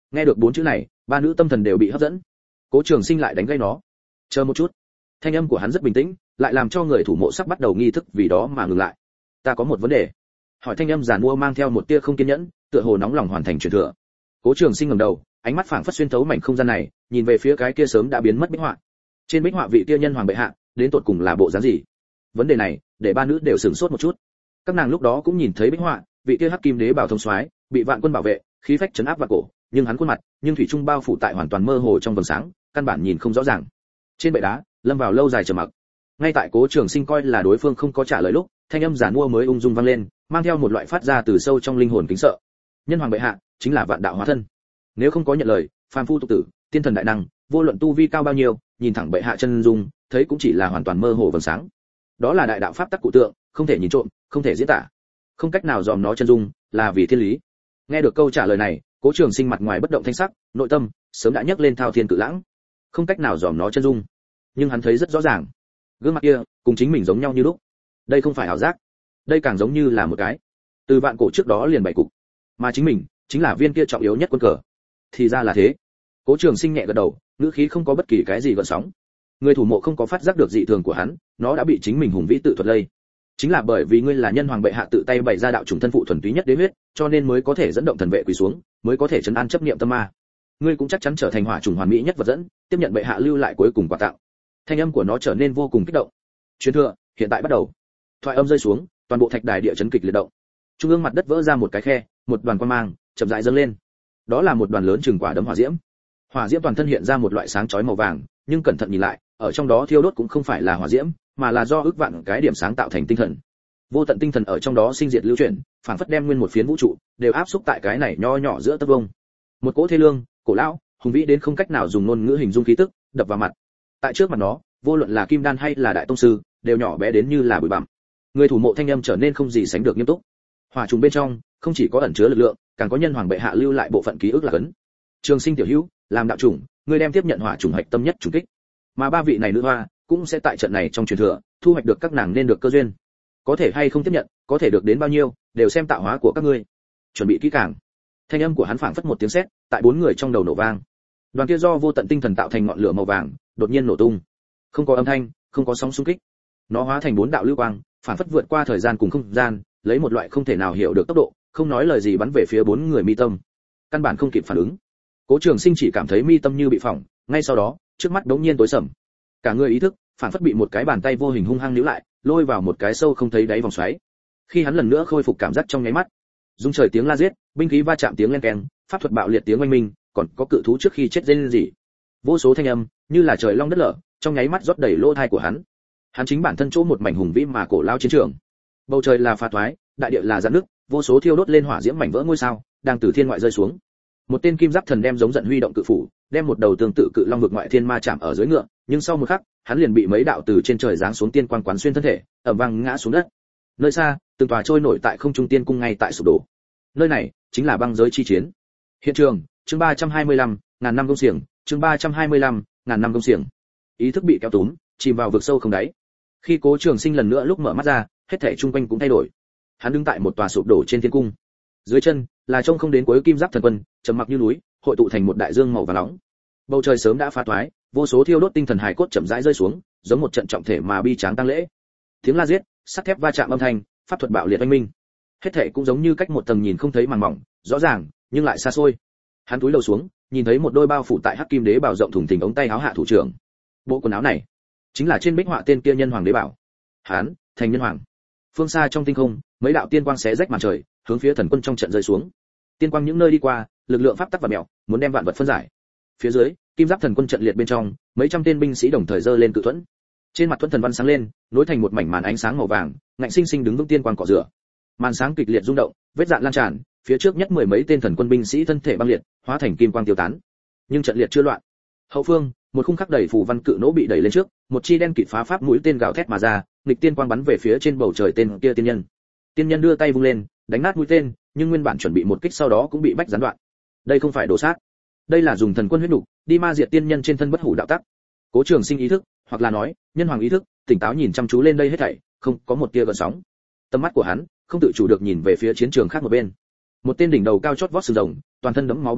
Nghe được bốn chữ này, ba nữ tâm thần đều bị hấp dẫn. Cố Trường Sinh lại đánh gây nó. Chờ một chút. Thanh âm của hắn rất bình tĩnh, lại làm cho người thủ mộ sắp bắt đầu nghi thức vì đó mà ngừng lại. Ta có một vấn đề. Hỏi thanh âm giàn mua mang theo một tia không kiên nhẫn, tựa hồ nóng lòng hoàn thành truyền thừa. Cố Trường Sinh ngẩng đầu, ánh mắt phảng phất xuyên thấu mảnh không gian này, nhìn về phía cái kia sớm đã biến mất bích họa. Trên bích họa vị kia nhân hoàng bệ hạ, đến tột cùng là bộ dáng gì? Vấn đề này, để ba nữ đều sửng sốt một chút. Các nàng lúc đó cũng nhìn thấy bích họa, vị kia hắc kim đế bảo thông soái, bị vạn quân bảo vệ, khí phách trấn áp vạn cổ, nhưng hắn khuôn mặt, nhưng thủy trung bao phủ tại hoàn toàn mơ hồ trong vầng sáng, căn bản nhìn không rõ ràng. Trên bệ đá, lâm vào lâu dài trầm mặc. Ngay tại Cố Trường Sinh coi là đối phương không có trả lời lúc, thanh âm giản mua mới ung dung vang lên, mang theo một loại phát ra từ sâu trong linh hồn kính sợ. Nhân hoàng bệ hạ, chính là vạn đạo hóa thân. Nếu không có nhận lời, phàm phu tục tử, tiên thần đại năng, vô luận tu vi cao bao nhiêu, nhìn thẳng bệ hạ chân dung, thấy cũng chỉ là hoàn toàn mơ hồ vầng sáng. Đó là đại đạo pháp tắc cụ tượng, không thể nhìn trộm, không thể diễn tả, không cách nào dòm nó chân dung, là vì thiên lý. Nghe được câu trả lời này, Cố Trường Sinh mặt ngoài bất động thanh sắc, nội tâm sớm đã nhấc lên thao thiên cự lãng, không cách nào dòm nó chân dung, nhưng hắn thấy rất rõ ràng, gương mặt kia cùng chính mình giống nhau như lúc. Đây không phải ảo giác, đây càng giống như là một cái từ vạn cổ trước đó liền bày cục, mà chính mình chính là viên kia trọng yếu nhất quân cờ. Thì ra là thế. Cố Trường Sinh nhẹ gật đầu, ngữ khí không có bất kỳ cái gì gợn sóng. Người thủ mộ không có phát giác được dị thường của hắn, nó đã bị chính mình hùng vĩ tự thuật lây. Chính là bởi vì ngươi là nhân hoàng bệ hạ tự tay bày ra đạo chủng thân phụ thuần túy nhất đế huyết, cho nên mới có thể dẫn động thần vệ quỳ xuống, mới có thể trấn an chấp niệm tâm ma. Ngươi cũng chắc chắn trở thành hỏa chủng hoàn mỹ nhất vật dẫn, tiếp nhận bệ hạ lưu lại cuối cùng quà tặng. Thanh âm của nó trở nên vô cùng kích động. Truyền thừa, hiện tại bắt đầu. Thoại âm rơi xuống, toàn bộ thạch đài địa chấn kịch liệt động. Trung ương mặt đất vỡ ra một cái khe, một đoàn quang mang chậm rãi dâng lên. Đó là một đoàn lớn chừng quả đấm hỏa diễm. Hỏa diễm toàn thân hiện ra một loại sáng chói màu vàng, nhưng cẩn thận nhìn lại, ở trong đó thiêu đốt cũng không phải là hỏa diễm, mà là do ước vạn cái điểm sáng tạo thành tinh thần. Vô tận tinh thần ở trong đó sinh diệt lưu chuyển, phảng phất đem nguyên một phiến vũ trụ đều áp xúc tại cái này nho nhỏ giữa tấc vông. Một cỗ thê lương, cổ lão, hùng vĩ đến không cách nào dùng ngôn ngữ hình dung khí tức, đập vào mặt. Tại trước mặt nó, vô luận là kim đan hay là đại tông sư, đều nhỏ bé đến như là bụi bặm. Người thủ mộ thanh âm trở nên không gì sánh được nghiêm túc. Hỏa trùng bên trong, không chỉ có ẩn chứa lực lượng, càng có nhân hoàng bệ hạ lưu lại bộ phận ký ức là cấn. Trường Sinh tiểu hữu, làm đạo chủng, ngươi đem tiếp nhận hỏa trùng hạch tâm nhất trùng kích. Mà ba vị này nữ hoa cũng sẽ tại trận này trong truyền thừa, thu hoạch được các nàng nên được cơ duyên. Có thể hay không tiếp nhận, có thể được đến bao nhiêu, đều xem tạo hóa của các ngươi. Chuẩn bị kỹ càng. Thanh âm của hắn phảng phất một tiếng sét, tại bốn người trong đầu nổ vang. Đoàn kia do vô tận tinh thần tạo thành ngọn lửa màu vàng, đột nhiên nổ tung. Không có âm thanh, không có sóng xung kích. Nó hóa thành bốn đạo lưu quang, phảng phất vượt qua thời gian cùng không gian, lấy một loại không thể nào hiểu được tốc độ, không nói lời gì bắn về phía bốn người mi tâm. Căn bản không kịp phản ứng. Cố Trường Sinh chỉ cảm thấy mi tâm như bị phỏng, ngay sau đó, trước mắt đống nhiên tối sầm. Cả người ý thức, phảng phất bị một cái bàn tay vô hình hung hăng níu lại, lôi vào một cái sâu không thấy đáy vòng xoáy. Khi hắn lần nữa khôi phục cảm giác trong nháy mắt, rung trời tiếng la giết, binh khí va chạm tiếng len keng, pháp thuật bạo liệt tiếng oanh minh, còn có cự thú trước khi chết rên rỉ. Vô số thanh âm, như là trời long đất lở, trong nháy mắt rót đầy lỗ tai của hắn. Hắn chính bản thân chỗ một mảnh hùng vĩ mà cổ lao chiến trường. Bầu trời là phá toái, đại địa là rạn nứt, vô số thiêu đốt lên hỏa diễm mảnh vỡ ngôi sao, đang từ thiên ngoại rơi xuống. Một tên kim giáp thần đem giống giận huy động cự phủ, đem một đầu tương tự cự long vực ngoại thiên ma chạm ở dưới ngựa, nhưng sau một khắc, hắn liền bị mấy đạo từ trên trời giáng xuống tiên quang quán xuyên thân thể, ầm vang ngã xuống đất. Nơi xa, từng tòa trôi nổi tại không trung tiên cung ngay tại sụp đổ. Nơi này chính là băng giới chi chiến. Hiện trường, chương ba trăm hai mươi lăm, ngàn năm công xiềng, chương ba trăm hai mươi lăm, ngàn năm công xiềng. Ý thức bị kéo túm, chìm vào vực sâu không đáy. Khi Cố Trường Sinh lần nữa lúc mở mắt ra, hết thảy xung quanh cũng thay đổi. Hắn đứng tại một tòa sụp đổ trên thiên cung. Dưới chân là trông không đến cuối kim giáp thần quân, trầm mặc như núi, hội tụ thành một đại dương màu vàng nóng. Bầu trời sớm đã phá toái, vô số thiêu đốt tinh thần hài cốt chậm rãi rơi xuống, giống một trận trọng thể mà bi tráng tang lễ. Tiếng la giết, sắt thép va chạm âm thanh, pháp thuật bạo liệt oanh minh. Hết thảy cũng giống như cách một tầng nhìn không thấy màn mỏng, rõ ràng, nhưng lại xa xôi. Hắn cúi đầu xuống, nhìn thấy một đôi bao phủ tại hắc kim đế bảo rộng thùng thình ống tay áo hạ thủ trưởng. Bộ quần áo này, chính là trên bích họa tên kia nhân hoàng đế bảo. Hắn, thành nhân hoàng. Phương xa trong tinh không, mấy đạo tiên quang xé rách màn trời, hướng phía thần quân trong trận rơi xuống. Tiên quang những nơi đi qua, lực lượng pháp tắc và mèo, muốn đem vạn vật phân giải. Phía dưới, kim giáp thần quân trận liệt bên trong, mấy trăm tên binh sĩ đồng thời giơ lên cự thuẫn. Trên mặt thuẫn thần văn sáng lên, nối thành một mảnh màn ánh sáng màu vàng, ngạnh sinh sinh đứng vững tiên quang cỏ rửa. Màn sáng kịch liệt rung động, vết dạn lan tràn, phía trước nhất mười mấy tên thần quân binh sĩ thân thể băng liệt, hóa thành kim quang tiêu tán. Nhưng trận liệt chưa loạn. Hậu phương, một khung khắc đầy phù văn cự nỗ bị đẩy lên trước, một chi đen kịt phá pháp mũi tên gào thét mà ra, nghịch tiên quang bắn về phía trên bầu trời tên kia tiên nhân. Tiên nhân đưa tay vung lên, đánh nát mũi tên, nhưng nguyên bản chuẩn bị một kích sau đó cũng bị bách gián đoạn. Đây không phải đồ sát, đây là dùng thần quân huyết nục đi ma diệt tiên nhân trên thân bất hủ đạo tắc. Cố Trường Sinh ý thức, hoặc là nói, nhân hoàng ý thức, tỉnh táo nhìn chăm chú lên đây hết thảy, không có một tia gợn sóng. Tầm mắt của hắn không tự chủ được nhìn về phía chiến trường khác một bên. Một tên đỉnh đầu cao chót vót sừng rồng, toàn thân đẫm máu bá giả,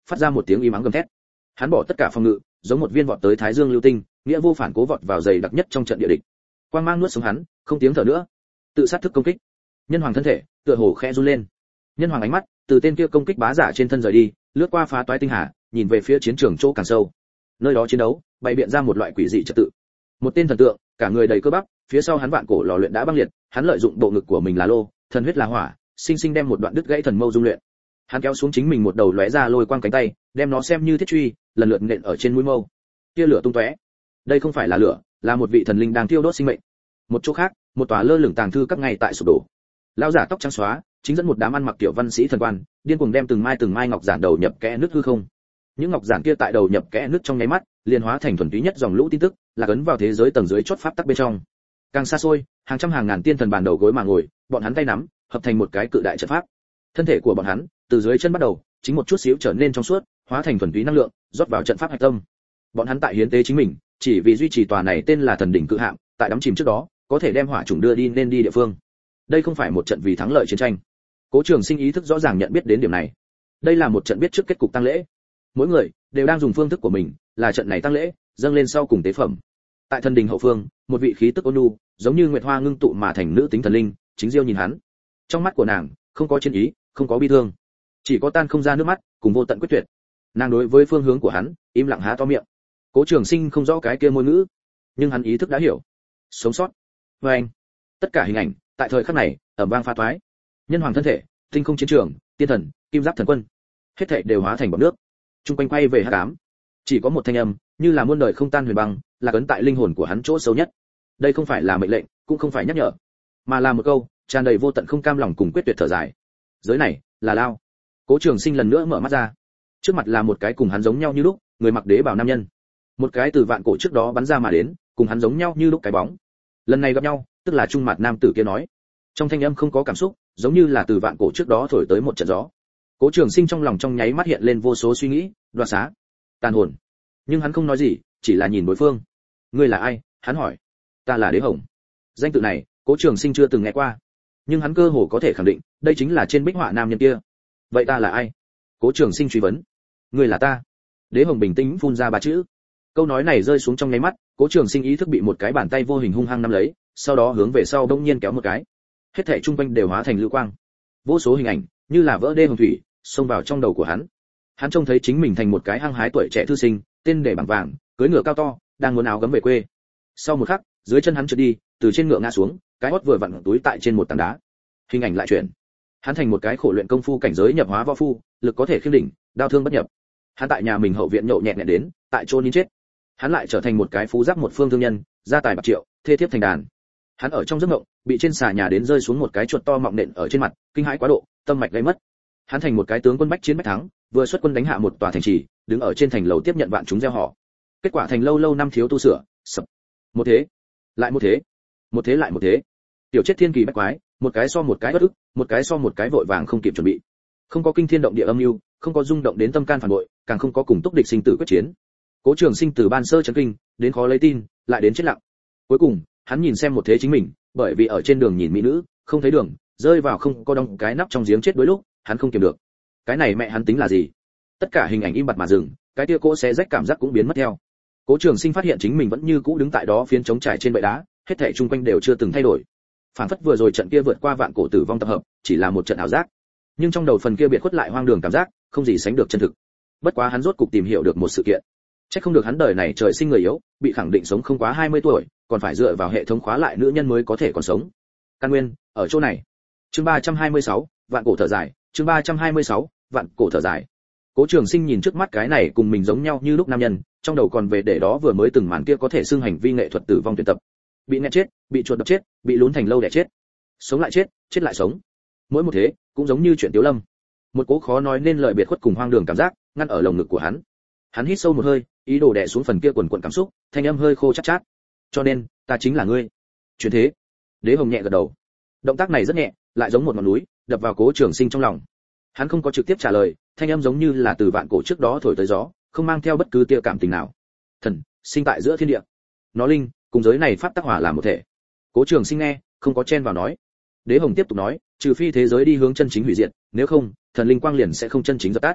phát ra một tiếng im ắng gầm thét. Hắn bỏ tất cả phòng ngự, giống một viên vọt tới thái dương lưu tinh, nghĩa vô phản cố vọt vào dày đặc nhất trong trận địa địch. Quang mang nuốt sống hắn, không tiếng thở nữa. Tự sát thức công kích. Nhân hoàng thân thể tựa hồ khẽ run lên. Nhân hoàng ánh mắt từ tên kia công kích bá giả trên thân rời đi, lướt qua phá toái tinh hà, nhìn về phía chiến trường chỗ càng sâu. Nơi đó chiến đấu bày biện ra một loại quỷ dị trật tự. Một tên thần tượng, cả người đầy cơ bắp, phía sau hắn vạn cổ lò luyện đã băng liệt, hắn lợi dụng bộ ngực của mình là lô, thần huyết là hỏa, sinh sinh đem một đoạn đứt gãy thần mâu dung luyện. Hắn kéo xuống chính mình một đầu lóe ra lôi quang cánh tay, đem nó xem như thiết truy, lần lượt nện ở trên mũi mâu. Tia lửa tung tóe. Đây không phải là lửa, là một vị thần linh đang thiêu đốt sinh mệnh. Một chỗ khác, một tòa lơ lửng tàng thư các ngày tại sụp đổ. Lão giả tóc trắng xóa, chính dẫn một đám ăn mặc tiểu văn sĩ thần quan, điên cuồng đem từng mai từng mai ngọc giản đầu nhập kẽ nước hư không. Những ngọc giản kia tại đầu nhập kẽ nước trong nháy mắt, liền hóa thành thuần túy nhất dòng lũ tin tức, là ấn vào thế giới tầng dưới chót pháp tắc bên trong. Càng xa xôi, hàng trăm hàng ngàn tiên thần bàn đầu gối mà ngồi, bọn hắn tay nắm, hợp thành một cái cự đại trận pháp. Thân thể của bọn hắn, từ dưới chân bắt đầu, chính một chút xíu trở nên trong suốt, hóa thành thuần túy năng lượng, rót vào trận pháp hạch tâm. Bọn hắn tại hiến tế chính mình, chỉ vì duy trì tòa này tên là thần đỉnh cự hạm, tại đắm chìm trước đó, có thể đem hỏa chủng đưa đi nên đi địa phương. Đây không phải một trận vì thắng lợi chiến tranh. Cố Trường Sinh ý thức rõ ràng nhận biết đến điểm này. Đây là một trận biết trước kết cục tang lễ. Mỗi người đều đang dùng phương thức của mình, là trận này tang lễ, dâng lên sau cùng tế phẩm. Tại thần đình hậu phương, một vị khí tức ôn nhu, giống như nguyệt hoa ngưng tụ mà thành nữ tính thần linh, chính diêu nhìn hắn. Trong mắt của nàng, không có chiến ý, không có bi thương, chỉ có tan không ra nước mắt, cùng vô tận quyết tuyệt. Nàng đối với phương hướng của hắn, im lặng há to miệng. Cố Trường Sinh không rõ cái kia ngôn ngữ, nhưng hắn ý thức đã hiểu. Sống sót. Và anh, tất cả hình ảnh tại thời khắc này ầm vang pha toái. Nhân hoàng thân thể, tinh không chiến trường, tiên thần, kim giáp thần quân, hết thảy đều hóa thành bọt nước. Trung quanh quay về hắc ám. Chỉ có một thanh âm, như là muôn đời không tan huyền băng, là ấn tại linh hồn của hắn chỗ sâu nhất. Đây không phải là mệnh lệnh, cũng không phải nhắc nhở, mà là một câu tràn đầy vô tận không cam lòng cùng quyết tuyệt thở dài. Giới này là lao. Cố Trường Sinh lần nữa mở mắt ra. Trước mặt là một cái cùng hắn giống nhau như lúc, người mặc đế bào nam nhân. Một cái từ vạn cổ trước đó bắn ra mà đến, cùng hắn giống nhau như lúc cái bóng. Lần này gặp nhau, tức là trung mặt nam tử kia nói. Trong thanh âm không có cảm xúc, giống như là từ vạn cổ trước đó thổi tới một trận gió. Cố Trường Sinh trong lòng trong nháy mắt hiện lên vô số suy nghĩ, đoạt xá, tàn hồn. Nhưng hắn không nói gì, chỉ là nhìn đối phương. Ngươi là ai? Hắn hỏi. Ta là Đế Hồng. Danh tự này, Cố Trường Sinh chưa từng nghe qua, nhưng hắn cơ hồ có thể khẳng định, đây chính là trên bích họa nam nhân kia. Vậy ta là ai? Cố Trường Sinh truy vấn. Ngươi là ta. Đế Hồng bình tĩnh phun ra ba chữ. Câu nói này rơi xuống trong nháy mắt, Cố Trường Sinh ý thức bị một cái bàn tay vô hình hung hăng nắm lấy, sau đó hướng về sau đông nhiên kéo một cái. Hết thảy trung quanh đều hóa thành lưu quang. Vô số hình ảnh, như là vỡ đê hồng thủy, xông vào trong đầu của hắn. Hắn trông thấy chính mình thành một cái hăng hái tuổi trẻ thư sinh, tên để bằng vàng, cưỡi ngựa cao to, đang muốn áo gấm về quê. Sau một khắc, dưới chân hắn trượt đi, từ trên ngựa ngã xuống, cái hót vừa vặn túi tại trên một tảng đá. Hình ảnh lại chuyển. Hắn thành một cái khổ luyện công phu cảnh giới nhập hóa võ phu, lực có thể khiêng đỉnh, đao thương bất nhập. Hắn tại nhà mình hậu viện nhậu nhẹt nhẹ đến, tại chôn nín chết. Hắn lại trở thành một cái phú giáp một phương thương nhân, gia tài bạc triệu, thê thiếp thành đàn. Hắn ở trong giấc mộng, bị trên xà nhà đến rơi xuống một cái chuột to mọng nện ở trên mặt, kinh hãi quá độ, tâm mạch gây mất. Hắn thành một cái tướng quân bách chiến bách thắng, vừa xuất quân đánh hạ một tòa thành trì, đứng ở trên thành lầu tiếp nhận vạn chúng gieo họ. Kết quả thành lâu lâu năm thiếu tu sửa, sập. Một thế, lại một thế, một thế lại một thế. Tiểu chết thiên kỳ bách quái, một cái so một cái bất ức, một cái so một cái vội vàng không kịp chuẩn bị. Không có kinh thiên động địa âm mưu, không có rung động đến tâm can phản bội, càng không có cùng túc địch sinh tử quyết chiến. Cố Trường Sinh từ ban sơ chấn kinh, đến khó lấy tin, lại đến chết lặng. Cuối cùng, hắn nhìn xem một thế chính mình, bởi vì ở trên đường nhìn mỹ nữ, không thấy đường, rơi vào không có đóng cái nắp trong giếng chết đuối lúc, hắn không kiềm được. Cái này mẹ hắn tính là gì? Tất cả hình ảnh im bặt mà dừng, cái kia cỗ xé rách cảm giác cũng biến mất theo. Cố Trường Sinh phát hiện chính mình vẫn như cũ đứng tại đó phiến trống trải trên bệ đá, hết thảy xung quanh đều chưa từng thay đổi. Phản phất vừa rồi trận kia vượt qua vạn cổ tử vong tập hợp, chỉ là một trận ảo giác. Nhưng trong đầu phần kia biệt khuất lại hoang đường cảm giác, không gì sánh được chân thực. Bất quá hắn rốt cục tìm hiểu được một sự kiện. Chắc không được hắn đời này trời sinh người yếu, bị khẳng định sống không quá hai mươi tuổi, còn phải dựa vào hệ thống khóa lại nữ nhân mới có thể còn sống. Căn nguyên ở chỗ này. Chương ba trăm hai mươi sáu, vạn cổ thở dài, chương ba trăm hai mươi sáu, vạn cổ thở dài. Cố Trường Sinh nhìn trước mắt cái này cùng mình giống nhau như lúc nam nhân, trong đầu còn về để đó vừa mới từng màn kia có thể xưng hành vi nghệ thuật tử vong tuyệt tập. Bị nghẹt chết, bị chuột đập chết, bị lún thành lâu đẻ chết. Sống lại chết, chết lại sống. Mỗi một thế, cũng giống như chuyện Tiếu Lâm. Một cố khó nói nên lời biệt khuất cùng hoang đường cảm giác, ngăn ở lồng ngực của hắn. Hắn hít sâu một hơi, ý đồ đè xuống phần kia quần quần cảm xúc, thanh âm hơi khô chát chát. Cho nên, ta chính là ngươi. Chuyển thế. Đế Hồng nhẹ gật đầu. Động tác này rất nhẹ, lại giống một ngọn núi, đập vào Cố Trường Sinh trong lòng. Hắn không có trực tiếp trả lời, thanh âm giống như là từ vạn cổ trước đó thổi tới gió, không mang theo bất cứ tia cảm tình nào. Thần, sinh tại giữa thiên địa. Nó linh, cùng giới này pháp tác hòa làm một thể. Cố Trường Sinh nghe, không có chen vào nói. Đế Hồng tiếp tục nói, trừ phi thế giới đi hướng chân chính hủy diệt, nếu không, thần linh quang liền sẽ không chân chính dập tắt.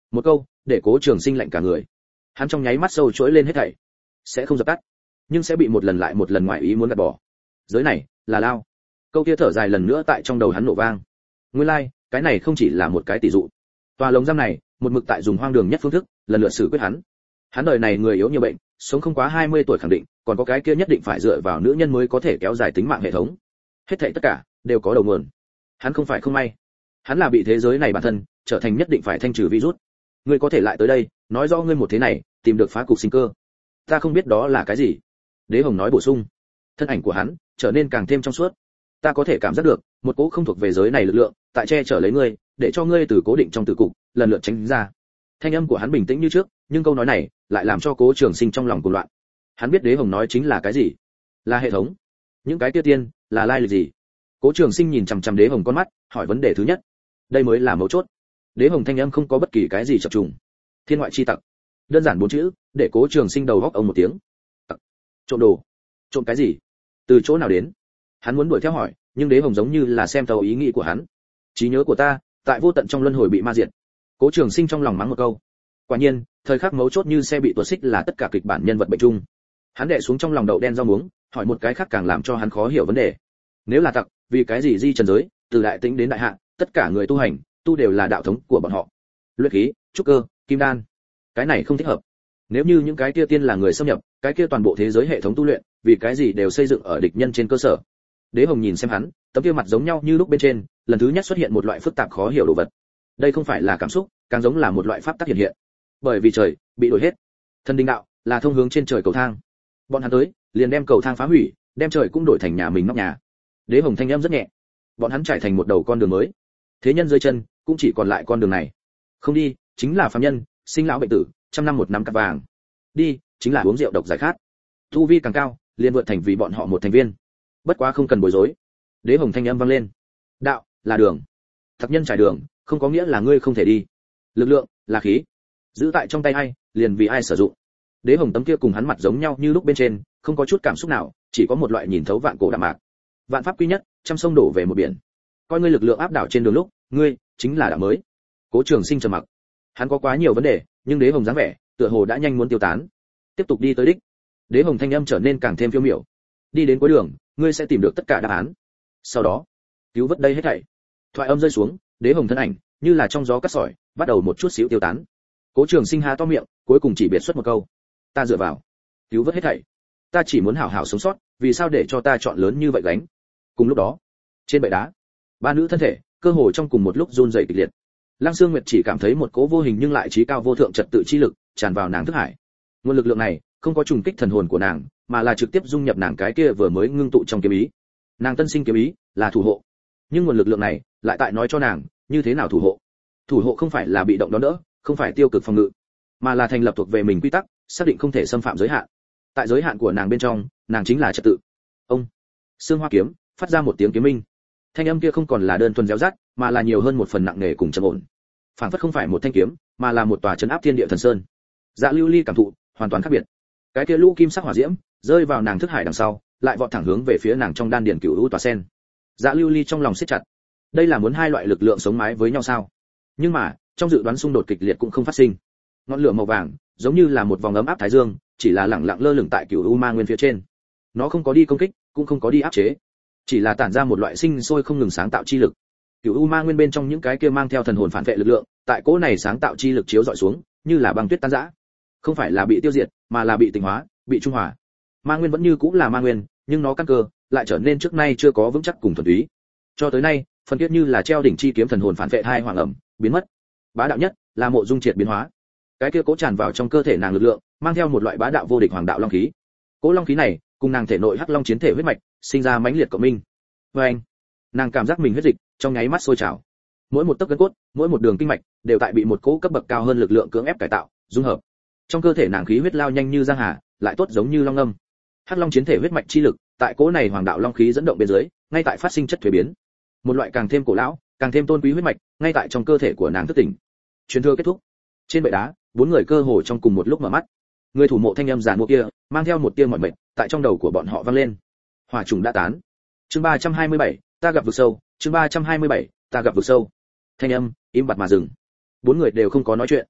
Một câu để Cố Trường Sinh lạnh cả người. Hắn trong nháy mắt sâu trỗi lên hết thảy, sẽ không dập tắt, nhưng sẽ bị một lần lại một lần ngoại ý muốn gạt bỏ. Giới này là lao. Câu kia thở dài lần nữa tại trong đầu hắn nổ vang. Nguyên lai, like, cái này không chỉ là một cái tỷ dụ. Tòa lồng giam này, một mực tại dùng hoang đường nhất phương thức, lần lượt xử quyết hắn. Hắn đời này người yếu nhiều bệnh, sống không quá hai mươi tuổi khẳng định, còn có cái kia nhất định phải dựa vào nữ nhân mới có thể kéo dài tính mạng hệ thống. Hết thảy tất cả đều có đầu nguồn. Hắn không phải không may, hắn là bị thế giới này bản thân trở thành nhất định phải thanh trừ virus. Ngươi có thể lại tới đây, nói rõ ngươi một thế này, tìm được phá cục sinh cơ. Ta không biết đó là cái gì. Đế Hồng nói bổ sung. Thân ảnh của hắn trở nên càng thêm trong suốt. Ta có thể cảm giác được một cỗ không thuộc về giới này lực lượng tại che chở lấy ngươi, để cho ngươi từ cố định trong tử cục lần lượt tránh ra. Thanh âm của hắn bình tĩnh như trước, nhưng câu nói này lại làm cho Cố Trường Sinh trong lòng cuồng loạn. Hắn biết Đế Hồng nói chính là cái gì, là hệ thống. Những cái kia tiên là lai lịch gì? Cố Trường Sinh nhìn chằm chằm Đế Hồng con mắt, hỏi vấn đề thứ nhất. Đây mới là mấu chốt. Đế Hồng thanh âm không có bất kỳ cái gì chập trùng. Thiên ngoại chi tặc. Đơn giản bốn chữ, để Cố Trường Sinh đầu góc ông một tiếng. Tặc. Trộm đồ. Trộm cái gì? Từ chỗ nào đến? Hắn muốn đuổi theo hỏi, nhưng Đế Hồng giống như là xem thấu ý nghĩ của hắn. Trí nhớ của ta, tại vô tận trong luân hồi bị ma diệt. Cố Trường Sinh trong lòng mắng một câu. Quả nhiên, thời khắc mấu chốt như xe bị tuột xích là tất cả kịch bản nhân vật bệnh chung. Hắn đè xuống trong lòng đậu đen rau muống, hỏi một cái khác càng làm cho hắn khó hiểu vấn đề. Nếu là tặc, vì cái gì di trần giới, từ đại tĩnh đến đại hạ, tất cả người tu hành, tu đều là đạo thống của bọn họ. Luyện khí, trúc cơ, kim đan. Cái này không thích hợp. Nếu như những cái kia tiên là người xâm nhập, cái kia toàn bộ thế giới hệ thống tu luyện, vì cái gì đều xây dựng ở địch nhân trên cơ sở. Đế Hồng nhìn xem hắn, tấm kia mặt giống nhau như lúc bên trên, lần thứ nhất xuất hiện một loại phức tạp khó hiểu đồ vật. Đây không phải là cảm xúc, càng giống là một loại pháp tắc hiện hiện. Bởi vì trời bị đổi hết. Thần đình đạo là thông hướng trên trời cầu thang. Bọn hắn tới, liền đem cầu thang phá hủy, đem trời cũng đổi thành nhà mình nóc nhà. Đế Hồng thanh âm rất nhẹ. Bọn hắn trải thành một đầu con đường mới. Thế nhân dưới chân cũng chỉ còn lại con đường này. Không đi, chính là phàm nhân, sinh lão bệnh tử, trăm năm một năm cắt vàng. Đi, chính là uống rượu độc giải khát. Tu vi càng cao, liền vượt thành vì bọn họ một thành viên. Bất quá không cần bối rối. Đế Hồng thanh âm vang lên. Đạo là đường. Thập nhân trải đường, không có nghĩa là ngươi không thể đi. Lực lượng là khí. Giữ tại trong tay ai, liền vì ai sử dụng. Đế Hồng tấm kia cùng hắn mặt giống nhau như lúc bên trên, không có chút cảm xúc nào, chỉ có một loại nhìn thấu vạn cổ đạm mạc. Vạn pháp quy nhất, trăm sông đổ về một biển. Coi ngươi lực lượng áp đảo trên đường lúc, ngươi chính là đạo mới. Cố Trường Sinh trầm mặc. Hắn có quá nhiều vấn đề, nhưng Đế Hồng dáng vẻ, tựa hồ đã nhanh muốn tiêu tán. Tiếp tục đi tới đích. Đế Hồng thanh âm trở nên càng thêm phiêu miểu. Đi đến cuối đường, ngươi sẽ tìm được tất cả đáp án. Sau đó, cứu vớt đây hết thảy. Thoại âm rơi xuống, Đế Hồng thân ảnh như là trong gió cắt sỏi, bắt đầu một chút xíu tiêu tán. Cố Trường Sinh há to miệng, cuối cùng chỉ biệt xuất một câu: ta dựa vào, cứu vớt hết thảy. Ta chỉ muốn hảo hảo sống sót, vì sao để cho ta chọn lớn như vậy gánh? Cùng lúc đó, trên bệ đá, ba nữ thân thể cơ hồ trong cùng một lúc run rẩy kịch liệt. Lăng Sương Nguyệt chỉ cảm thấy một cỗ vô hình nhưng lại trí cao vô thượng trật tự chi lực tràn vào nàng thức hải. Nguồn lực lượng này không có trùng kích thần hồn của nàng, mà là trực tiếp dung nhập nàng cái kia vừa mới ngưng tụ trong kiếm ý. Nàng tân sinh kiếm ý là thủ hộ, nhưng nguồn lực lượng này lại tại nói cho nàng như thế nào thủ hộ. Thủ hộ không phải là bị động đón đỡ, không phải tiêu cực phòng ngự, mà là thành lập thuộc về mình quy tắc, xác định không thể xâm phạm giới hạn. Tại giới hạn của nàng bên trong, nàng chính là trật tự. Ông, xương hoa kiếm phát ra một tiếng kiếm minh. Thanh âm kia không còn là đơn thuần réo rắt, mà là nhiều hơn một phần nặng nề cùng trầm ổn. Phảng phất không phải một thanh kiếm, mà là một tòa trấn áp thiên địa thần sơn. Dạ Lưu Ly cảm thụ hoàn toàn khác biệt. Cái kia lũ kim sắc hỏa diễm rơi vào nàng thức hải đằng sau, lại vọt thẳng hướng về phía nàng trong đan điền cửu u tòa sen. Dạ Lưu Ly trong lòng siết chặt. Đây là muốn hai loại lực lượng sống mái với nhau sao? Nhưng mà, trong dự đoán xung đột kịch liệt cũng không phát sinh. Ngọn lửa màu vàng, giống như là một vòng ấm áp thái dương, chỉ là lẳng lặng lơ lửng tại cửu u ma nguyên phía trên. Nó không có đi công kích, cũng không có đi áp chế, chỉ là tản ra một loại sinh sôi không ngừng sáng tạo chi lực. Cửu u ma nguyên bên trong những cái kia mang theo thần hồn phản vệ lực lượng, tại cỗ này sáng tạo chi lực chiếu dọi xuống, như là băng tuyết tan rã. Không phải là bị tiêu diệt, mà là bị tịnh hóa, bị trung hòa. Ma nguyên vẫn như cũng là ma nguyên, nhưng nó căn cơ lại trở nên trước nay chưa có vững chắc cùng thuần túy. Cho tới nay, phần kết như là treo đỉnh chi kiếm thần hồn phản vệ hai hoàng ẩm, biến mất. Bá đạo nhất là mộ dung triệt biến hóa. Cái kia cố tràn vào trong cơ thể nàng lực lượng, mang theo một loại bá đạo vô địch hoàng đạo long khí. Cố long khí này, cùng nàng thể nội hắc long chiến thể huyết mạch, sinh ra mãnh liệt cộng minh. Và anh, nàng cảm giác mình huyết dịch trong nháy mắt sôi trào. Mỗi một tấc gân cốt, mỗi một đường kinh mạch đều tại bị một cỗ cấp bậc cao hơn lực lượng cưỡng ép cải tạo, dung hợp. Trong cơ thể nàng khí huyết lao nhanh như giang hà, lại tốt giống như long ngâm. Hắc long chiến thể huyết mạch chi lực, tại cỗ này hoàng đạo long khí dẫn động bên dưới, ngay tại phát sinh chất thuế biến. Một loại càng thêm cổ lão, càng thêm tôn quý huyết mạch, ngay tại trong cơ thể của nàng thức tỉnh. Truyền thừa kết thúc. Trên bệ đá, bốn người cơ hồ trong cùng một lúc mở mắt. Người thủ mộ thanh âm giàn mua kia, mang theo một tia mỏi mệt, tại trong đầu của bọn họ vang lên. Hỏa trùng đã tán. Chương ba trăm hai mươi bảy, ta gặp vực sâu, chương ba trăm hai mươi bảy, ta gặp vực sâu. Thanh âm im bặt mà dừng. Bốn người đều không có nói chuyện,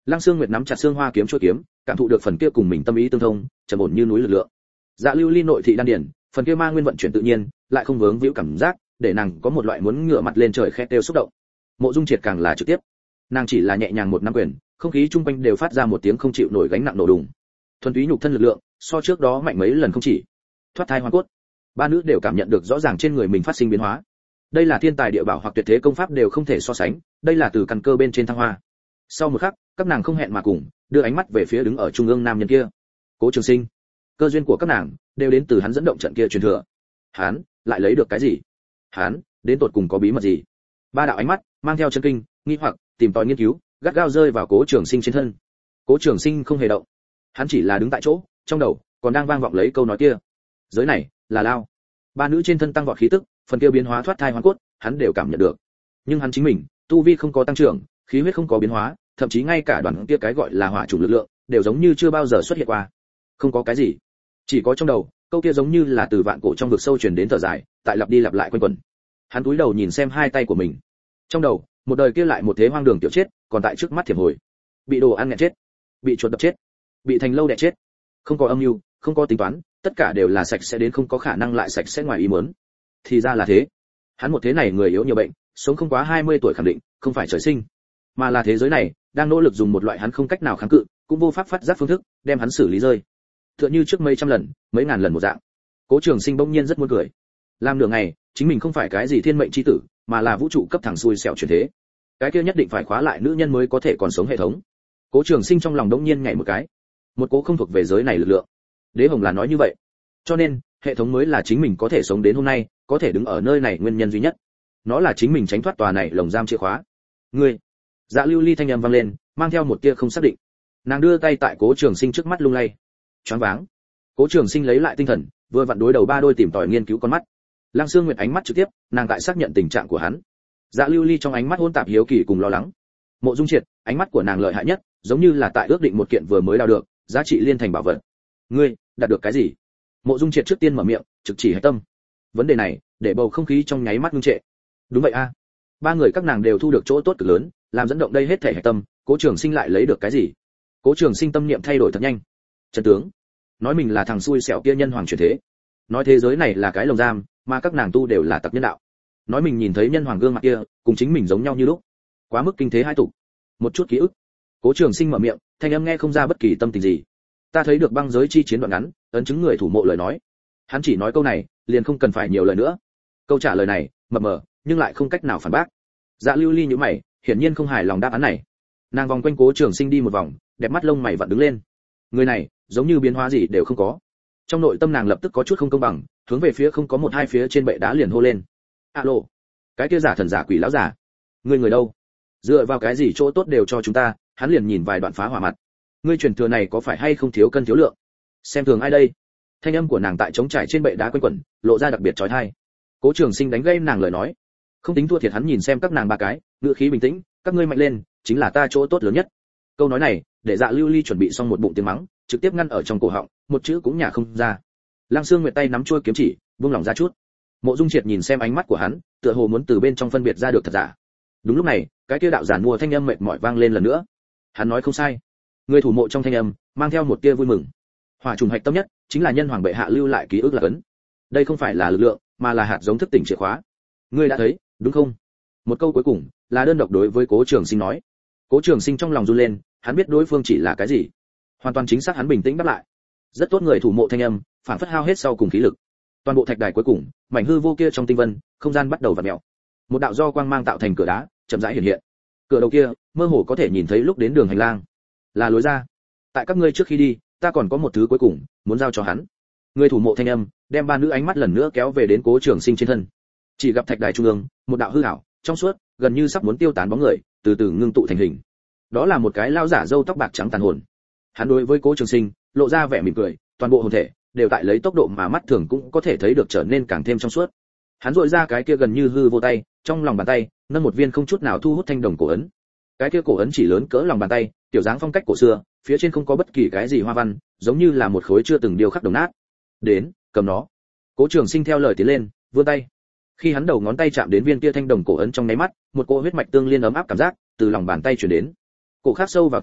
Lăng Sương Nguyệt nắm chặt xương hoa kiếm chuôi kiếm, cảm thụ được phần kia cùng mình tâm ý tương thông, trầm ổn như núi lực lượng. Dạ lưu ly nội thị đan điển, phần kia ma nguyên vận chuyển tự nhiên, lại không vướng víu cảm giác, để nàng có một loại muốn ngửa mặt lên trời khẽ kêu xúc động. Mộ Dung Triệt càng là trực tiếp, nàng chỉ là nhẹ nhàng một năm quyền, không khí trung quanh đều phát ra một tiếng không chịu nổi gánh nặng nổ đùng. Thuần túy nhục thân lực lượng, so trước đó mạnh mấy lần không chỉ. Thoát thai hoàn cốt, ba nữ đều cảm nhận được rõ ràng trên người mình phát sinh biến hóa. Đây là thiên tài địa bảo hoặc tuyệt thế công pháp đều không thể so sánh, đây là từ căn cơ bên trên thăng hoa. Sau một khắc, các nàng không hẹn mà cùng, đưa ánh mắt về phía đứng ở trung ương nam nhân kia. Cố Trường Sinh. Cơ duyên của các nàng đều đến từ hắn dẫn động trận kia truyền thừa. Hắn lại lấy được cái gì? Hắn đến tột cùng có bí mật gì? Ba đạo ánh mắt mang theo chân kinh, nghi hoặc, tìm tòi nghiên cứu, gắt gao rơi vào Cố Trường Sinh trên thân. Cố Trường Sinh không hề động, hắn chỉ là đứng tại chỗ, trong đầu còn đang vang vọng lấy câu nói kia. Giới này là lao. Ba nữ trên thân tăng vọt khí tức, phần kia biến hóa thoát thai hoàn cốt, hắn đều cảm nhận được. Nhưng hắn chính mình, tu vi không có tăng trưởng, khí huyết không có biến hóa, thậm chí ngay cả đoàn kia cái gọi là hỏa chủng lực lượng, đều giống như chưa bao giờ xuất hiện qua. Không có cái gì, chỉ có trong đầu, câu kia giống như là từ vạn cổ trong vực sâu truyền đến thở dài, tại lặp đi lặp lại quanh quẩn. Hắn cúi đầu nhìn xem hai tay của mình. Trong đầu, một đời kia lại một thế hoang đường tiểu chết, còn tại trước mắt thiểm hồi. Bị đồ ăn nghẹn chết, bị chuột đập chết, bị thành lâu đè chết. Không có âm mưu, không có tính toán, tất cả đều là sạch sẽ đến không có khả năng lại sạch sẽ ngoài ý muốn. Thì ra là thế. Hắn một thế này người yếu nhiều bệnh, sống không quá hai mươi tuổi khẳng định, không phải trời sinh, mà là thế giới này đang nỗ lực dùng một loại hắn không cách nào kháng cự, cũng vô pháp phát giác phương thức, đem hắn xử lý rơi. Tựa như trước mấy trăm lần, mấy ngàn lần một dạng. Cố Trường Sinh bỗng nhiên rất muốn cười. Làm nửa ngày, chính mình không phải cái gì thiên mệnh chi tử, mà là vũ trụ cấp thẳng xui xẻo chuyển thế. Cái kia nhất định phải khóa lại nữ nhân mới có thể còn sống hệ thống. Cố Trường Sinh trong lòng bỗng nhiên nhảy một cái. Một cố không thuộc về giới này lực lượng. Đế Hồng là nói như vậy. Cho nên, hệ thống mới là chính mình có thể sống đến hôm nay, có thể đứng ở nơi này nguyên nhân duy nhất. Nó là chính mình tránh thoát tòa này lồng giam chìa khóa. Ngươi. Dạ Lưu Ly thanh âm vang lên, mang theo một tia không xác định. Nàng đưa tay tại Cố Trường Sinh trước mắt lung lay. Choáng váng. Cố Trường Sinh lấy lại tinh thần, vừa vặn đối đầu ba đôi tìm tòi nghiên cứu con mắt. Lăng Sương Nguyệt ánh mắt trực tiếp, nàng tại xác nhận tình trạng của hắn. Dạ Lưu Ly trong ánh mắt hỗn tạp hiếu kỳ cùng lo lắng. Mộ Dung Triệt, ánh mắt của nàng lợi hại nhất, giống như là tại ước định một kiện vừa mới đào được, giá trị liên thành bảo vật. Ngươi, đạt được cái gì? Mộ Dung Triệt trước tiên mở miệng, trực chỉ hệ tâm. Vấn đề này, để bầu không khí trong nháy mắt ngưng trệ. Đúng vậy a. Ba người các nàng đều thu được chỗ tốt cực lớn, làm dẫn động đây hết thể hệ tâm, Cố Trường Sinh lại lấy được cái gì? Cố Trường Sinh tâm niệm thay đổi thật nhanh. Trần tướng, nói mình là thằng xui xẻo kia nhân hoàng chuyển thế. Nói thế giới này là cái lồng giam, mà các nàng tu đều là tặc nhân đạo. Nói mình nhìn thấy nhân hoàng gương mặt kia, cùng chính mình giống nhau như lúc. Quá mức kinh thế hai tục. Một chút ký ức. Cố Trường Sinh mở miệng, thanh âm nghe không ra bất kỳ tâm tình gì. Ta thấy được băng giới chi chiến đoạn ngắn, ấn chứng người thủ mộ lời nói. Hắn chỉ nói câu này, liền không cần phải nhiều lời nữa. Câu trả lời này, mập mờ, nhưng lại không cách nào phản bác. Dạ Lưu Ly nhíu mày, hiển nhiên không hài lòng đáp án này. Nàng vòng quanh Cố Trường Sinh đi một vòng, đẹp mắt lông mày vặn đứng lên. Người này, giống như biến hóa gì đều không có. Trong nội tâm nàng lập tức có chút không công bằng, hướng về phía không có một hai phía trên bệ đá liền hô lên. Alo, cái kia giả thần giả quỷ lão giả, ngươi người đâu? Dựa vào cái gì chỗ tốt đều cho chúng ta? Hắn liền nhìn vài đoạn phá hỏa mặt. Ngươi truyền thừa này có phải hay không thiếu cân thiếu lượng? Xem thường ai đây? Thanh âm của nàng tại trống trải trên bệ đá quanh quẩn, lộ ra đặc biệt chói tai. Cố Trường Sinh đánh gây nàng lời nói, không tính thua thiệt hắn nhìn xem các nàng ba cái, ngữ khí bình tĩnh, các ngươi mạnh lên, chính là ta chỗ tốt lớn nhất. Câu nói này, để Dạ Lưu Ly chuẩn bị xong một bụng tiếng mắng, trực tiếp ngăn ở trong cổ họng, một chữ cũng nhả không ra. Lăng Sương Nguyệt tay nắm chuôi kiếm chỉ, buông lỏng ra chút. Mộ Dung Triệt nhìn xem ánh mắt của hắn, tựa hồ muốn từ bên trong phân biệt ra được thật giả. Đúng lúc này, cái kia đạo giản mua thanh âm mệt mỏi vang lên lần nữa. Hắn nói không sai. Người thủ mộ trong thanh âm mang theo một tia vui mừng. Hỏa trùng hạch tâm nhất chính là nhân hoàng bệ hạ lưu lại ký ức là cấn. Đây không phải là lực lượng, mà là hạt giống thức tỉnh chìa khóa. Ngươi đã thấy, đúng không? Một câu cuối cùng là đơn độc đối với Cố Trường Sinh nói. Cố Trường Sinh trong lòng run lên, hắn biết đối phương chỉ là cái gì. Hoàn toàn chính xác hắn bình tĩnh đáp lại. Rất tốt. Người thủ mộ thanh âm, phản phất hao hết sau cùng khí lực. Toàn bộ thạch đài cuối cùng, mảnh hư vô kia trong tinh vân, không gian bắt đầu vặn mèo. Một đạo do quang mang tạo thành cửa đá, chậm rãi hiện hiện. Cửa đầu kia, mơ hồ có thể nhìn thấy lúc đến đường hành lang, là lối ra. Tại các ngươi trước khi đi, ta còn có một thứ cuối cùng muốn giao cho hắn. Người thủ mộ thanh âm, đem ba nữ ánh mắt lần nữa kéo về đến Cố Trường Sinh trên thân. Chỉ gặp thạch đài trung ương, một đạo hư ảo, trong suốt, gần như sắp muốn tiêu tán bóng người, từ từ ngưng tụ thành hình. Đó là một cái lao giả râu tóc bạc trắng tàn hồn. Hắn đối với Cố Trường Sinh lộ ra vẻ mỉm cười, toàn bộ hồn thể đều tại lấy tốc độ mà mắt thường cũng có thể thấy được trở nên càng thêm trong suốt. Hắn duỗi ra cái kia gần như hư vô tay, trong lòng bàn tay nâng một viên không chút nào thu hút thanh đồng cổ ấn. Cái kia cổ ấn chỉ lớn cỡ lòng bàn tay, tiểu dáng phong cách cổ xưa, phía trên không có bất kỳ cái gì hoa văn, giống như là một khối chưa từng điêu khắc đồng nát. Đến, cầm nó. Cố Trường Sinh theo lời tiến lên, vươn tay. Khi hắn đầu ngón tay chạm đến viên kia thanh đồng cổ ấn trong nháy mắt, một cỗ huyết mạch tương liên ấm áp cảm giác từ lòng bàn tay truyền đến. Cổ khắc sâu vào tay,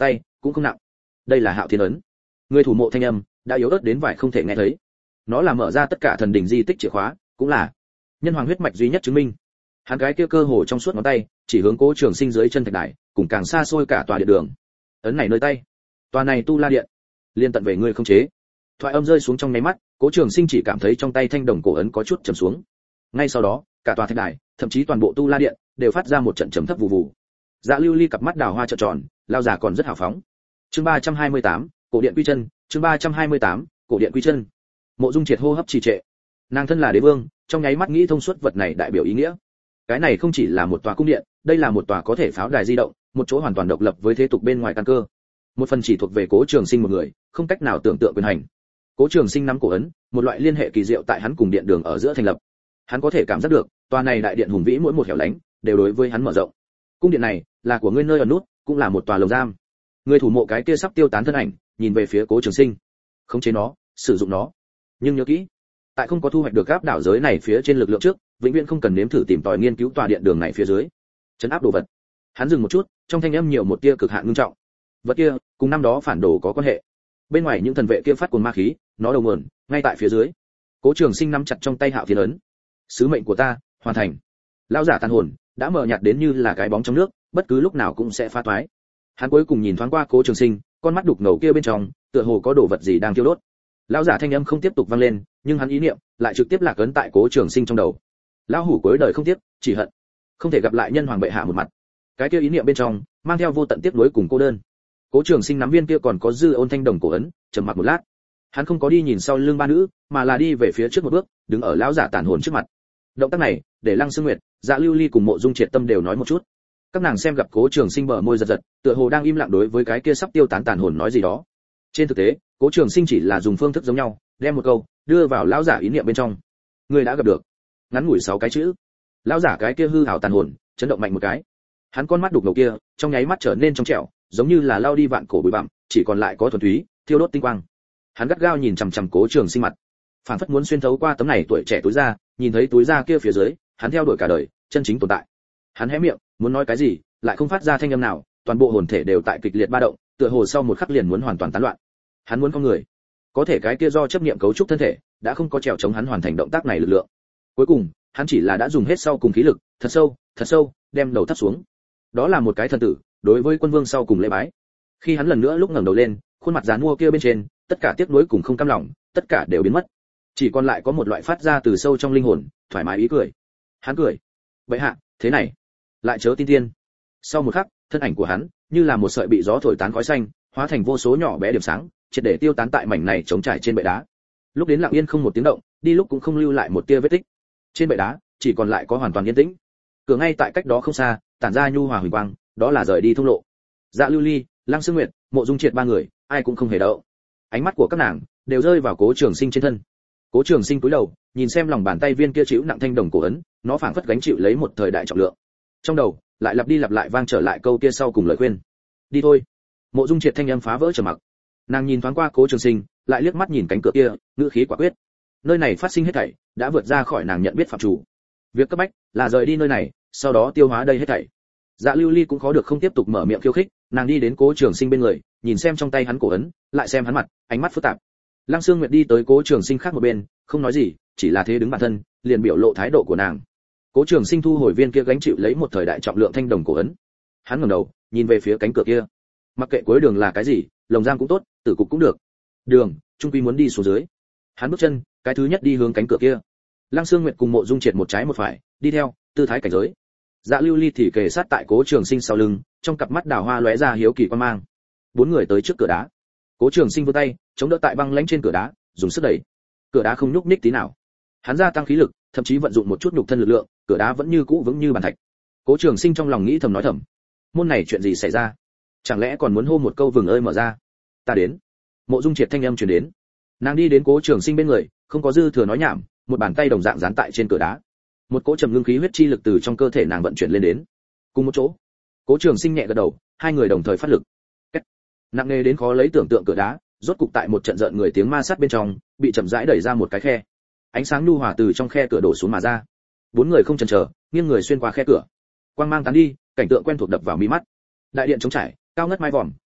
cũng không nặng. Đây là Hạo Thiên ấn. Người thủ mộ thanh âm đã yếu ớt đến vài không thể nghe thấy. Nó là mở ra tất cả thần đỉnh di tích chìa khóa, cũng là nhân hoàng huyết mạch duy nhất chứng minh. Hắn cái kia cơ hồ trong suốt ngón tay chỉ hướng Cố Trường Sinh dưới chân thạch đài, cùng càng xa xôi cả tòa điện đường. Ấn này nơi tay, tòa này tu la điện, liên tận về ngươi không chế. Thoại âm rơi xuống trong nháy mắt, Cố Trường Sinh chỉ cảm thấy trong tay thanh đồng cổ ấn có chút trầm xuống. Ngay sau đó, cả tòa thạch đài, thậm chí toàn bộ tu la điện đều phát ra một trận trầm thấp vù vù. Dạ Lưu Ly cặp mắt đào hoa trợn tròn, lao già còn rất hào phóng. Chương ba trăm hai mươi tám, cổ điện quy chân, chương ba trăm hai mươi tám, cổ điện quy chân. Mộ Dung Triệt hô hấp trì trệ. Nàng thân là đế vương, trong nháy mắt nghĩ thông suốt vật này đại biểu ý nghĩa. Cái này không chỉ là một tòa cung điện, đây là một tòa có thể pháo đài di động, một chỗ hoàn toàn độc lập với thế tục bên ngoài căn cơ. Một phần chỉ thuộc về Cố Trường Sinh một người, không cách nào tưởng tượng quyền hành. Cố Trường Sinh nắm cổ ấn, một loại liên hệ kỳ diệu tại hắn cùng điện đường ở giữa thành lập. Hắn có thể cảm giác được, tòa này đại điện hùng vĩ mỗi một hẻo lánh đều đối với hắn mở rộng. Cung điện này là của ngươi nơi ở nút, cũng là một tòa lồng giam. Người thủ mộ cái kia sắp tiêu tán thân ảnh, nhìn về phía Cố Trường Sinh. Khống chế nó, sử dụng nó. Nhưng nhớ kỹ, tại không có thu hoạch được áp đảo giới này phía trên lực lượng trước, vĩnh viễn không cần nếm thử tìm tòi nghiên cứu tòa điện đường này phía dưới. Trấn áp đồ vật. Hắn dừng một chút, trong thanh âm nhiều một tia cực hạn ngưng trọng. Vật kia, cùng năm đó phản đồ có quan hệ. Bên ngoài những thần vệ kia phát cuồng ma khí, nó đầu nguồn ngay tại phía dưới. Cố Trường Sinh nắm chặt trong tay Hạo Thiên ấn. Sứ mệnh của ta hoàn thành. Lão giả tàn hồn đã mờ nhạt đến như là cái bóng trong nước, bất cứ lúc nào cũng sẽ phá toái. Hắn cuối cùng nhìn thoáng qua Cố Trường Sinh, con mắt đục ngầu kia bên trong, tựa hồ có đồ vật gì đang thiêu đốt. Lão giả thanh âm không tiếp tục vang lên, nhưng hắn ý niệm lại trực tiếp lạc ấn tại Cố Trường Sinh trong đầu. Lão hủ cuối đời không tiếc, chỉ hận không thể gặp lại nhân hoàng bệ hạ một mặt. Cái kia ý niệm bên trong mang theo vô tận tiếc nuối cùng cô đơn. Cố Trường Sinh nắm viên kia còn có dư ôn thanh đồng cổ ấn, trầm mặc một lát. Hắn không có đi nhìn sau lưng ba nữ, mà là đi về phía trước một bước, đứng ở lão giả tàn hồn trước mặt. Động tác này, để Lăng Sương Nguyệt, Dạ Lưu Ly cùng Mộ Dung Triệt tâm đều nói một chút. Các nàng xem gặp Cố Trường Sinh bờ môi giật giật, tựa hồ đang im lặng đối với cái kia sắp tiêu tán tàn hồn nói gì đó. Trên thực tế, Cố Trường Sinh chỉ là dùng phương thức giống nhau, đem một câu đưa vào lão giả ý niệm bên trong. Người đã gặp được. Ngắn ngủi sáu cái chữ. Lão giả cái kia hư ảo tàn hồn, chấn động mạnh một cái. Hắn con mắt đục ngầu kia, trong nháy mắt trở nên trong trẻo, giống như là lao đi vạn cổ bụi bặm, chỉ còn lại có thuần túy, thiêu đốt tinh quang. Hắn gắt gao nhìn chằm chằm Cố Trường Sinh mặt, phản phất muốn xuyên thấu qua tấm này tuổi trẻ túi da, nhìn thấy túi da kia phía dưới, hắn theo đuổi cả đời, chân chính tồn tại. Hắn hé miệng, muốn nói cái gì, lại không phát ra thanh âm nào, toàn bộ hồn thể đều tại kịch liệt ba động, tựa hồ sau một khắc liền muốn hoàn toàn tán loạn. Hắn muốn con người, có thể cái kia do chấp niệm cấu trúc thân thể, đã không có trèo chống hắn hoàn thành động tác này lực lượng. Cuối cùng, hắn chỉ là đã dùng hết sau cùng khí lực, thật sâu, thật sâu, đem đầu thấp xuống. Đó là một cái thần tử, đối với quân vương sau cùng lễ bái. Khi hắn lần nữa lúc ngẩng đầu lên, khuôn mặt giàn mua kia bên trên, tất cả tiếc nuối cùng không cam lòng, tất cả đều biến mất. Chỉ còn lại có một loại phát ra từ sâu trong linh hồn, thoải mái ý cười. Hắn cười. Vậy hạ, thế này, lại chớ tin tiên. Sau một khắc, thân ảnh của hắn, như là một sợi bị gió thổi tán khói xanh, hóa thành vô số nhỏ bé điểm sáng, triệt để tiêu tán tại mảnh này trống trải trên bệ đá. Lúc đến lặng yên không một tiếng động, đi lúc cũng không lưu lại một tia vết tích. Trên bệ đá, chỉ còn lại có hoàn toàn yên tĩnh. Cửa ngay tại cách đó không xa, tản ra nhu hòa huỳnh quang, đó là rời đi thông lộ. Dạ Lưu Ly, Lăng Sương Nguyệt, Mộ Dung Triệt ba người, ai cũng không hề đậu. Ánh mắt của các nàng đều rơi vào Cố Trường Sinh trên thân. Cố Trường Sinh cúi đầu, nhìn xem lòng bàn tay viên kia chịu nặng thanh đồng cổ ấn, nó phảng phất gánh chịu lấy một thời đại trọng lượng. Trong đầu lại lặp đi lặp lại vang trở lại câu kia sau cùng lời khuyên. Đi thôi. Mộ Dung Triệt thanh âm phá vỡ trầm mặc. Nàng nhìn thoáng qua Cố Trường Sinh, lại liếc mắt nhìn cánh cửa kia, ngữ khí quả quyết. Nơi này phát sinh hết thảy, đã vượt ra khỏi nàng nhận biết phạm chủ. Việc cấp bách là rời đi nơi này, sau đó tiêu hóa đây hết thảy. Dạ Lưu Ly cũng khó được không tiếp tục mở miệng khiêu khích, nàng đi đến Cố Trường Sinh bên người, nhìn xem trong tay hắn cổ ấn, lại xem hắn mặt, ánh mắt phức tạp. Lăng Sương Nguyệt đi tới Cố Trường Sinh khác một bên, không nói gì, chỉ là thế đứng bản thân, liền biểu lộ thái độ của nàng. Cố Trường Sinh thu hồi viên kia gánh chịu lấy một thời đại trọng lượng thanh đồng cổ ấn. Hắn ngẩng đầu, nhìn về phía cánh cửa kia. Mặc kệ cuối đường là cái gì, lồng giam cũng tốt, tử cục cũng được. Đường, trung quy muốn đi xuống dưới. Hắn bước chân, cái thứ nhất đi hướng cánh cửa kia. Lăng Sương Nguyệt cùng Mộ Dung Triệt một trái một phải, đi theo, tư thái cảnh giới. Dạ Lưu Ly thì kề sát tại Cố Trường Sinh sau lưng, trong cặp mắt đào hoa lóe ra hiếu kỳ quan mang. Bốn người tới trước cửa đá. Cố Trường Sinh vươn tay, chống đỡ tại băng lãnh trên cửa đá, dùng sức đẩy. Cửa đá không nhúc nhích tí nào. Hắn gia tăng khí lực, thậm chí vận dụng một chút nhục thân lực lượng, cửa đá vẫn như cũ vững như bàn thạch. Cố Trường Sinh trong lòng nghĩ thầm nói thầm, môn này chuyện gì xảy ra? Chẳng lẽ còn muốn hô một câu vừng ơi mở ra? Ta đến. Mộ Dung Triệt thanh âm truyền đến. Nàng đi đến Cố Trường Sinh bên người, không có dư thừa nói nhảm, một bàn tay đồng dạng dán tại trên cửa đá. Một cỗ trầm ngưng khí huyết chi lực từ trong cơ thể nàng vận chuyển lên đến. Cùng một chỗ, Cố Trường Sinh nhẹ gật đầu, hai người đồng thời phát lực. Cách. Nặng nề đến khó lấy tưởng tượng cửa đá, rốt cục tại một trận rợn người tiếng ma sát bên trong, bị chậm rãi đẩy ra một cái khe. Ánh sáng nhu hòa từ trong khe cửa đổ xuống mà ra. Bốn người không chần chờ, nghiêng người xuyên qua khe cửa. Quang mang tán đi, cảnh tượng quen thuộc đập vào mi mắt. Đại điện trống trải, cao ngất mái vòm,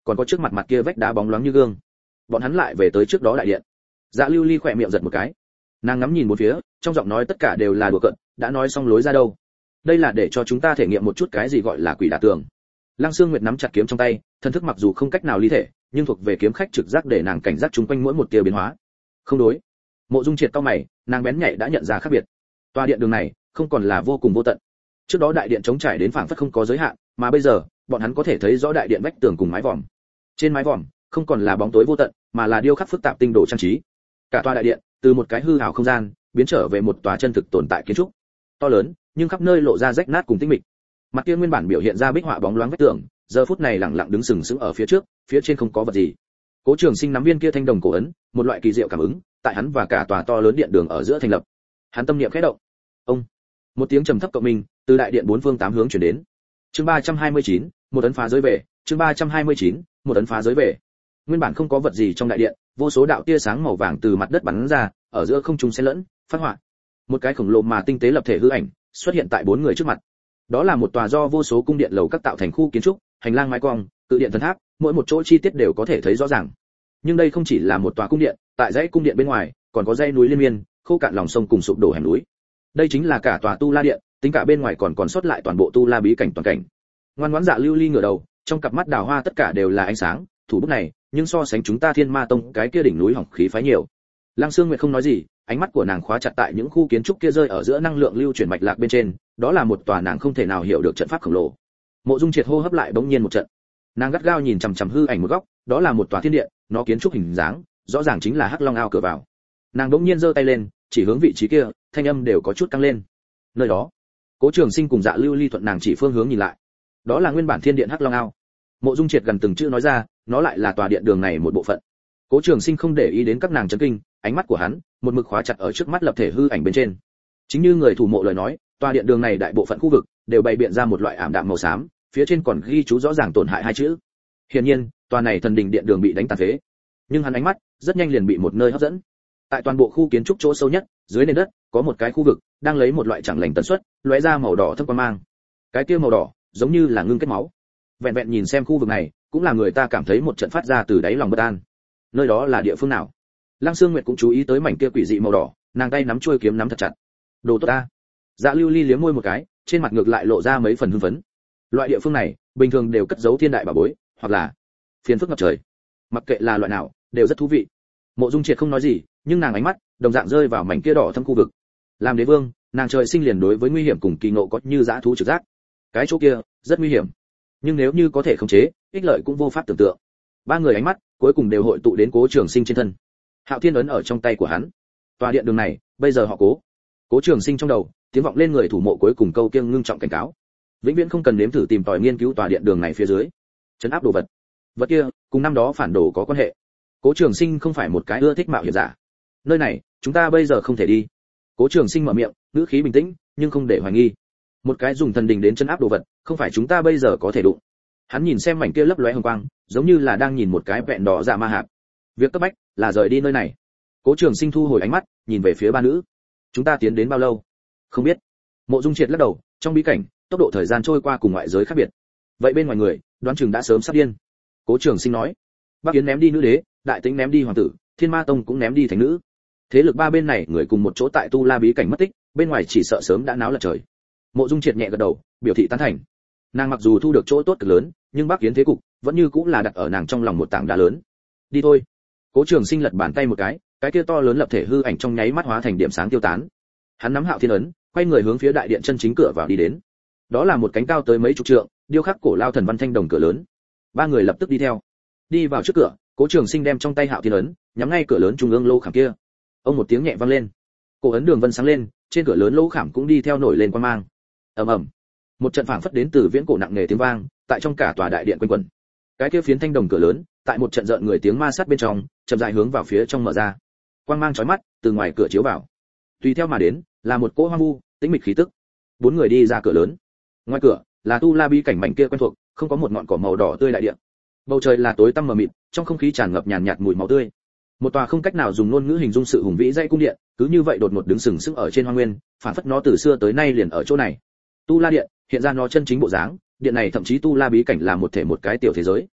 còn có trước mặt mặt kia vách đá bóng loáng như gương. Bọn hắn lại về tới trước đó đại điện. Dạ Lưu Ly khỏe miệng giật một cái. Nàng ngắm nhìn bốn phía, trong giọng nói tất cả đều là đùa cợt, đã nói xong lối ra đâu. Đây là để cho chúng ta thể nghiệm một chút cái gì gọi là quỷ đả tường. Lăng Sương Nguyệt nắm chặt kiếm trong tay, thân thức mặc dù không cách nào ly thể, nhưng thuộc về kiếm khách trực giác để nàng cảnh giác chung quanh mỗi một tia biến hóa. Không đối. Mộ Dung Triệt cau mày, nàng bén nhạy đã nhận ra khác biệt. Tòa điện đường này không còn là vô cùng vô tận. Trước đó đại điện trống trải đến phảng phất không có giới hạn, mà bây giờ, bọn hắn có thể thấy rõ đại điện vách tường cùng mái vòm. Trên mái vòm, không còn là bóng tối vô tận, mà là điêu khắc phức tạp tinh đồ trang trí. Cả tòa đại điện, từ một cái hư ảo không gian, biến trở về một tòa chân thực tồn tại kiến trúc. To lớn, nhưng khắp nơi lộ ra rách nát cùng tinh mịch. Mặt kia nguyên bản biểu hiện ra bích họa bóng loáng vách tường, giờ phút này lặng lặng đứng sừng sững ở phía trước, phía trên không có vật gì. Cố Trường Sinh nắm viên kia thanh đồng cổ ấn, một loại kỳ diệu cảm ứng, tại hắn và cả tòa to lớn điện đường ở giữa thành lập. Hắn tâm niệm khẽ động. Ông, một tiếng trầm thấp cộng minh từ đại điện bốn phương tám hướng truyền đến. Chương ba trăm hai mươi chín, một ấn phá giới về, chương ba trăm hai mươi chín, một ấn phá giới về. Nguyên bản không có vật gì trong đại điện, vô số đạo tia sáng màu vàng từ mặt đất bắn ra, ở giữa không trung xen lẫn, phát họa. Một cái khổng lồ mà tinh tế lập thể hư ảnh xuất hiện tại bốn người trước mặt. Đó là một tòa do vô số cung điện lầu các tạo thành khu kiến trúc, hành lang mái cong, tự điện thần tháp, mỗi một chỗ chi tiết đều có thể thấy rõ ràng. Nhưng đây không chỉ là một tòa cung điện, tại dãy cung điện bên ngoài, còn có dãy núi liên miên, khô cạn lòng sông cùng sụp đổ hẻm núi. Đây chính là cả tòa Tu La điện, tính cả bên ngoài còn còn sót lại toàn bộ Tu La bí cảnh toàn cảnh. Ngoan ngoãn Dạ Lưu Ly ngửa đầu, trong cặp mắt đào hoa tất cả đều là ánh sáng, thủ bút này, nhưng so sánh chúng ta Thiên Ma tông cái kia đỉnh núi hỏng khí phái nhiều. Lăng Sương Nguyệt không nói gì, ánh mắt của nàng khóa chặt tại những khu kiến trúc kia rơi ở giữa năng lượng lưu chuyển mạch lạc bên trên, đó là một tòa nàng không thể nào hiểu được trận pháp khổng lồ. Mộ Dung Triệt hô hấp lại bỗng nhiên một trận. Nàng gắt gao nhìn chằm chằm hư ảnh một góc, đó là một tòa thiên điện, nó kiến trúc hình dáng, rõ ràng chính là Hắc Long ao cửa vào. Nàng bỗng nhiên giơ tay lên, chỉ hướng vị trí kia, thanh âm đều có chút căng lên. Nơi đó, Cố Trường Sinh cùng Dạ Lưu Ly thuận nàng chỉ phương hướng nhìn lại. Đó là nguyên bản thiên điện Hắc Long ao. Mộ Dung Triệt gần từng chữ nói ra, nó lại là tòa điện đường này một bộ phận. Cố Trường Sinh không để ý đến các nàng chấn kinh, ánh mắt của hắn một mực khóa chặt ở trước mắt lập thể hư ảnh bên trên. Chính như người thủ mộ lời nói, tòa điện đường này đại bộ phận khu vực đều bày biện ra một loại ảm đạm màu xám, phía trên còn ghi chú rõ ràng tổn hại hai chữ. Hiển nhiên, tòa này thần đình điện đường bị đánh tàn phế. Nhưng hắn ánh mắt rất nhanh liền bị một nơi hấp dẫn. Tại toàn bộ khu kiến trúc chỗ sâu nhất, dưới nền đất, có một cái khu vực đang lấy một loại chẳng lành tần suất, lóe ra màu đỏ thâm quang mang. Cái kia màu đỏ, giống như là ngưng kết máu. Vẹn vẹn nhìn xem khu vực này, cũng là người ta cảm thấy một trận phát ra từ đáy lòng bất an. Nơi đó là địa phương nào? Lăng Sương Nguyệt cũng chú ý tới mảnh kia quỷ dị màu đỏ, nàng tay nắm chuôi kiếm nắm thật chặt. Đồ tốt ta. Dạ Lưu Ly liếm môi một cái, trên mặt ngược lại lộ ra mấy phần hưng phấn. Loại địa phương này, bình thường đều cất giấu thiên đại bảo bối, hoặc là phiền phức ngập trời. Mặc kệ là loại nào, đều rất thú vị. Mộ Dung Triệt không nói gì, nhưng nàng ánh mắt đồng dạng rơi vào mảnh kia đỏ thâm khu vực. Làm đế vương, nàng trời sinh liền đối với nguy hiểm cùng kỳ ngộ có như dã thú trực giác. Cái chỗ kia rất nguy hiểm, nhưng nếu như có thể khống chế, ích lợi cũng vô pháp tưởng tượng. Ba người ánh mắt cuối cùng đều hội tụ đến Cố Trường Sinh trên thân. Hạo Thiên ấn ở trong tay của hắn. Tòa điện đường này, bây giờ họ Cố. Cố Trường Sinh trong đầu, tiếng vọng lên người thủ mộ cuối cùng câu kiêng ngưng trọng cảnh cáo. Vĩnh viễn không cần nếm thử tìm tòi nghiên cứu tòa điện đường này phía dưới. Trấn áp đồ vật. Vật kia, cùng năm đó phản đồ có quan hệ. Cố Trường Sinh không phải một cái ưa thích mạo hiểm giả. Nơi này, chúng ta bây giờ không thể đi. Cố Trường Sinh mở miệng, ngữ khí bình tĩnh, nhưng không để hoài nghi. Một cái dùng thần đình đến trấn áp đồ vật, không phải chúng ta bây giờ có thể đụng. Hắn nhìn xem mảnh kia lấp lóe hồng quang, giống như là đang nhìn một cái vẹn đỏ dạ ma hạp. Việc cấp bách là rời đi nơi này. Cố Trường Sinh thu hồi ánh mắt, nhìn về phía ba nữ. Chúng ta tiến đến bao lâu? Không biết. Mộ Dung Triệt lắc đầu, trong bí cảnh, tốc độ thời gian trôi qua cùng ngoại giới khác biệt. Vậy bên ngoài người, đoán chừng đã sớm sắp điên. Cố Trường Sinh nói. Bắc Yến ném đi nữ đế, Đại Tĩnh ném đi hoàng tử, Thiên Ma Tông cũng ném đi thánh nữ. Thế lực ba bên này người cùng một chỗ tại Tu La bí cảnh mất tích, bên ngoài chỉ sợ sớm đã náo lật trời. Mộ Dung Triệt nhẹ gật đầu, biểu thị tán thành. Nàng mặc dù thu được chỗ tốt cực lớn, nhưng Bắc Yến thế cục vẫn như cũng là đặt ở nàng trong lòng một tảng đá lớn. Đi thôi. Cố Trường Sinh lật bàn tay một cái, cái kia to lớn lập thể hư ảnh trong nháy mắt hóa thành điểm sáng tiêu tán. Hắn nắm Hạo Thiên ấn, quay người hướng phía đại điện chân chính cửa vào đi đến. Đó là một cánh cao tới mấy chục trượng, điêu khắc cổ lao thần văn thanh đồng cửa lớn. Ba người lập tức đi theo. Đi vào trước cửa, Cố Trường Sinh đem trong tay Hạo Thiên ấn nhắm ngay cửa lớn trung ương lỗ khảm kia. Ông một tiếng nhẹ vang lên, cổ ấn đường vân sáng lên, trên cửa lớn lỗ khảm cũng đi theo nổi lên quang mang. Ầm ầm, một trận phảng phất đến từ viễn cổ nặng nề tiếng vang, tại trong cả tòa đại điện quanh quẩn. Cái kia phiến thanh đồng cửa lớn, tại một trận rợn người tiếng ma sát bên trong, chậm rãi hướng vào phía trong mở ra. Quang mang chói mắt từ ngoài cửa chiếu vào. Tùy theo mà đến, là một cỗ hoang vu, tĩnh mịch khí tức. Bốn người đi ra cửa lớn. Ngoài cửa là Tu La bí cảnh mảnh kia quen thuộc, không có một ngọn cỏ màu đỏ tươi đại điện. Bầu trời là tối tăm mờ mịt, trong không khí tràn ngập nhàn nhạt mùi máu tươi. Một tòa không cách nào dùng ngôn ngữ hình dung sự hùng vĩ dãy cung điện, cứ như vậy đột ngột đứng sừng sững ở trên hoang nguyên, phản phất nó từ xưa tới nay liền ở chỗ này. Tu La điện, hiện ra nó chân chính bộ dáng, điện này thậm chí Tu La bí cảnh là một thể một cái tiểu thế giới.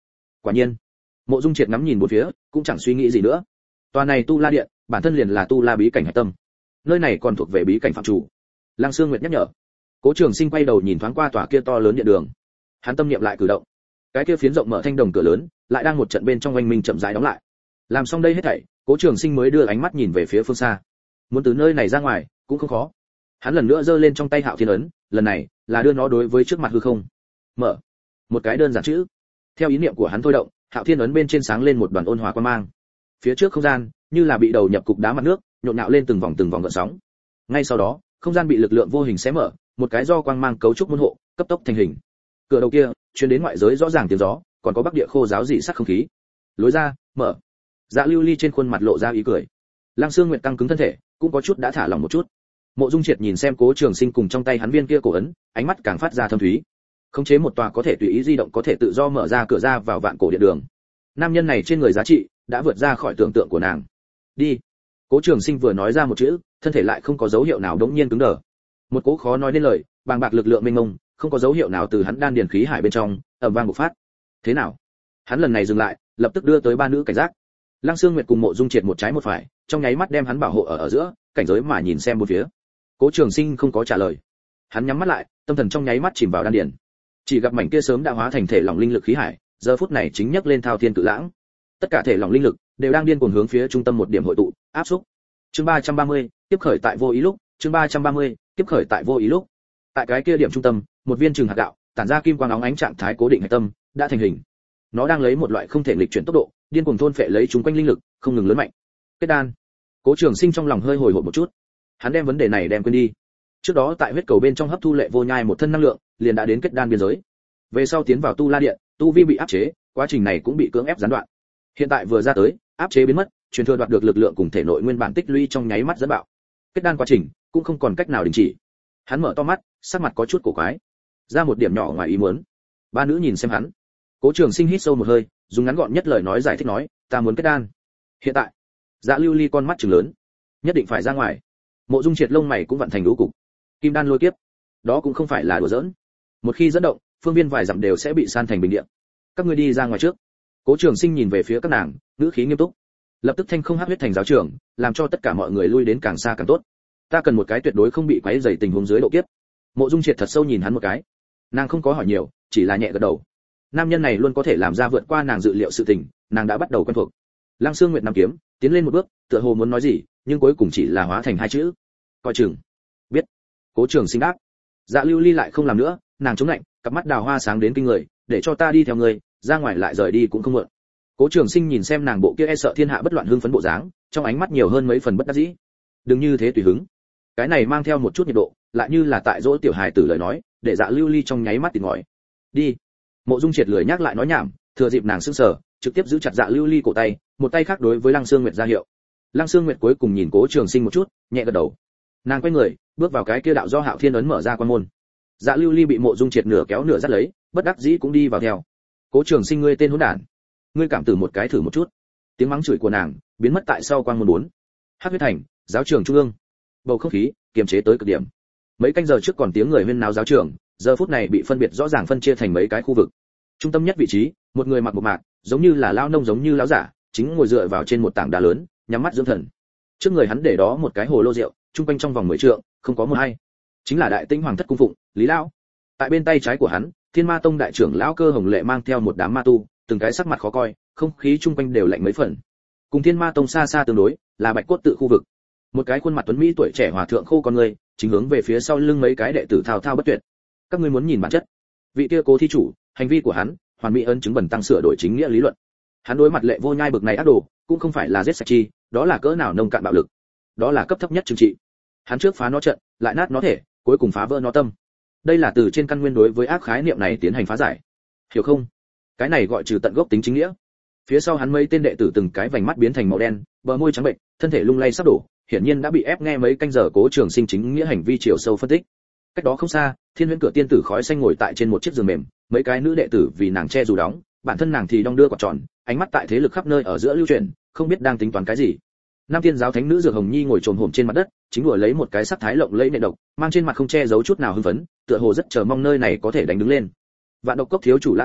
Quả nhiên, Mộ Dung Triệt ngắm nhìn bốn phía, cũng chẳng suy nghĩ gì nữa. Tòa này Tu La Điện, bản thân liền là Tu La bí cảnh hải tâm. Nơi này còn thuộc về bí cảnh phạm chủ. Lăng Sương Nguyệt nhắc nhở. Cố Trường Sinh quay đầu nhìn thoáng qua tòa kia to lớn điện đường. Hắn tâm niệm lại cử động. Cái kia phiến rộng mở thanh đồng cửa lớn, lại đang một trận bên trong oanh minh chậm rãi đóng lại. Làm xong đây hết thảy, Cố Trường Sinh mới đưa ánh mắt nhìn về phía phương xa. Muốn từ nơi này ra ngoài, cũng không khó. Hắn lần nữa giơ lên trong tay Hạo Thiên ấn, lần này là đưa nó đối với trước mặt hư không. Mở. Một cái đơn giản chữ. Theo ý niệm của hắn thôi động, Hạo Thiên ấn bên trên sáng lên một đoàn ôn hòa quang mang. Phía trước không gian, như là bị đầu nhập cục đá mặt nước, nhộn nhạo lên từng vòng từng vòng gợn sóng. Ngay sau đó, không gian bị lực lượng vô hình xé mở, một cái do quang mang cấu trúc môn hộ, cấp tốc thành hình. Cửa đầu kia, truyền đến ngoại giới rõ ràng tiếng gió, còn có bắc địa khô giáo dị sắc không khí. Lối ra, mở. Dạ Lưu Ly trên khuôn mặt lộ ra ý cười. Lăng Sương Nguyệt căng cứng thân thể, cũng có chút đã thả lỏng một chút. Mộ Dung Triệt nhìn xem Cố Trường Sinh cùng trong tay hắn viên kia cổ ấn, ánh mắt càng phát ra thâm thúy. Khống chế một tòa có thể tùy ý di động, có thể tự do mở ra cửa ra vào vạn cổ điện đường. Nam nhân này trên người giá trị đã vượt ra khỏi tưởng tượng của nàng. Đi. Cố Trường Sinh vừa nói ra một chữ, thân thể lại không có dấu hiệu nào đống nhiên cứng đờ. Một cỗ khó nói nên lời, bàng bạc lực lượng mênh mông, không có dấu hiệu nào từ hắn đan điền khí hải bên trong ầm vang bộc phát. Thế nào? Hắn lần này dừng lại, lập tức đưa tới ba nữ cảnh giác. Lăng Sương Nguyệt cùng Mộ Dung Triệt một trái một phải, trong nháy mắt đem hắn bảo hộ ở ở giữa, cảnh giới mà nhìn xem bốn phía. Cố Trường Sinh không có trả lời. Hắn nhắm mắt lại, tâm thần trong nháy mắt chìm vào đan điền. Chỉ gặp mảnh kia sớm đã hóa thành thể lỏng linh lực khí hải, giờ phút này chính nhấc lên thao thiên cự lãng. Tất cả thể lỏng linh lực đều đang điên cuồng hướng phía trung tâm một điểm hội tụ, áp xúc. Chương ba trăm ba mươi, tiếp khởi tại vô ý lúc, chương ba trăm ba mươi, tiếp khởi tại vô ý lúc. Tại cái kia điểm trung tâm, một viên trường hạt gạo, tản ra kim quang óng ánh trạng thái cố định hải tâm, đã thành hình. Nó đang lấy một loại không thể nghịch chuyển tốc độ, điên cuồng thôn phệ lấy chúng quanh linh lực, không ngừng lớn mạnh. Kết đan. Cố Trường Sinh trong lòng hơi hồi hộp một chút. Hắn đem vấn đề này đem quên đi. Trước đó tại huyết cầu bên trong hấp thu lệ vô nhai một thân năng lượng, liền đã đến kết đan biên giới. Về sau tiến vào tu la điện, tu vi bị áp chế, quá trình này cũng bị cưỡng ép gián đoạn. Hiện tại vừa ra tới, áp chế biến mất, truyền thừa đoạt được lực lượng cùng thể nội nguyên bản tích lũy trong nháy mắt dẫn bạo. Kết đan quá trình cũng không còn cách nào đình chỉ. Hắn mở to mắt, sắc mặt có chút cổ quái. Ra một điểm nhỏ ngoài ý muốn. Ba nữ nhìn xem hắn. Cố Trường Sinh hít sâu một hơi, dùng ngắn gọn nhất lời nói giải thích nói, ta muốn kết đan. Hiện tại, Dạ Lưu Ly con mắt trừng lớn, nhất định phải ra ngoài. Mộ Dung Triệt lông mày cũng vặn thành lũ cục. Kim đan lôi kiếp, đó cũng không phải là đùa giỡn. Một khi dẫn động, phương viên vài dặm đều sẽ bị san thành bình địa. Các ngươi đi ra ngoài trước. Cố Trường Sinh nhìn về phía các nàng, ngữ khí nghiêm túc. Lập tức thanh không hắc huyết thành giáo trưởng, làm cho tất cả mọi người lui đến càng xa càng tốt. Ta cần một cái tuyệt đối không bị quấy rầy tình huống dưới độ kiếp. Mộ Dung Triệt thật sâu nhìn hắn một cái. Nàng không có hỏi nhiều, chỉ là nhẹ gật đầu. Nam nhân này luôn có thể làm ra vượt qua nàng dự liệu sự tình, nàng đã bắt đầu quen thuộc. Lăng Sương Nguyệt nắm kiếm, tiến lên một bước, tựa hồ muốn nói gì, nhưng cuối cùng chỉ là hóa thành hai chữ. Coi chừng. Biết. Cố Trường Sinh đáp. Dạ Lưu Ly lại không làm nữa, nàng chống lạnh, cặp mắt đào hoa sáng đến kinh người, để cho ta đi theo người, ra ngoài lại rời đi cũng không muộn. Cố Trường Sinh nhìn xem nàng bộ kia e sợ thiên hạ bất loạn hưng phấn bộ dáng, trong ánh mắt nhiều hơn mấy phần bất đắc dĩ. Đừng như thế tùy hứng. Cái này mang theo một chút nhiệt độ, lại như là tại dỗ tiểu hài tử lời nói, để Dạ Lưu Ly trong nháy mắt tỉnh ngòi. Đi. Mộ Dung Triệt lười nhắc lại nói nhảm, thừa dịp nàng sững sờ, trực tiếp giữ chặt Dạ Lưu Ly cổ tay, một tay khác đối với Lăng Sương Nguyệt ra hiệu. Lăng Sương Nguyệt cuối cùng nhìn Cố Trường Sinh một chút, nhẹ gật đầu. Nàng quay người, bước vào cái kia đạo do Hạo Thiên ấn mở ra quan môn. Dạ Lưu Ly bị Mộ Dung Triệt nửa kéo nửa dắt lấy, bất đắc dĩ cũng đi vào theo. Cố Trường Sinh, ngươi tên hỗn đản, ngươi cảm tử một cái thử một chút. Tiếng mắng chửi của nàng biến mất tại sau quan môn bốn. Hắc huyết thành, giáo trường trung ương. Bầu không khí kiềm chế tới cực điểm. Mấy canh giờ trước còn tiếng người huyên náo giáo trường, giờ phút này bị phân biệt rõ ràng phân chia thành mấy cái khu vực. Trung tâm nhất vị trí, một người mặc bộ mạc, giống như là lão nông giống như lão giả, chính ngồi dựa vào trên một tảng đá lớn, nhắm mắt dưỡng thần. Trước người hắn để đó một cái hồ lô rượu, trung quanh trong vòng mười trượng, không có một ai. Chính là đại tinh hoàng thất cung phụng, Lý lão. Tại bên tay trái của hắn, Thiên Ma Tông đại trưởng lão Cơ Hồng Lệ mang theo một đám ma tu, từng cái sắc mặt khó coi, không khí trung quanh đều lạnh mấy phần. Cùng Thiên Ma Tông xa xa tương đối, là Bạch Cốt tự khu vực. Một cái khuôn mặt tuấn mỹ tuổi trẻ hòa thượng khô con người, chính hướng về phía sau lưng mấy cái đệ tử thao thao bất tuyệt. Các ngươi muốn nhìn bản chất. Vị kia Cố thí chủ, hành vi của hắn, hoàn mỹ ấn chứng bẩn tăng sửa đổi chính nghĩa lý luận. Hắn đối mặt lệ vô nhai bực này ác đồ, cũng không phải là giết sạch chi, đó là cỡ nào nông cạn bạo lực. Đó là cấp thấp nhất trừng trị. Hắn trước phá nó trận, lại nát nó thể, cuối cùng phá vỡ nó tâm. Đây là từ trên căn nguyên đối với ác khái niệm này tiến hành phá giải. Hiểu không? Cái này gọi trừ tận gốc tính chính nghĩa. Phía sau hắn mấy tên đệ tử từng cái vành mắt biến thành màu đen, bờ môi trắng bệnh, thân thể lung lay sắp đổ, hiển nhiên đã bị ép nghe mấy canh giờ Cố Trường Sinh chính nghĩa hành vi chiều sâu phân tích. Cách đó không xa, Thiên Huyễn cửa tiên tử khói xanh ngồi tại trên một chiếc giường mềm, mấy cái nữ đệ tử vì nàng che dù đóng, bản thân nàng thì đong đưa quạt tròn, ánh mắt tại thế lực khắp nơi ở giữa lưu chuyển, không biết đang tính toán cái gì. Nam Thiên giáo thánh nữ Dược Hồng Nhi ngồi trồm hổm trên mặt đất, chính đùa lấy một cái sắc thái lộng lẫy nệ độc, mang trên mặt không che giấu chút nào hưng phấn, tựa hồ rất chờ mong nơi này có thể đánh đứng lên. Vạn độc cốc thiếu chủ Lã Tụng,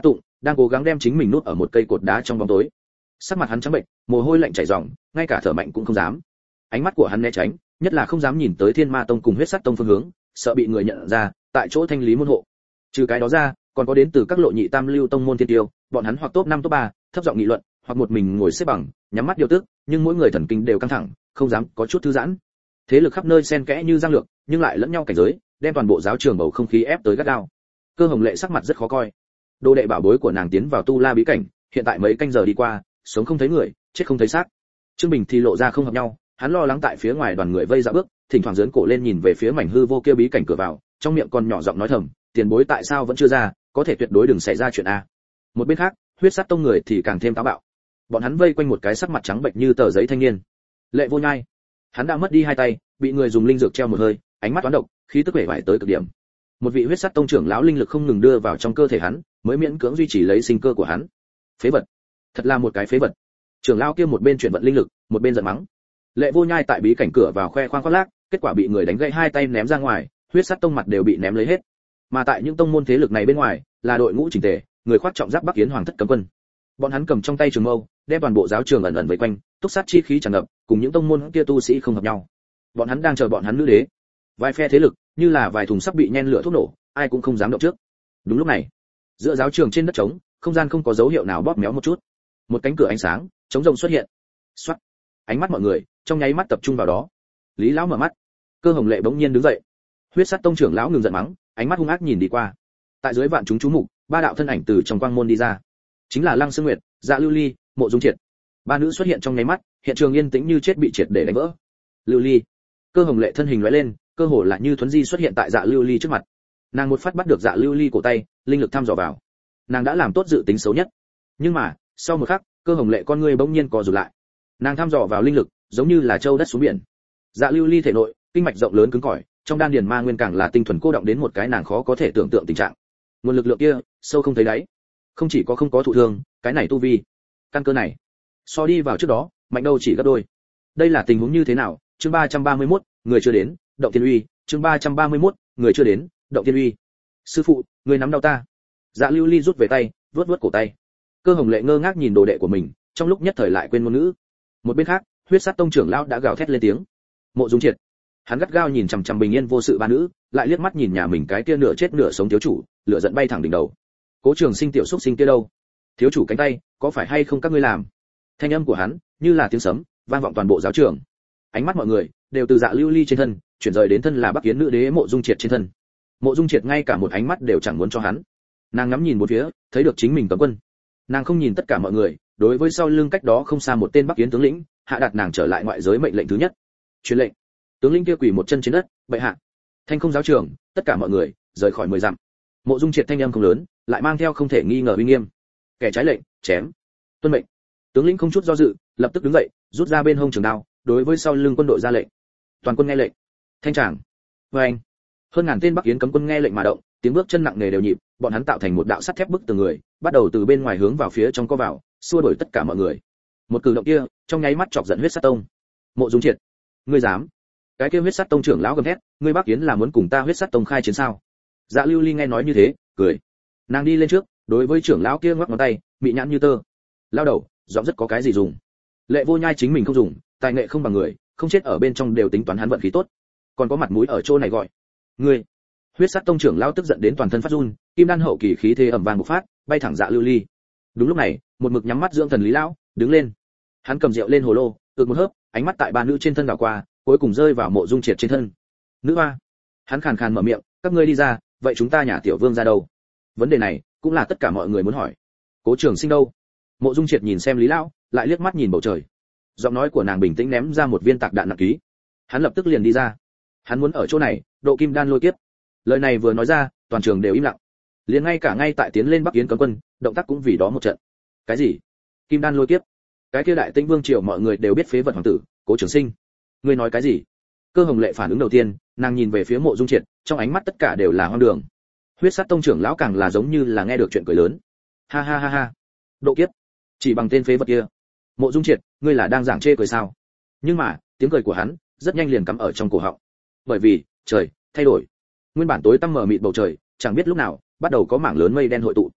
đang cố gắng đem chính mình nuốt ở một cây cột đá trong bóng tối. Sắc mặt hắn trắng bệnh, mồ hôi lạnh chảy ròng, ngay cả thở mạnh cũng không dám. Ánh mắt của hắn né tránh, nhất là không dám nhìn tới Thiên Ma Tông cùng Huyết Sắt Tông phương hướng, sợ bị người nhận ra, tại chỗ thanh lý môn hộ. Trừ cái đó ra, còn có đến từ các lộ nhị tam lưu tông môn thiên tiêu, bọn hắn hoặc top năm top ba, thấp giọng nghị luận, hoặc một mình ngồi xếp bằng, nhắm mắt điều tức, nhưng mỗi người thần kinh đều căng thẳng, không dám có chút thư giãn. Thế lực khắp nơi xen kẽ như giang lược, nhưng lại lẫn nhau cảnh giới, đem toàn bộ giáo trường bầu không khí ép tới gắt gao. Cơ Hồng Lệ sắc mặt rất khó coi. Đồ đệ bảo bối của nàng tiến vào tu la bí cảnh, hiện tại mấy canh giờ đi qua, sống không thấy người, chết không thấy xác. Trương Bình thì lộ ra không hợp nhau, hắn lo lắng tại phía ngoài đoàn người vây dạo bước, thỉnh thoảng giớn cổ lên nhìn về phía mảnh hư vô kia bí cảnh cửa vào, trong miệng còn nhỏ giọng nói thầm, tiền bối tại sao vẫn chưa ra, có thể tuyệt đối đừng xảy ra chuyện a. Một bên khác, Huyết Sắt Tông người thì càng thêm táo bạo. Bọn hắn vây quanh một cái sắc mặt trắng bệnh như tờ giấy thanh niên. Lệ Vô Nhai, hắn đã mất đi hai tay, bị người dùng linh dược treo một hơi, ánh mắt toán độc, khí tức vẻ vải tới cực điểm. Một vị Huyết Sắt Tông trưởng lão linh lực không ngừng đưa vào trong cơ thể hắn, mới miễn cưỡng duy trì lấy sinh cơ của hắn. Phế vật, thật là một cái phế vật. Trưởng lão kia một bên chuyển vận linh lực, một bên giận mắng. Lệ Vô Nhai tại bí cảnh cửa vào khoe khoang khoác lác, kết quả bị người đánh gãy hai tay ném ra ngoài, Huyết Sắt Tông mặt đều bị ném lấy hết. Mà tại những tông môn thế lực này bên ngoài, là đội ngũ chỉnh tề, người khoác trọng giáp Bắc Yến Hoàng thất cấm quân. Bọn hắn cầm trong tay trường mâu, đem toàn bộ giáo trường ẩn ẩn vây quanh, túc sát chi khí tràn ngập, cùng những tông môn kia tu sĩ không hợp nhau. Bọn hắn đang chờ bọn hắn nữ đế. Vài phe thế lực, như là vài thùng sắp bị nhen lửa thuốc nổ, ai cũng không dám động trước. Đúng lúc này, giữa giáo trường trên đất trống, không gian không có dấu hiệu nào bóp méo một chút. Một cánh cửa ánh sáng, trống rỗng xuất hiện. Soát. Ánh mắt mọi người trong nháy mắt tập trung vào đó. Lý lão mở mắt. Cơ Hồng Lệ bỗng nhiên đứng dậy. Huyết Sắt Tông trưởng lão ngừng giận mắng, ánh mắt hung ác nhìn đi qua. Tại dưới vạn chúng chú mục, ba đạo thân ảnh từ trong quang môn đi ra. Chính là Lăng Sương Nguyệt, Dạ Lưu Ly, Mộ Dung Triệt. Ba nữ xuất hiện trong nháy mắt, hiện trường yên tĩnh như chết bị triệt để đánh vỡ. Lưu Ly. Cơ Hồng Lệ thân hình lóe lên, cơ hồ là như thuấn di xuất hiện tại Dạ Lưu Ly trước mặt. Nàng một phát bắt được Dạ Lưu Ly cổ tay, linh lực thăm dò vào. Nàng đã làm tốt dự tính xấu nhất. Nhưng mà, sau một khắc, Cơ Hồng Lệ con ngươi bỗng nhiên co rụt lại. Nàng thăm dò vào linh lực, giống như là châu đất xuống biển. Dạ Lưu Ly thể nội, kinh mạch rộng lớn cứng cỏi, trong đan điền ma nguyên càng là tinh thuần cô động đến một cái nàng khó có thể tưởng tượng tình trạng. Nguồn lực lượng kia, sâu không thấy đáy. Không chỉ có không có thụ thương, cái này tu vi, căn cơ này, so đi vào trước đó, mạnh đâu chỉ gấp đôi. Đây là tình huống như thế nào? Chương ba trăm ba mươi mốt, người chưa đến, động tiên uy, chương ba trăm ba mươi mốt, người chưa đến, động tiên uy. Sư phụ, người nắm đau ta. Dạ Lưu Ly rút về tay, vuốt vuốt cổ tay. Cơ Hồng Lệ ngơ ngác nhìn đồ đệ của mình, trong lúc nhất thời lại quên ngôn ngữ. Một bên khác, Huyết Sắt Tông trưởng lão đã gào thét lên tiếng. Mộ Dung Triệt, hắn gắt gao nhìn chằm chằm bình yên vô sự ba nữ, lại liếc mắt nhìn nhà mình cái kia nửa chết nửa sống thiếu chủ, lửa giận bay thẳng đỉnh đầu. Cố Trường Sinh tiểu xúc sinh kia đâu? Thiếu chủ cánh tay, có phải hay không các ngươi làm? Thanh âm của hắn như là tiếng sấm, vang vọng toàn bộ giáo trường. Ánh mắt mọi người đều từ Dạ Lưu Ly trên thân chuyển rời đến thân là Bắc Yến nữ đế Mộ Dung Triệt trên thân. Mộ Dung Triệt ngay cả một ánh mắt đều chẳng muốn cho hắn. Nàng ngắm nhìn một phía, thấy được chính mình cấm quân. Nàng không nhìn tất cả mọi người, đối với sau lưng cách đó không xa một tên Bắc Yến tướng lĩnh, hạ đạt nàng trở lại ngoại giới mệnh lệnh thứ nhất. Truyền lệnh. Tướng lĩnh kia quỳ một chân trên đất, bệ hạ. Thanh không giáo trường, tất cả mọi người rời khỏi mười dặm. Mộ Dung Triệt thanh âm không lớn, lại mang theo không thể nghi ngờ uy nghiêm. Kẻ trái lệnh, chém. Tuân mệnh. Tướng lĩnh không chút do dự, lập tức đứng dậy, rút ra bên hông trường đao, đối với sau lưng quân đội ra lệnh. Toàn quân nghe lệnh. Thanh tràng. Với anh. Hơn ngàn tên Bắc Yến cấm quân nghe lệnh mà động, tiếng bước chân nặng nề đều nhịp, bọn hắn tạo thành một đạo sắt thép bức tường người, bắt đầu từ bên ngoài hướng vào phía trong co vào, xua đuổi tất cả mọi người. Một cử động kia, trong nháy mắt chọc giận Huyết Sắt Tông. Mộ Dung Triệt, ngươi dám? Cái kia Huyết Sắt Tông trưởng lão gầm thét, ngươi Bắc Yến là muốn cùng ta Huyết Sắt Tông khai chiến sao? Dạ Lưu Ly nghe nói như thế, cười. Nàng đi lên trước, đối với trưởng lão kia ngoắc ngón tay, mị nhãn như tơ. Lao đầu, giọng rất có cái gì dùng? Lệ Vô Nhai chính mình không dùng, tài nghệ không bằng người, không chết ở bên trong đều tính toán hắn vận khí tốt, còn có mặt mũi ở chỗ này gọi. Ngươi. Huyết Sắt Tông trưởng lão tức giận đến toàn thân phát run, kim đan hậu kỳ khí thế ầm vang bộc phát, bay thẳng Dạ Lưu Ly. Đúng lúc này, một mực nhắm mắt dưỡng thần Lý lão đứng lên. Hắn cầm rượu lên hồ lô, ực một hớp, ánh mắt tại ba nữ trên thân đảo qua, cuối cùng rơi vào Mộ Dung Triệt trên thân. Nữ hoa. Hắn khàn khàn mở miệng, các ngươi đi ra, vậy chúng ta nhà tiểu vương ra đâu? Vấn đề này cũng là tất cả mọi người muốn hỏi. Cố Trường Sinh đâu? Mộ Dung Triệt nhìn xem Lý lão, lại liếc mắt nhìn bầu trời. Giọng nói của nàng bình tĩnh ném ra một viên tạc đạn nặng ký. Hắn lập tức liền đi ra. Hắn muốn ở chỗ này, độ kim đan lôi kiếp. Lời này vừa nói ra, toàn trường đều im lặng. Liền ngay cả ngay tại tiến lên Bắc Yến cấm quân, động tác cũng vì đó một trận. Cái gì? Kim đan lôi kiếp? Cái kia Đại Tĩnh Vương triều mọi người đều biết phế vật hoàng tử, Cố Trường Sinh. Ngươi nói cái gì? Cơ Hồng Lệ phản ứng đầu tiên, nàng nhìn về phía Mộ Dung Triệt, trong ánh mắt tất cả đều là hoang đường. Huyết Sắt Tông trưởng lão càng là giống như là nghe được chuyện cười lớn. Ha ha ha ha. Độ kiếp? Chỉ bằng tên phế vật kia. Mộ Dung Triệt, ngươi là đang giảng chê cười sao? Nhưng mà, tiếng cười của hắn rất nhanh liền cắm ở trong cổ họng. Bởi vì, trời thay đổi. Nguyên bản tối tăm mờ mịt bầu trời, chẳng biết lúc nào, bắt đầu có mảng lớn mây đen hội tụ.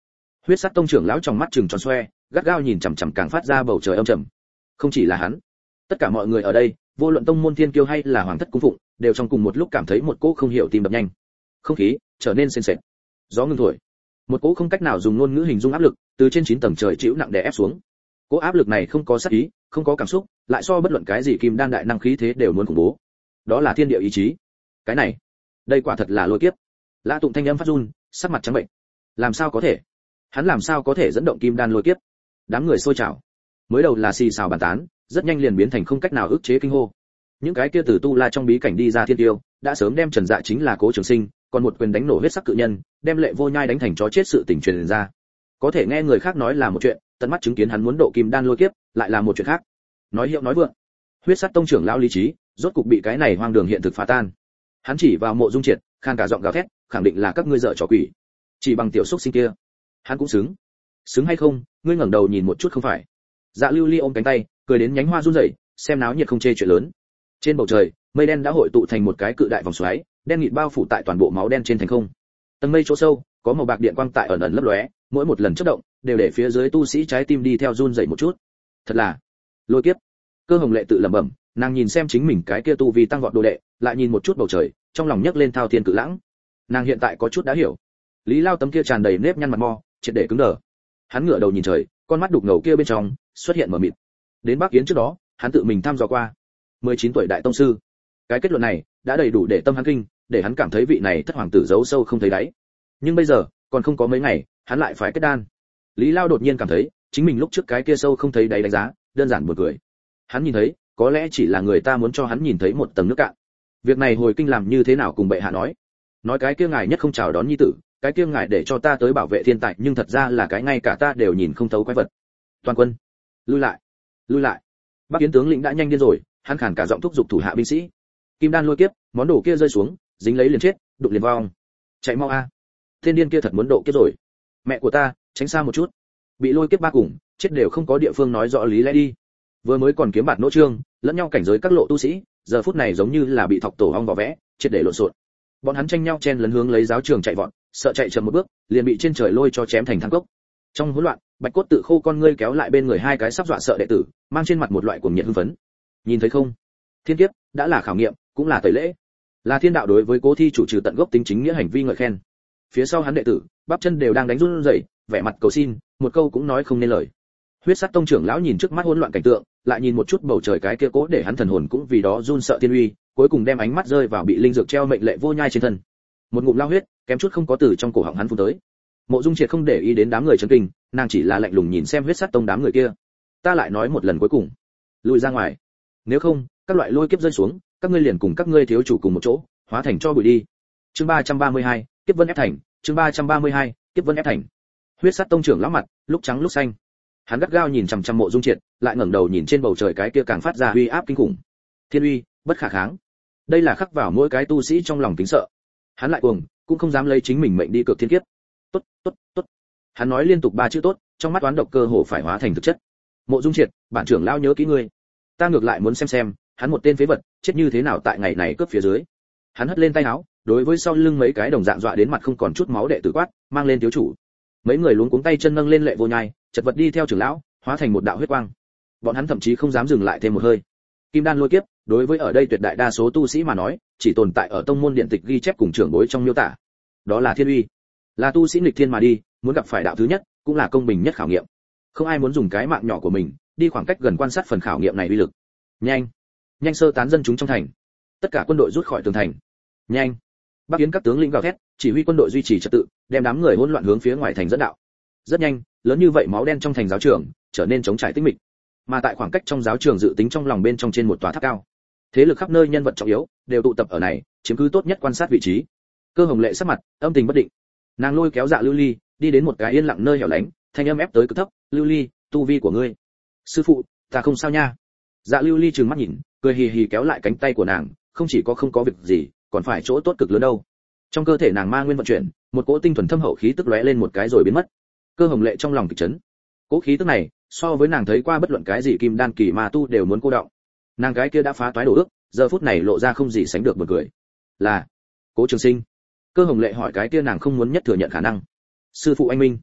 Huyết Sắt Tông trưởng lão trong mắt trừng tròn xoe, gắt gao nhìn chằm chằm càng phát ra bầu trời âm trầm. Không chỉ là hắn, tất cả mọi người ở đây, vô luận tông môn thiên kiêu hay là hoàng thất cung phụng, đều trong cùng một lúc cảm thấy một cỗ không hiểu tim đập nhanh. Không khí trở nên sền sệt. Gió ngừng thổi. Một cỗ không cách nào dùng ngôn ngữ hình dung áp lực từ trên chín tầng trời chịu nặng đè ép xuống. Cỗ áp lực này không có sát ý, không có cảm xúc, lại so bất luận cái gì kim đan đại năng khí thế đều muốn khủng bố. Đó là thiên địa ý chí. Cái này, đây quả thật là lôi kiếp. Lã Tụng thanh âm phát run, sắc mặt trắng bệnh. Làm sao có thể? Hắn làm sao có thể dẫn động kim đan lôi kiếp? Đám người sôi trào. Mới đầu là xì xào bàn tán, rất nhanh liền biến thành không cách nào ức chế kinh hô. Những cái kia từ tu la trong bí cảnh đi ra thiên tiêu, đã sớm đem Trần Dạ chính là Cố Trường Sinh, còn một quyền đánh nổ huyết sắc cự nhân, đem Lệ Vô Nhai đánh thành chó chết sự tình truyền ra. Có thể nghe người khác nói là một chuyện, tận mắt chứng kiến hắn muốn độ kim đan lôi kiếp, lại là một chuyện khác. Nói hiệu nói vượng. Huyết Sắt Tông trưởng lão lý trí, rốt cục bị cái này hoang đường hiện thực phá tan. Hắn chỉ vào Mộ Dung Triệt, khan cả giọng gào thét, khẳng định là các ngươi dở trò quỷ. Chỉ bằng tiểu xúc sinh kia, hắn cũng xứng. Xứng hay không, ngươi ngẩng đầu nhìn một chút không phải. Dạ Lưu Ly ôm cánh tay, cười đến nhánh hoa run rẩy, xem náo nhiệt không chê chuyện lớn. Trên bầu trời, mây đen đã hội tụ thành một cái cự đại vòng xoáy, đen nghịt bao phủ tại toàn bộ máu đen trên thành không. Tầng mây chỗ sâu, có màu bạc điện quang tại ẩn ẩn lấp lóe, mỗi một lần chớp động, đều để phía dưới tu sĩ trái tim đi theo run rẩy một chút. Thật là lôi kiếp. Cơ Hồng Lệ tự lẩm bẩm, nàng nhìn xem chính mình cái kia tu vi tăng vọt đồ đệ, lại nhìn một chút bầu trời, trong lòng nhấc lên thao thiên cự lãng. Nàng hiện tại có chút đã hiểu. Lý Lao tấm kia tràn đầy nếp nhăn mặt mo, triệt để cứng đờ. Hắn ngửa đầu nhìn trời, con mắt đục ngầu kia bên trong xuất hiện mờ mịt. Đến Bắc Yến trước đó, hắn tự mình thăm dò qua. mười chín tuổi đại tông sư. Cái kết luận này đã đầy đủ để tâm hắn kinh, để hắn cảm thấy vị này thất hoàng tử giấu sâu không thấy đáy. Nhưng bây giờ, còn không có mấy ngày, hắn lại phải kết đan. Lý Lao đột nhiên cảm thấy, chính mình lúc trước cái kia sâu không thấy đáy đánh giá, đơn giản buồn cười. Hắn nhìn thấy, có lẽ chỉ là người ta muốn cho hắn nhìn thấy một tầng nước cạn. Việc này hồi kinh làm như thế nào cùng bệ hạ nói? Nói cái kia ngài nhất không chào đón nhi tử, cái kia ngài để cho ta tới bảo vệ thiên tài, nhưng thật ra là cái ngay cả ta đều nhìn không thấu quái vật. Toàn quân, lui lại, lui lại. Bắc Yến tướng lĩnh đã nhanh điên rồi, hắn khàn cả giọng thúc giục thủ hạ binh sĩ. Kim đan lôi kiếp, món đồ kia rơi xuống, dính lấy liền chết, đụng liền vong. Chạy mau a. Thiên điên kia thật muốn độ kiếp rồi. Mẹ của ta, tránh xa một chút. Bị lôi kiếp ba cùng, chết đều không có địa phương nói rõ lý lẽ đi. Vừa mới còn kiếm bạt nỗ trương, lẫn nhau cảnh giới các lộ tu sĩ, giờ phút này giống như là bị thọc tổ ong vỏ vẽ, chết để lộn xộn. Bọn hắn tranh nhau chen lấn hướng lấy giáo trường chạy vọt, sợ chạy chậm một bước, liền bị trên trời lôi cho chém thành thang cốc. Trong hỗn loạn, Bạch Cốt tự khô con ngươi kéo lại bên người hai cái sắp dọa sợ đệ tử, mang trên mặt một loại cuồng nhiệt hưng phấn. Nhìn thấy không? Thiên kiếp đã là khảo nghiệm, cũng là tẩy lễ. Là thiên đạo đối với Cố Thi chủ trừ tận gốc tính chính nghĩa hành vi ngợi khen. Phía sau hắn đệ tử, bắp chân đều đang đánh run rẩy, vẻ mặt cầu xin, một câu cũng nói không nên lời. Huyết Sắt Tông trưởng lão nhìn trước mắt hỗn loạn cảnh tượng, lại nhìn một chút bầu trời cái kia cố để hắn thần hồn cũng vì đó run sợ thiên uy, cuối cùng đem ánh mắt rơi vào bị linh dược treo mệnh lệ Vô Nhai trên thân. Một ngụm lao huyết, kém chút không có từ trong cổ họng hắn phun tới. Mộ Dung Triệt không để ý đến đám người chấn kinh, nàng chỉ là lạnh lùng nhìn xem Huyết Sắt Tông đám người kia. Ta lại nói một lần cuối cùng, lùi ra ngoài. Nếu không, các loại lôi kiếp rơi xuống, các ngươi liền cùng các ngươi thiếu chủ cùng một chỗ, hóa thành cho bụi đi. Chương ba trăm ba mươi hai, Kiếp Vân ép thành, chương ba trăm ba mươi hai, Kiếp Vân ép thành. Huyết Sắt Tông trưởng lão mặt, lúc trắng lúc xanh. Hắn gắt gao nhìn chằm chằm Mộ Dung Triệt, lại ngẩng đầu nhìn trên bầu trời cái kia càng phát ra uy áp kinh khủng. Thiên uy, bất khả kháng. Đây là khắc vào mỗi cái tu sĩ trong lòng kính sợ. Hắn lại cuồng, cũng không dám lấy chính mình mệnh đi cược thiên kiếp. Tốt, tốt, tốt. Hắn nói liên tục ba chữ tốt, trong mắt toán độc cơ hồ phải hóa thành thực chất. Mộ Dung Triệt, bản trưởng lão nhớ kỹ ngươi. Ta ngược lại muốn xem xem, hắn một tên phế vật, chết như thế nào tại ngày này cướp phía dưới. Hắn hất lên tay áo, đối với sau lưng mấy cái đồng dạng dọa đến mặt không còn chút máu đệ tử quát, mang lên thiếu chủ. Mấy người luống cuống tay chân nâng lên Lệ Vô Nhai, chật vật đi theo trưởng lão, hóa thành một đạo huyết quang. Bọn hắn thậm chí không dám dừng lại thêm một hơi. Kim đan lôi kiếp, đối với ở đây tuyệt đại đa số tu sĩ mà nói, chỉ tồn tại ở tông môn điện tịch ghi chép cùng trưởng bối trong miêu tả. Đó là thiên uy, là tu sĩ nghịch thiên mà đi, muốn gặp phải đạo thứ nhất, cũng là công bình nhất khảo nghiệm. Không ai muốn dùng cái mạng nhỏ của mình đi khoảng cách gần quan sát phần khảo nghiệm này uy lực. Nhanh, nhanh sơ tán dân chúng trong thành. Tất cả quân đội rút khỏi tường thành. Nhanh. Bắc Yến các tướng lĩnh gào thét, chỉ huy quân đội duy trì trật tự, đem đám người hỗn loạn hướng phía ngoài thành dẫn đạo. Rất nhanh, lớn như vậy máu đen trong thành giáo trường trở nên trống trải tĩnh mịch. Mà tại khoảng cách trong giáo trường dự tính trong lòng bên trong trên một tòa tháp cao, thế lực khắp nơi nhân vật trọng yếu đều tụ tập ở này, chiếm cứ tốt nhất quan sát vị trí. Cơ Hồng Lệ sắc mặt âm tình bất định, nàng lôi kéo Dạ Lưu Ly đi đến một cái yên lặng nơi hẻo lánh, thanh âm ép tới cực thấp, "Lưu Ly, tu vi của ngươi?" "Sư phụ, ta không sao nha." Dạ Lưu Ly trừng mắt nhìn, cười hì hì kéo lại cánh tay của nàng, "Không chỉ có không có việc gì, còn phải chỗ tốt cực lớn đâu." Trong cơ thể nàng ma nguyên vận chuyển, một cỗ tinh thuần thâm hậu khí tức lóe lên một cái rồi biến mất. Cơ Hồng Lệ trong lòng kịch chấn. Cỗ khí tức này, so với nàng thấy qua bất luận cái gì kim đan kỳ ma tu đều muốn cô động. Nàng gái kia đã phá toái đổ ước, giờ phút này lộ ra không gì sánh được buồn cười. "Là Cố Trường Sinh?" Cơ Hồng Lệ hỏi cái kia nàng không muốn nhất thừa nhận khả năng. "Sư phụ anh minh."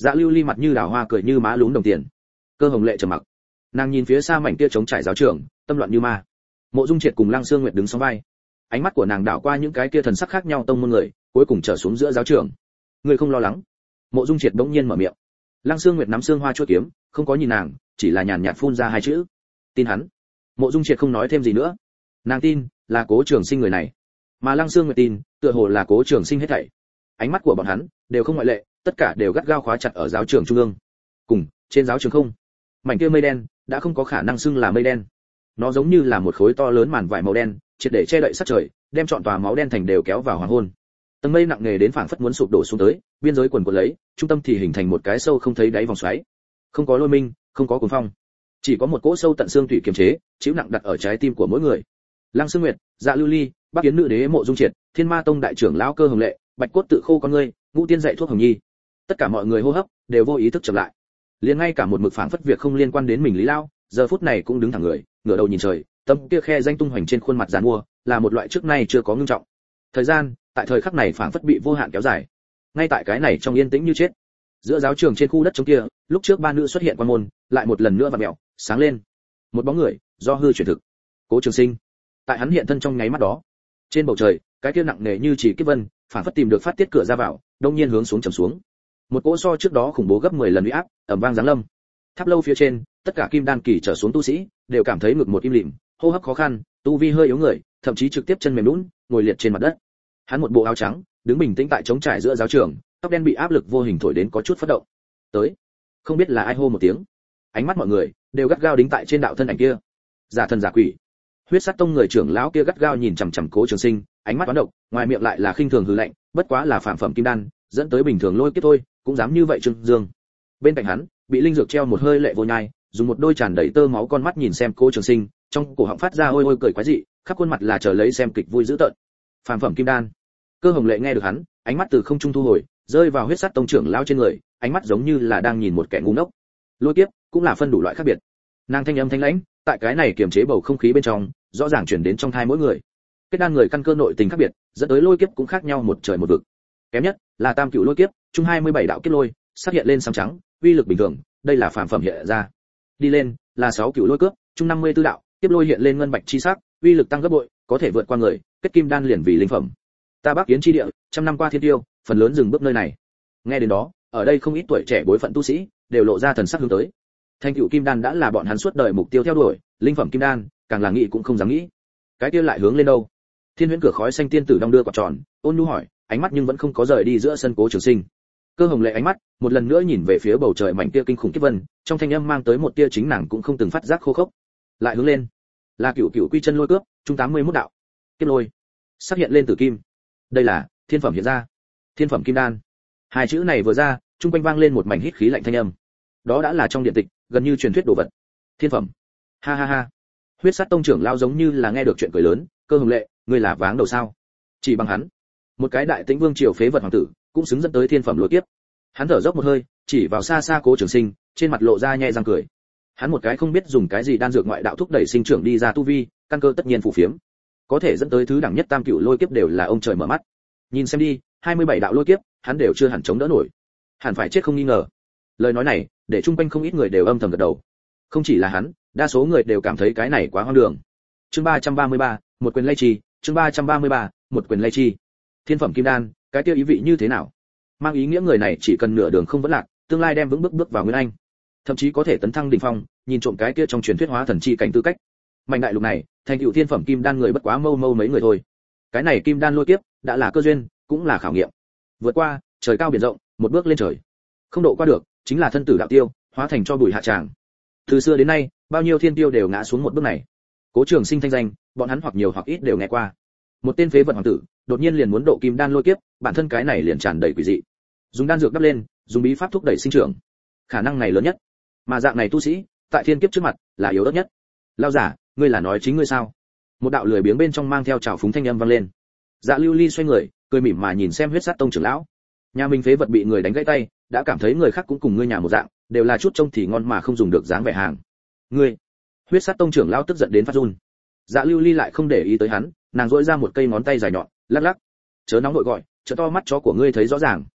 Dạ Lưu Ly mặt như đào hoa cười như má lún đồng tiền. Cơ Hồng Lệ trầm mặc. Nàng nhìn phía xa mảnh kia trống trải giáo trường, tâm loạn như ma. Mộ Dung Triệt cùng Lăng Sương Nguyệt đứng song vai. Ánh mắt của nàng đảo qua những cái kia thần sắc khác nhau tông môn người, cuối cùng trở xuống giữa giáo trường. Người không lo lắng? Mộ Dung Triệt bỗng nhiên mở miệng. Lăng Sương Nguyệt nắm xương hoa chuôi kiếm, không có nhìn nàng, chỉ là nhàn nhạt phun ra hai chữ: tin hắn. Mộ Dung Triệt không nói thêm gì nữa. Nàng tin là Cố Trường Sinh người này, mà Lăng Sương Nguyệt tin tựa hồ là Cố Trường Sinh hết thảy. Ánh mắt của bọn hắn đều không ngoại lệ, tất cả đều gắt gao khóa chặt ở giáo trường trung ương. Cùng trên giáo trường không, mảnh kia mây đen đã không có khả năng xưng là mây đen. Nó giống như là một khối to lớn màn vải màu đen, triệt để che đậy sát trời, đem trọn tòa máu đen thành đều kéo vào hoàng hôn. Tầng mây nặng nề đến phảng phất muốn sụp đổ xuống tới, biên giới quần quật lấy, trung tâm thì hình thành một cái sâu không thấy đáy vòng xoáy. Không có lôi minh, không có cuồng phong, chỉ có một cỗ sâu tận xương tủy kiềm chế, chịu nặng đặt ở trái tim của mỗi người. Lăng Sương Nguyệt, Dạ Lưu Ly, Bắc Yến Nữ Đế Mộ Dung Triệt, Thiên Ma Tông đại trưởng lão Cơ Hồng Lệ, Bạch Cốt Tự Khô con ngươi, Ngũ Tiên dạy thuốc Hồng Nhi. Tất cả mọi người hô hấp đều vô ý thức chậm lại. Liền ngay cả một mực phảng phất việc không liên quan đến mình Lý Lao, giờ phút này cũng đứng thẳng người, ngửa đầu nhìn trời, tâm kia khe danh tung hoành trên khuôn mặt giàn mua, là một loại trước nay chưa có ngưng trọng. Thời gian, tại thời khắc này phảng phất bị vô hạn kéo dài. Ngay tại cái này trong yên tĩnh như chết. Giữa giáo trường trên khu đất trống kia, lúc trước ba nữ xuất hiện quan môn, lại một lần nữa vặn mèo, sáng lên. Một bóng người, do hư chuyển thực. Cố Trường Sinh. Tại hắn hiện thân trong nháy mắt đó, trên bầu trời, cái kia nặng nề như chỉ kiếp vân, phảng phất tìm được phát tiết cửa ra vào, đông nhiên hướng xuống trầm xuống. Một cỗ so trước đó khủng bố gấp mười lần uy áp, ầm vang giáng lâm. Tháp lâu phía trên, tất cả kim đan kỳ trở xuống tu sĩ, đều cảm thấy ngực một im lìm, hô hấp khó khăn, tu vi hơi yếu người, thậm chí trực tiếp chân mềm nhũn, ngồi liệt trên mặt đất. Hắn một bộ áo trắng, đứng bình tĩnh tại trống trải giữa giáo trường, tóc đen bị áp lực vô hình thổi đến có chút phất động. Tới, không biết là ai hô một tiếng. Ánh mắt mọi người đều gắt gao đính tại trên đạo thân ảnh kia. Giả thần giả quỷ. Huyết Sát Tông người trưởng lão kia gắt gao nhìn chằm chằm Cố Trường Sinh, ánh mắt toán độc, ngoài miệng lại là khinh thường hừ lạnh, bất quá là phàm phẩm kim đan, dẫn tới bình thường lôi kiếp thôi, cũng dám như vậy trương dương. Bên cạnh hắn, bị linh dược treo một hơi lệ vô nhai, dùng một đôi tràn đầy tơ máu con mắt nhìn xem Cố Trường Sinh, trong cổ họng phát ra ôi ôi cười quái dị, khắp khuôn mặt là chờ lấy xem kịch vui dữ tợn. Phàm phẩm kim đan. Cơ Hồng Lệ nghe được hắn, ánh mắt từ không trung thu hồi, rơi vào Huyết Sát Tông trưởng lão trên người, ánh mắt giống như là đang nhìn một kẻ ngu ngốc. Lôi kiếp cũng là phân đủ loại khác biệt. Nàng thanh âm thanh lãnh, tại cái này kiềm chế bầu không khí bên trong, rõ ràng truyền đến trong thai mỗi người. Kết đan người căn cơ nội tình khác biệt, dẫn tới lôi kiếp cũng khác nhau một trời một vực. Kém nhất là tam cửu lôi kiếp, chung hai mươi bảy đạo kiếp lôi, xuất hiện lên sáng trắng, uy lực bình thường, đây là phàm phẩm hiện ra. Đi lên là sáu cửu lôi cướp, chung năm mươi tư đạo, kiếp lôi hiện lên ngân bạch chi sắc, uy lực tăng gấp bội, có thể vượt qua người, kết kim đan liền vì linh phẩm. Ta Bắc Yến chi địa, trăm năm qua thiên tiêu, phần lớn dừng bước nơi này. Nghe đến đó, ở đây không ít tuổi trẻ bối phận tu sĩ, đều lộ ra thần sắc hướng tới. Thanh cửu kim đan đã là bọn hắn suốt đời mục tiêu theo đuổi, linh phẩm kim đan, càng là nghĩ cũng không dám nghĩ. Cái kia lại hướng lên đâu? Thiên Huyễn cửa khói xanh tiên tử đong đưa quả tròn, ôn nhu hỏi, ánh mắt nhưng vẫn không có rời đi giữa sân Cố Trường Sinh. Cơ Hồng Lệ ánh mắt một lần nữa nhìn về phía bầu trời mảnh kia kinh khủng kiếp vân, trong thanh âm mang tới một tia chính nàng cũng không từng phát giác khô khốc. Lại hướng lên, là cửu cửu quy chân lôi cướp, chung tám mươi mốt đạo. Kiếp lôi, xuất hiện lên tử kim. Đây là thiên phẩm hiện ra. Thiên phẩm kim đan. Hai chữ này vừa ra, trung quanh vang lên một mảnh hít khí lạnh thanh âm. Đó đã là trong điện tịch, gần như truyền thuyết đồ vật. Thiên phẩm. Ha ha ha. Huyết Sát Tông trưởng lao giống như là nghe được chuyện cười lớn, Cơ Hồng Lệ, ngươi là váng đầu sao? Chỉ bằng hắn, một cái đại tĩnh vương triều phế vật hoàng tử, cũng xứng dẫn tới thiên phẩm lôi kiếp. Hắn thở dốc một hơi, chỉ vào xa xa Cố Trường Sinh, trên mặt lộ ra nhẹ răng cười. Hắn một cái không biết dùng cái gì đan dược ngoại đạo thúc đẩy sinh trưởng đi ra tu vi, căn cơ tất nhiên phù phiếm, có thể dẫn tới thứ đẳng nhất tam cửu lôi kiếp đều là ông trời mở mắt. Nhìn xem đi, hai mươi bảy đạo lôi kiếp, hắn đều chưa hẳn chống đỡ nổi, hẳn phải chết không nghi ngờ. Lời nói này, để chung quanh không ít người đều âm thầm gật đầu. Không chỉ là hắn, đa số người đều cảm thấy cái này quá hoang đường. Chương ba trăm ba mươi ba, một quyền lay chi, chương ba trăm ba mươi ba, một quyền lay chi. Thiên phẩm kim đan, cái tiêu ý vị như thế nào? Mang ý nghĩa người này chỉ cần nửa đường không vẫn lạc, tương lai đem vững bước bước vào nguyên anh, thậm chí có thể tấn thăng đỉnh phong, nhìn trộm cái kia trong truyền thuyết hóa thần chi cảnh tư cách. Mạnh đại lục này, thành tựu thiên phẩm kim đan người bất quá mâu mâu mấy người thôi. Cái này kim đan lôi kiếp, đã là cơ duyên, cũng là khảo nghiệm. Vượt qua, trời cao biển rộng, một bước lên trời. Không độ qua được, chính là thân tử đạo tiêu, hóa thành cho bụi hạ tràng. Từ xưa đến nay, bao nhiêu thiên tiêu đều ngã xuống một bước này. Cố Trường Sinh thanh danh, bọn hắn hoặc nhiều hoặc ít đều nghe qua. Một tên phế vật hoàng tử, đột nhiên liền muốn độ kim đan lôi kiếp, bản thân cái này liền tràn đầy quỷ dị. Dùng đan dược đắp lên, dùng bí pháp thúc đẩy sinh trưởng. Khả năng này lớn nhất. Mà dạng này tu sĩ, tại thiên kiếp trước mặt, là yếu ớt nhất. Lão giả, ngươi là nói chính ngươi sao? Một đạo lười biếng bên trong mang theo trào phúng thanh âm vang lên. Dạ Lưu Ly xoay người, cười mỉm mà nhìn xem Huyết Sát Tông trưởng lão. Nhà mình phế vật bị người đánh gãy tay, đã cảm thấy người khác cũng cùng ngươi nhà một dạng, đều là chút trông thì ngon mà không dùng được dáng vẻ hàng. Ngươi! Huyết Sát Tông trưởng lão tức giận đến phát run. Dạ Lưu Ly lại không để ý tới hắn, nàng duỗi ra một cây ngón tay dài nhọn, lắc lắc. Chớ nóng nội gọi, chớ to mắt chó của ngươi thấy rõ ràng.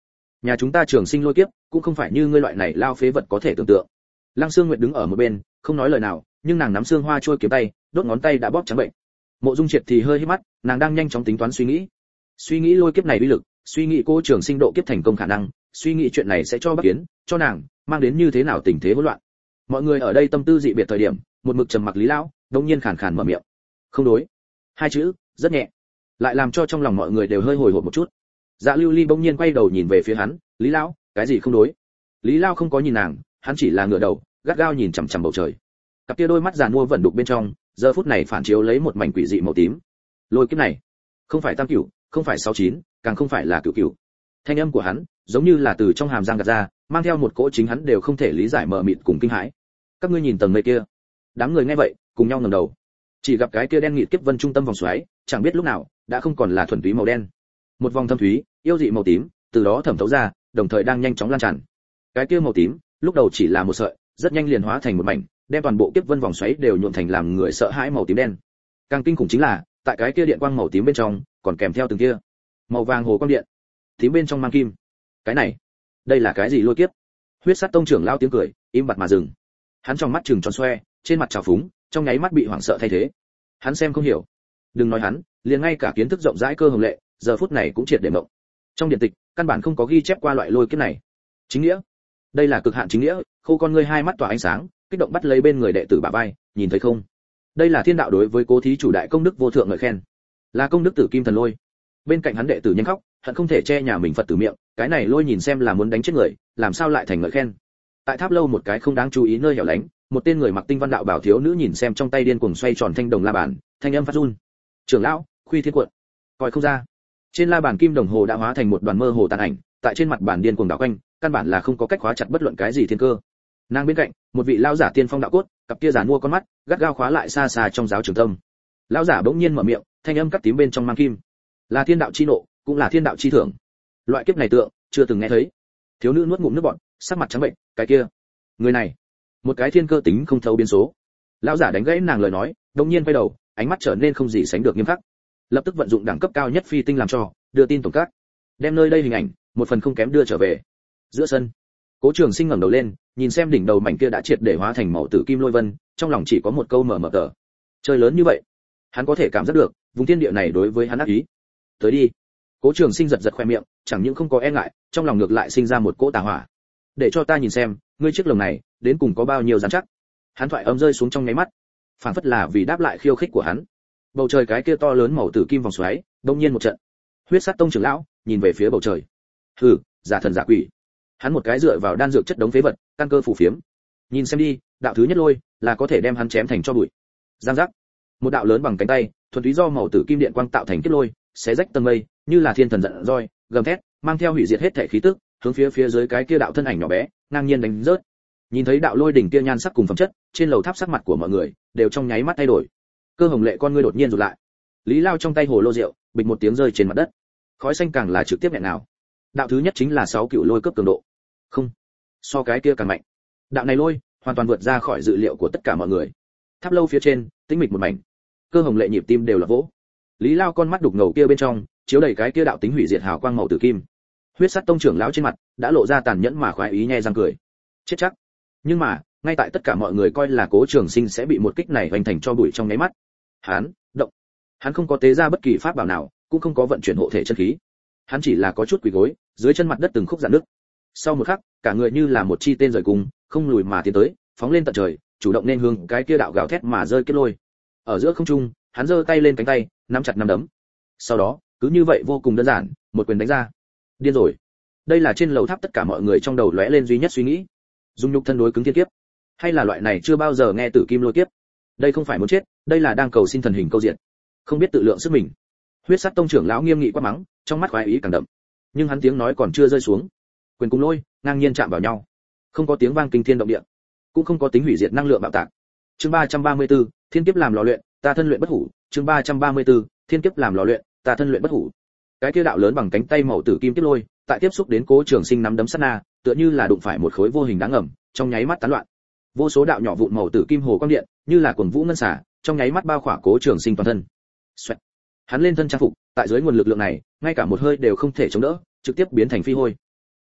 nhà chúng ta trường sinh lôi kiếp cũng không phải như ngươi loại này lao phế vật có thể tưởng tượng. Lăng Sương Nguyệt đứng ở một bên không nói lời nào, nhưng nàng nắm xương hoa trôi kiếm tay, đốt ngón tay đã bóp trắng bệnh. Mộ Dung Triệt thì hơi hít mắt, nàng đang nhanh chóng tính toán suy nghĩ suy nghĩ lôi kiếp này uy lực, suy nghĩ cô trường sinh độ kiếp thành công khả năng, suy nghĩ chuyện này sẽ cho Bắc Kiến, cho nàng mang đến như thế nào tình thế hỗn loạn. Mọi người ở đây tâm tư dị biệt thời điểm, một mực trầm mặc Lý lão đột nhiên khàn khàn mở miệng. Không đối. Hai chữ rất nhẹ, lại làm cho trong lòng mọi người đều hơi hồi hộp một chút. Dạ Lưu Ly bỗng nhiên quay đầu nhìn về phía hắn, Lý lão, cái gì không đối? Lý lão không có nhìn nàng, hắn chỉ là ngửa đầu, gắt gao nhìn chằm chằm bầu trời. Cặp kia đôi mắt giàn mua vẩn đục bên trong, giờ phút này phản chiếu lấy một mảnh quỷ dị màu tím. Lôi kiếp này, không phải tam cửu, không phải sáu chín, càng không phải là cửu cửu. Thanh âm của hắn, giống như là từ trong hàm răng gạt ra, mang theo một cỗ chính hắn đều không thể lý giải mờ mịt cùng kinh hãi. Các ngươi nhìn tầng mây kia. Đám người nghe vậy, cùng nhau ngẩng đầu. Chỉ gặp cái kia đen nghịt kiếp vân trung tâm vòng xoáy, chẳng biết lúc nào đã không còn là thuần túy màu đen. Một vòng thâm thúy, yêu dị màu tím, từ đó thẩm thấu ra, đồng thời đang nhanh chóng lan tràn. Cái kia màu tím, lúc đầu chỉ là một sợi, rất nhanh liền hóa thành một mảnh, đem toàn bộ kiếp vân vòng xoáy đều nhuộm thành làm người sợ hãi màu tím đen. Càng kinh khủng chính là, tại cái kia điện quang màu tím bên trong, còn kèm theo từng kia màu vàng hồ quang điện, tím bên trong mang kim. Cái này, đây là cái gì lôi kiếp? Huyết Sát Tông trưởng lao tiếng cười, im bặt mà dừng. Hắn trong mắt trừng tròn xoe, trên mặt trào phúng, trong nháy mắt bị hoảng sợ thay thế. Hắn xem không hiểu. Đừng nói hắn, liền ngay cả kiến thức rộng rãi Cơ Hồng Lệ, giờ phút này cũng triệt để mộng. Trong điện tịch, căn bản không có ghi chép qua loại lôi kiếp này. Chính nghĩa, đây là cực hạn chính nghĩa. Khô con ngươi hai mắt tỏa ánh sáng, kích động bắt lấy bên người đệ tử bà vai, nhìn thấy không? Đây là thiên đạo đối với Cố thí chủ đại công đức vô thượng ngợi khen, là công đức tử kim thần lôi. Bên cạnh hắn đệ tử nhanh khóc, hận không thể che nhà mình Phật tử miệng, cái này lôi nhìn xem là muốn đánh chết người, làm sao lại thành ngợi khen. Tại tháp lâu một cái không đáng chú ý nơi hẻo lánh, một tên người mặc tinh văn đạo bảo thiếu nữ nhìn xem trong tay điên cuồng xoay tròn thanh đồng la bàn, thanh âm phát run. Trưởng lão, Khuy Thiên Cuộn, coi không ra. Trên la bàn kim đồng hồ đã hóa thành một đoàn mơ hồ tàn ảnh, tại trên mặt bàn điên cuồng đảo quanh, căn bản là không có cách khóa chặt bất luận cái gì thiên cơ. Nàng bên cạnh, một vị lão giả tiên phong đạo cốt, cặp kia giàn mua con mắt, gắt gao khóa lại xa xa trong giáo trường tâm. Lão giả bỗng nhiên mở miệng, thanh âm cắt tím bên trong mang kim, là thiên đạo chi nộ, cũng là thiên đạo chi thưởng. Loại kiếp này tượng, chưa từng nghe thấy. Thiếu nữ nuốt ngụm nước bọt, sắc mặt trắng bệnh, cái kia, người này, một cái thiên cơ tính không thấu biến số. Lão giả đánh gãy nàng lời nói, đột nhiên quay đầu, ánh mắt trở nên không gì sánh được nghiêm khắc. Lập tức vận dụng đẳng cấp cao nhất phi tinh làm cho, đưa tin tổng các, đem nơi đây hình ảnh, một phần không kém đưa trở về. Giữa sân, Cố Trường Sinh ngẩng đầu lên, nhìn xem đỉnh đầu mảnh kia đã triệt để hóa thành màu tử kim lôi vân, trong lòng chỉ có một câu mở mở tờ. Chơi lớn như vậy, hắn có thể cảm giác được, vùng thiên địa này đối với hắn ác ý. Tới đi. Cố Trường Sinh giật giật khoe miệng, chẳng những không có e ngại, trong lòng ngược lại sinh ra một cỗ tà hỏa. Để cho ta nhìn xem, ngươi chiếc lồng này, đến cùng có bao nhiêu rắn chắc. Hắn thoại âm rơi xuống trong nháy mắt, phảng phất là vì đáp lại khiêu khích của hắn. Bầu trời cái kia to lớn màu tử kim vòng xoáy, đột nhiên một trận. Huyết Sát Tông trưởng lão nhìn về phía bầu trời. Hừ, giả thần giả quỷ. Hắn một cái dựa vào đan dược chất đống phế vật, căn cơ phủ phiếm. Nhìn xem đi, đạo thứ nhất lôi, là có thể đem hắn chém thành cho bụi. Giang giác. Một đạo lớn bằng cánh tay, thuần túy do màu tử kim điện quang tạo thành kết lôi, xé rách tầng mây, như là thiên thần giận roi, gầm thét, mang theo hủy diệt hết thể khí tức, hướng phía phía dưới cái kia đạo thân ảnh nhỏ bé, ngang nhiên đánh rớt. Nhìn thấy đạo lôi đỉnh kia nhan sắc cùng phẩm chất, trên lầu tháp sắc mặt của mọi người đều trong nháy mắt thay đổi. Cơ Hồng Lệ con ngươi đột nhiên rụt lại. Lý Lao trong tay hồ lô rượu, bịch một tiếng rơi trên mặt đất. Khói xanh càng là trực tiếp nhẹ nào. Đạo thứ nhất chính là sáu cựu lôi cấp cường độ. Không, so cái kia càng mạnh. Đạo này lôi, hoàn toàn vượt ra khỏi dự liệu của tất cả mọi người. Tháp lâu phía trên, tĩnh mịch một mảnh. Cơ Hồng Lệ nhịp tim đều là vỗ. Lý Lao con mắt đục ngầu kia bên trong, chiếu đầy cái kia đạo tính hủy diệt hào quang màu tử kim. Huyết Sát Tông trưởng lão trên mặt đã lộ ra tàn nhẫn mà khoái ý nhe răng cười. Chết chắc. Nhưng mà, ngay tại tất cả mọi người coi là Cố Trường Sinh sẽ bị một kích này hoành thành cho bụi trong nháy mắt, hắn động. Hắn không có tế ra bất kỳ pháp bảo nào, cũng không có vận chuyển hộ thể chân khí. Hắn chỉ là có chút quỳ gối, dưới chân mặt đất từng khúc rạn nứt. Sau một khắc, cả người như là một chi tên rời cung, không lùi mà tiến tới, phóng lên tận trời, chủ động nên hướng cái kia đạo gào thét mà rơi kết lôi. Ở giữa không trung, hắn giơ tay lên cánh tay, nắm chặt nắm đấm. Sau đó, cứ như vậy vô cùng đơn giản, một quyền đánh ra. Điên rồi. Đây là trên lầu tháp tất cả mọi người trong đầu lóe lên duy nhất suy nghĩ. Dung nhục thân đối cứng thiên kiếp, hay là loại này chưa bao giờ nghe tử kim lôi kiếp. Đây không phải muốn chết, đây là đang cầu xin thần hình câu diện. Không biết tự lượng sức mình. Huyết Sát Tông trưởng lão nghiêm nghị quát mắng, trong mắt khoái ý càng đậm. Nhưng hắn tiếng nói còn chưa rơi xuống, quyền cùng lôi ngang nhiên chạm vào nhau, không có tiếng vang kinh thiên động địa, cũng không có tính hủy diệt năng lượng bạo tạc. Chương ba trăm ba mươi tư, thiên kiếp làm lò luyện, ta thân luyện bất hủ. Chương ba trăm ba mươi tư, thiên kiếp làm lò luyện, ta thân luyện bất hủ. Cái kia đạo lớn bằng cánh tay màu tử kim kiếp lôi, tại tiếp xúc đến Cố Trường Sinh nắm đấm sát na, tựa như là đụng phải một khối vô hình đáng ngầm, trong nháy mắt tán loạn. Vô số đạo nhỏ vụn màu tử kim hồ quang điện, như là cuồng vũ ngân xả, trong nháy mắt bao khỏa Cố Trường Sinh toàn thân. Xoẹt. Hắn lên thân trang phục, tại dưới nguồn lực lượng này, ngay cả một hơi đều không thể chống đỡ, trực tiếp biến thành phi hôi.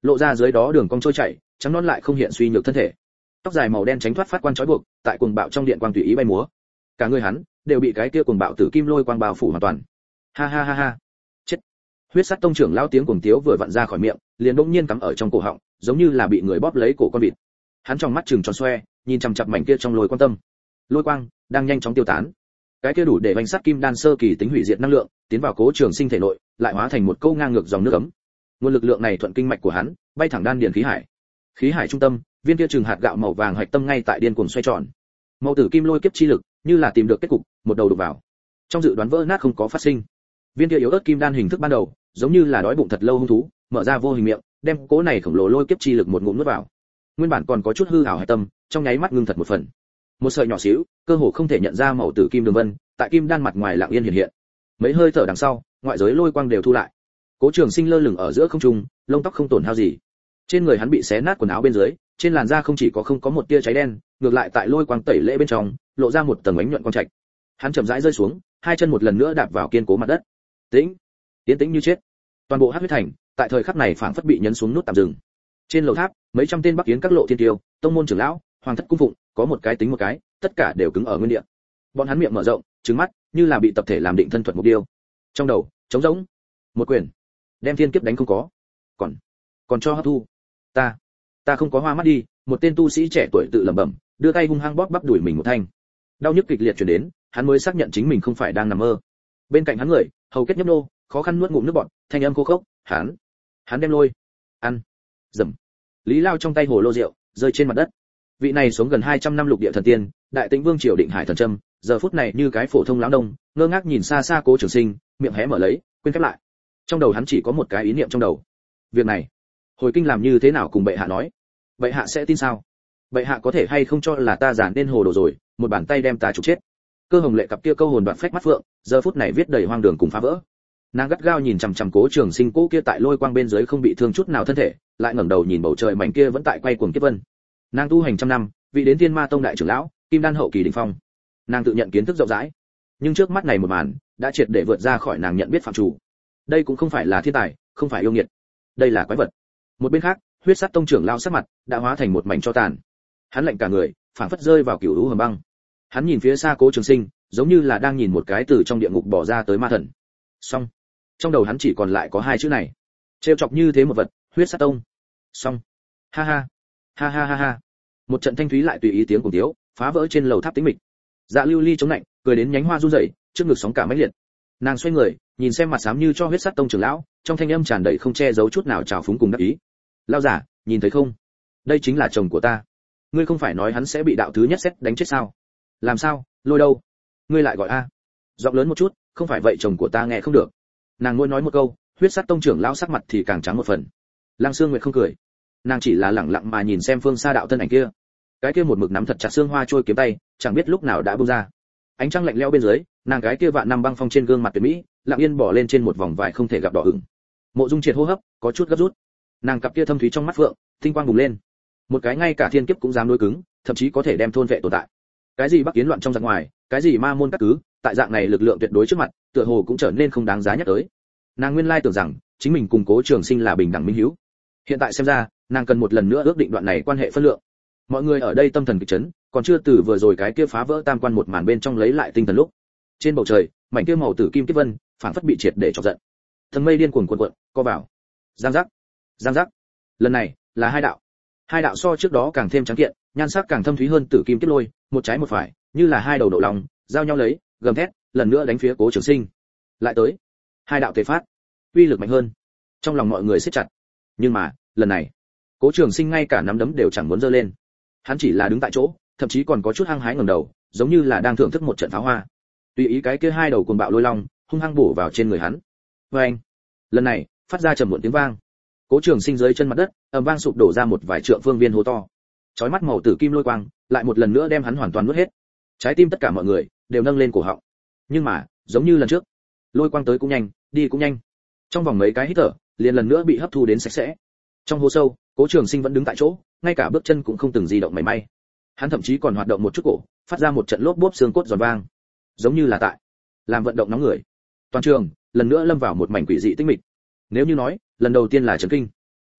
lộ ra dưới đó đường cong trôi chảy, trắng non lại không hiện suy nhược thân thể. Tóc dài màu đen tránh thoát phát quan trói buộc, tại cuồng bạo trong điện quang tùy ý bay múa. Cả người hắn đều bị cái kia cuồng bạo tử kim lôi quang bao phủ hoàn toàn. Ha ha ha ha. Chết. Huyết Sắt Tông trưởng lão tiếng cuồng tiếu vừa vặn ra khỏi miệng, liền bỗng nhiên cắm ở trong cổ họng, giống như là bị người bóp lấy cổ con vịt. Hắn trong mắt trừng tròn xoe, nhìn chằm chằm mảnh kia trong lôi quan tâm. Lôi quang đang nhanh chóng tiêu tán. Cái kia đủ để vành sắt kim đan sơ kỳ tính hủy diệt năng lượng, tiến vào Cố Trường Sinh thể nội, lại hóa thành một câu ngang ngược dòng nước ấm. Nguồn lực lượng này thuận kinh mạch của hắn, bay thẳng đan điền khí hải. Khí hải trung tâm, viên kia trường hạt gạo màu vàng hạch tâm ngay tại điên cuồng xoay tròn. Màu tử kim lôi kiếp chi lực, như là tìm được kết cục, một đầu đục vào. Trong dự đoán vỡ nát không có phát sinh. Viên kia yếu ớt kim đan hình thức ban đầu, giống như là đói bụng thật lâu hung thú, mở ra vô hình miệng, đem cố này khổng lồ lôi kiếp chi lực một ngụm nuốt vào. Nguyên bản còn có chút hư ảo hạch tâm, trong nháy mắt ngưng thật một phần. Một sợi nhỏ xíu, cơ hồ không thể nhận ra màu tử kim đường vân, tại kim đan mặt ngoài lặng yên hiện hiện. Mấy hơi thở đằng sau, ngoại giới lôi quang đều thu lại. Cố Trường Sinh lơ lửng ở giữa không trung, lông tóc không tổn hao gì. Trên người hắn bị xé nát quần áo bên dưới, trên làn da không chỉ có không có một tia cháy đen, ngược lại tại lôi quang tẩy lễ bên trong, lộ ra một tầng ánh nhuận quang trạch. Hắn chậm rãi rơi xuống, hai chân một lần nữa đạp vào kiên cố mặt đất. Tĩnh, tiến tĩnh như chết. Toàn bộ Hắc Huyết Thành, tại thời khắc này phảng phất bị nhấn xuống nút tạm dừng. Trên lầu tháp, mấy trăm tên Bắc Yến các lộ thiên tiêu, tông môn trưởng lão, hoàng thất cung phụng, có một cái tính một cái, tất cả đều cứng ở nguyên địa. Bọn hắn miệng mở rộng, trừng mắt, như là bị tập thể làm định thân thuật mục điêu. Trong đầu, trống rỗng. Một quyền, đem thiên kiếp đánh không có. Còn, còn cho hấp thu. Ta, ta không có hoa mắt đi, một tên tu sĩ trẻ tuổi tự lẩm bẩm, đưa tay hung hăng bóp bắp đuổi mình một thanh. Đau nhức kịch liệt truyền đến, hắn mới xác nhận chính mình không phải đang nằm mơ. Bên cạnh hắn người, hầu kết nhấp nô, khó khăn nuốt ngụm nước bọt, thanh âm khô khốc, hắn, hắn đem lôi, ăn, dầm. Lý Lao trong tay hồ lô rượu, rơi trên mặt đất. Vị này sống gần hai trăm năm lục địa thần tiên, đại tĩnh vương triều định hải thần trâm, giờ phút này như cái phổ thông lão nông, ngơ ngác nhìn xa xa Cố Trường Sinh, miệng hé mở lấy, quên khép lại. Trong đầu hắn chỉ có một cái ý niệm trong đầu. Việc này, hồi kinh làm như thế nào cùng bệ hạ nói? Bệ hạ sẽ tin sao? Bệ hạ có thể hay không cho là ta giản nên hồ đồ rồi, một bàn tay đem ta trục chết. Cơ Hồng Lệ cặp kia câu hồn đoạn phách mắt phượng, giờ phút này viết đầy hoang đường cùng phá vỡ. Nàng gắt gao nhìn chằm chằm Cố Trường Sinh cố kia tại lôi quang bên dưới không bị thương chút nào thân thể, lại ngẩng đầu nhìn bầu trời mảnh kia vẫn tại quay cuồng kiếp vân. Nàng tu hành trăm năm, vị đến Thiên Ma Tông đại trưởng lão, kim đan hậu kỳ đỉnh phong. Nàng tự nhận kiến thức rộng rãi, nhưng trước mắt này một màn đã triệt để vượt ra khỏi nàng nhận biết phạm chủ. Đây cũng không phải là thiên tài, không phải yêu nghiệt, đây là quái vật. Một bên khác, Huyết Sắt Tông trưởng lão sắc mặt đã hóa thành một mảnh tro tàn. Hắn lạnh cả người, phảng phất rơi vào cựu lũ hầm băng. Hắn nhìn phía xa Cố Trường Sinh, giống như là đang nhìn một cái từ trong địa ngục bỏ ra tới ma thần. Xong, trong đầu hắn chỉ còn lại có hai chữ này. Trêu chọc như thế một vật, Huyết Sắt Tông. Xong. Ha ha, ha ha ha ha. Một trận thanh thúy lại tùy ý tiếng cùng tiếu, phá vỡ trên lầu tháp tĩnh mịch. Dạ Lưu Ly chống lạnh, cười đến nhánh hoa run rẩy, trước ngực sóng cả mãnh liệt. Nàng xoay người, nhìn xem mặt xám như cho Huyết Sắt Tông trưởng lão, trong thanh âm tràn đầy không che giấu chút nào trào phúng cùng đắc ý. Lão giả, nhìn thấy không? Đây chính là chồng của ta. Ngươi không phải nói hắn sẽ bị đạo thứ nhất xét đánh chết sao? Làm sao? Lôi đâu? Ngươi lại gọi a? Giọng lớn một chút, không phải vậy chồng của ta nghe không được. Nàng ngôi nói một câu, Huyết Sắt Tông trưởng lão sắc mặt thì càng trắng một phần. Lăng Sương Nguyệt không cười, nàng chỉ là lẳng lặng mà nhìn xem phương xa đạo thân ảnh kia. Cái kia một mực nắm thật chặt xương hoa trôi kiếm tay, chẳng biết lúc nào đã buông ra. Ánh trăng lạnh lẽo bên dưới, nàng cái kia vạn năm băng phong trên gương mặt tuyệt mỹ, lặng yên bỏ lên trên một vòng vải không thể gặp đỏ ửng. Mộ Dung Triệt hô hấp có chút gấp rút. Nàng cặp kia thâm thúy trong mắt phượng, tinh quang bùng lên. Một cái ngay cả thiên kiếp cũng dám đối cứng, thậm chí có thể đem thôn vệ tồn tại. Cái gì Bắc Kiến loạn trong giặc ngoài, cái gì ma môn các cứ, tại dạng này lực lượng tuyệt đối trước mặt, tựa hồ cũng trở nên không đáng giá nhắc tới. Nàng nguyên lai tưởng rằng chính mình cùng Cố Trường Sinh là bình đẳng minh hữu. Hiện tại xem ra, nàng cần một lần nữa ước định đoạn này quan hệ phân lượng. Mọi người ở đây tâm thần kịch chấn, còn chưa từ vừa rồi cái kia phá vỡ tam quan một màn bên trong lấy lại tinh thần lúc. Trên bầu trời, mảnh kia màu tử kim kiếp vân, phảng phất bị triệt để chọc giận. Thần mây điên cuồng cuộn cuộn, co vào. Giang giác, giang giác. Lần này, là hai đạo. Hai đạo so trước đó càng thêm trắng kiện, nhan sắc càng thâm thúy hơn tử kim kiếp lôi, một trái một phải, như là hai đầu độ lòng, giao nhau lấy, gầm thét, lần nữa đánh phía Cố Trường Sinh. Lại tới. Hai đạo tề phát, uy lực mạnh hơn. Trong lòng mọi người siết chặt. Nhưng mà, lần này, Cố Trường Sinh ngay cả nắm đấm đều chẳng muốn giơ lên. Hắn chỉ là đứng tại chỗ, thậm chí còn có chút hăng hái ngẩng đầu, giống như là đang thưởng thức một trận pháo hoa. Tùy ý cái kia hai đầu cuồng bạo lôi long, hung hăng bổ vào trên người hắn. Oeng! Lần này, phát ra trầm muộn tiếng vang. Cố Trường Sinh dưới chân mặt đất, ầm vang sụp đổ ra một vài trượng phương viên hố to. Chói mắt màu tử kim lôi quang, lại một lần nữa đem hắn hoàn toàn nuốt hết. Trái tim tất cả mọi người đều nâng lên cổ họng. Nhưng mà, giống như lần trước, lôi quang tới cũng nhanh, đi cũng nhanh. Trong vòng mấy cái hít thở, liền lần nữa bị hấp thu đến sạch sẽ. Trong hố sâu, Cố Trường Sinh vẫn đứng tại chỗ, ngay cả bước chân cũng không từng di động mảy may. Hắn thậm chí còn hoạt động một chút cổ, phát ra một trận lốp bốp xương cốt giòn vang, giống như là tại làm vận động nóng người. Toàn trường lần nữa lâm vào một mảnh quỷ dị tĩnh mịch. Nếu như nói, lần đầu tiên là chấn kinh,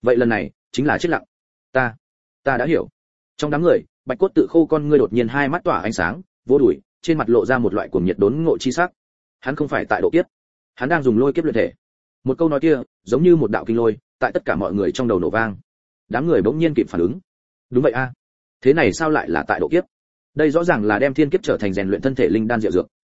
vậy lần này chính là chết lặng. Ta, ta đã hiểu. Trong đám người, Bạch Cốt Tự Khô con ngươi đột nhiên hai mắt tỏa ánh sáng, vô đuổi, trên mặt lộ ra một loại cuồng nhiệt đốn ngộ chi sắc. Hắn không phải tại độ kiếp, hắn đang dùng lôi kiếp luyện thể. Một câu nói kia, giống như một đạo kinh lôi, tại tất cả mọi người trong đầu nổ vang. Đám người bỗng nhiên kịp phản ứng. Đúng vậy a, thế này sao lại là tại độ kiếp? Đây rõ ràng là đem thiên kiếp trở thành rèn luyện thân thể linh đan diệu dược.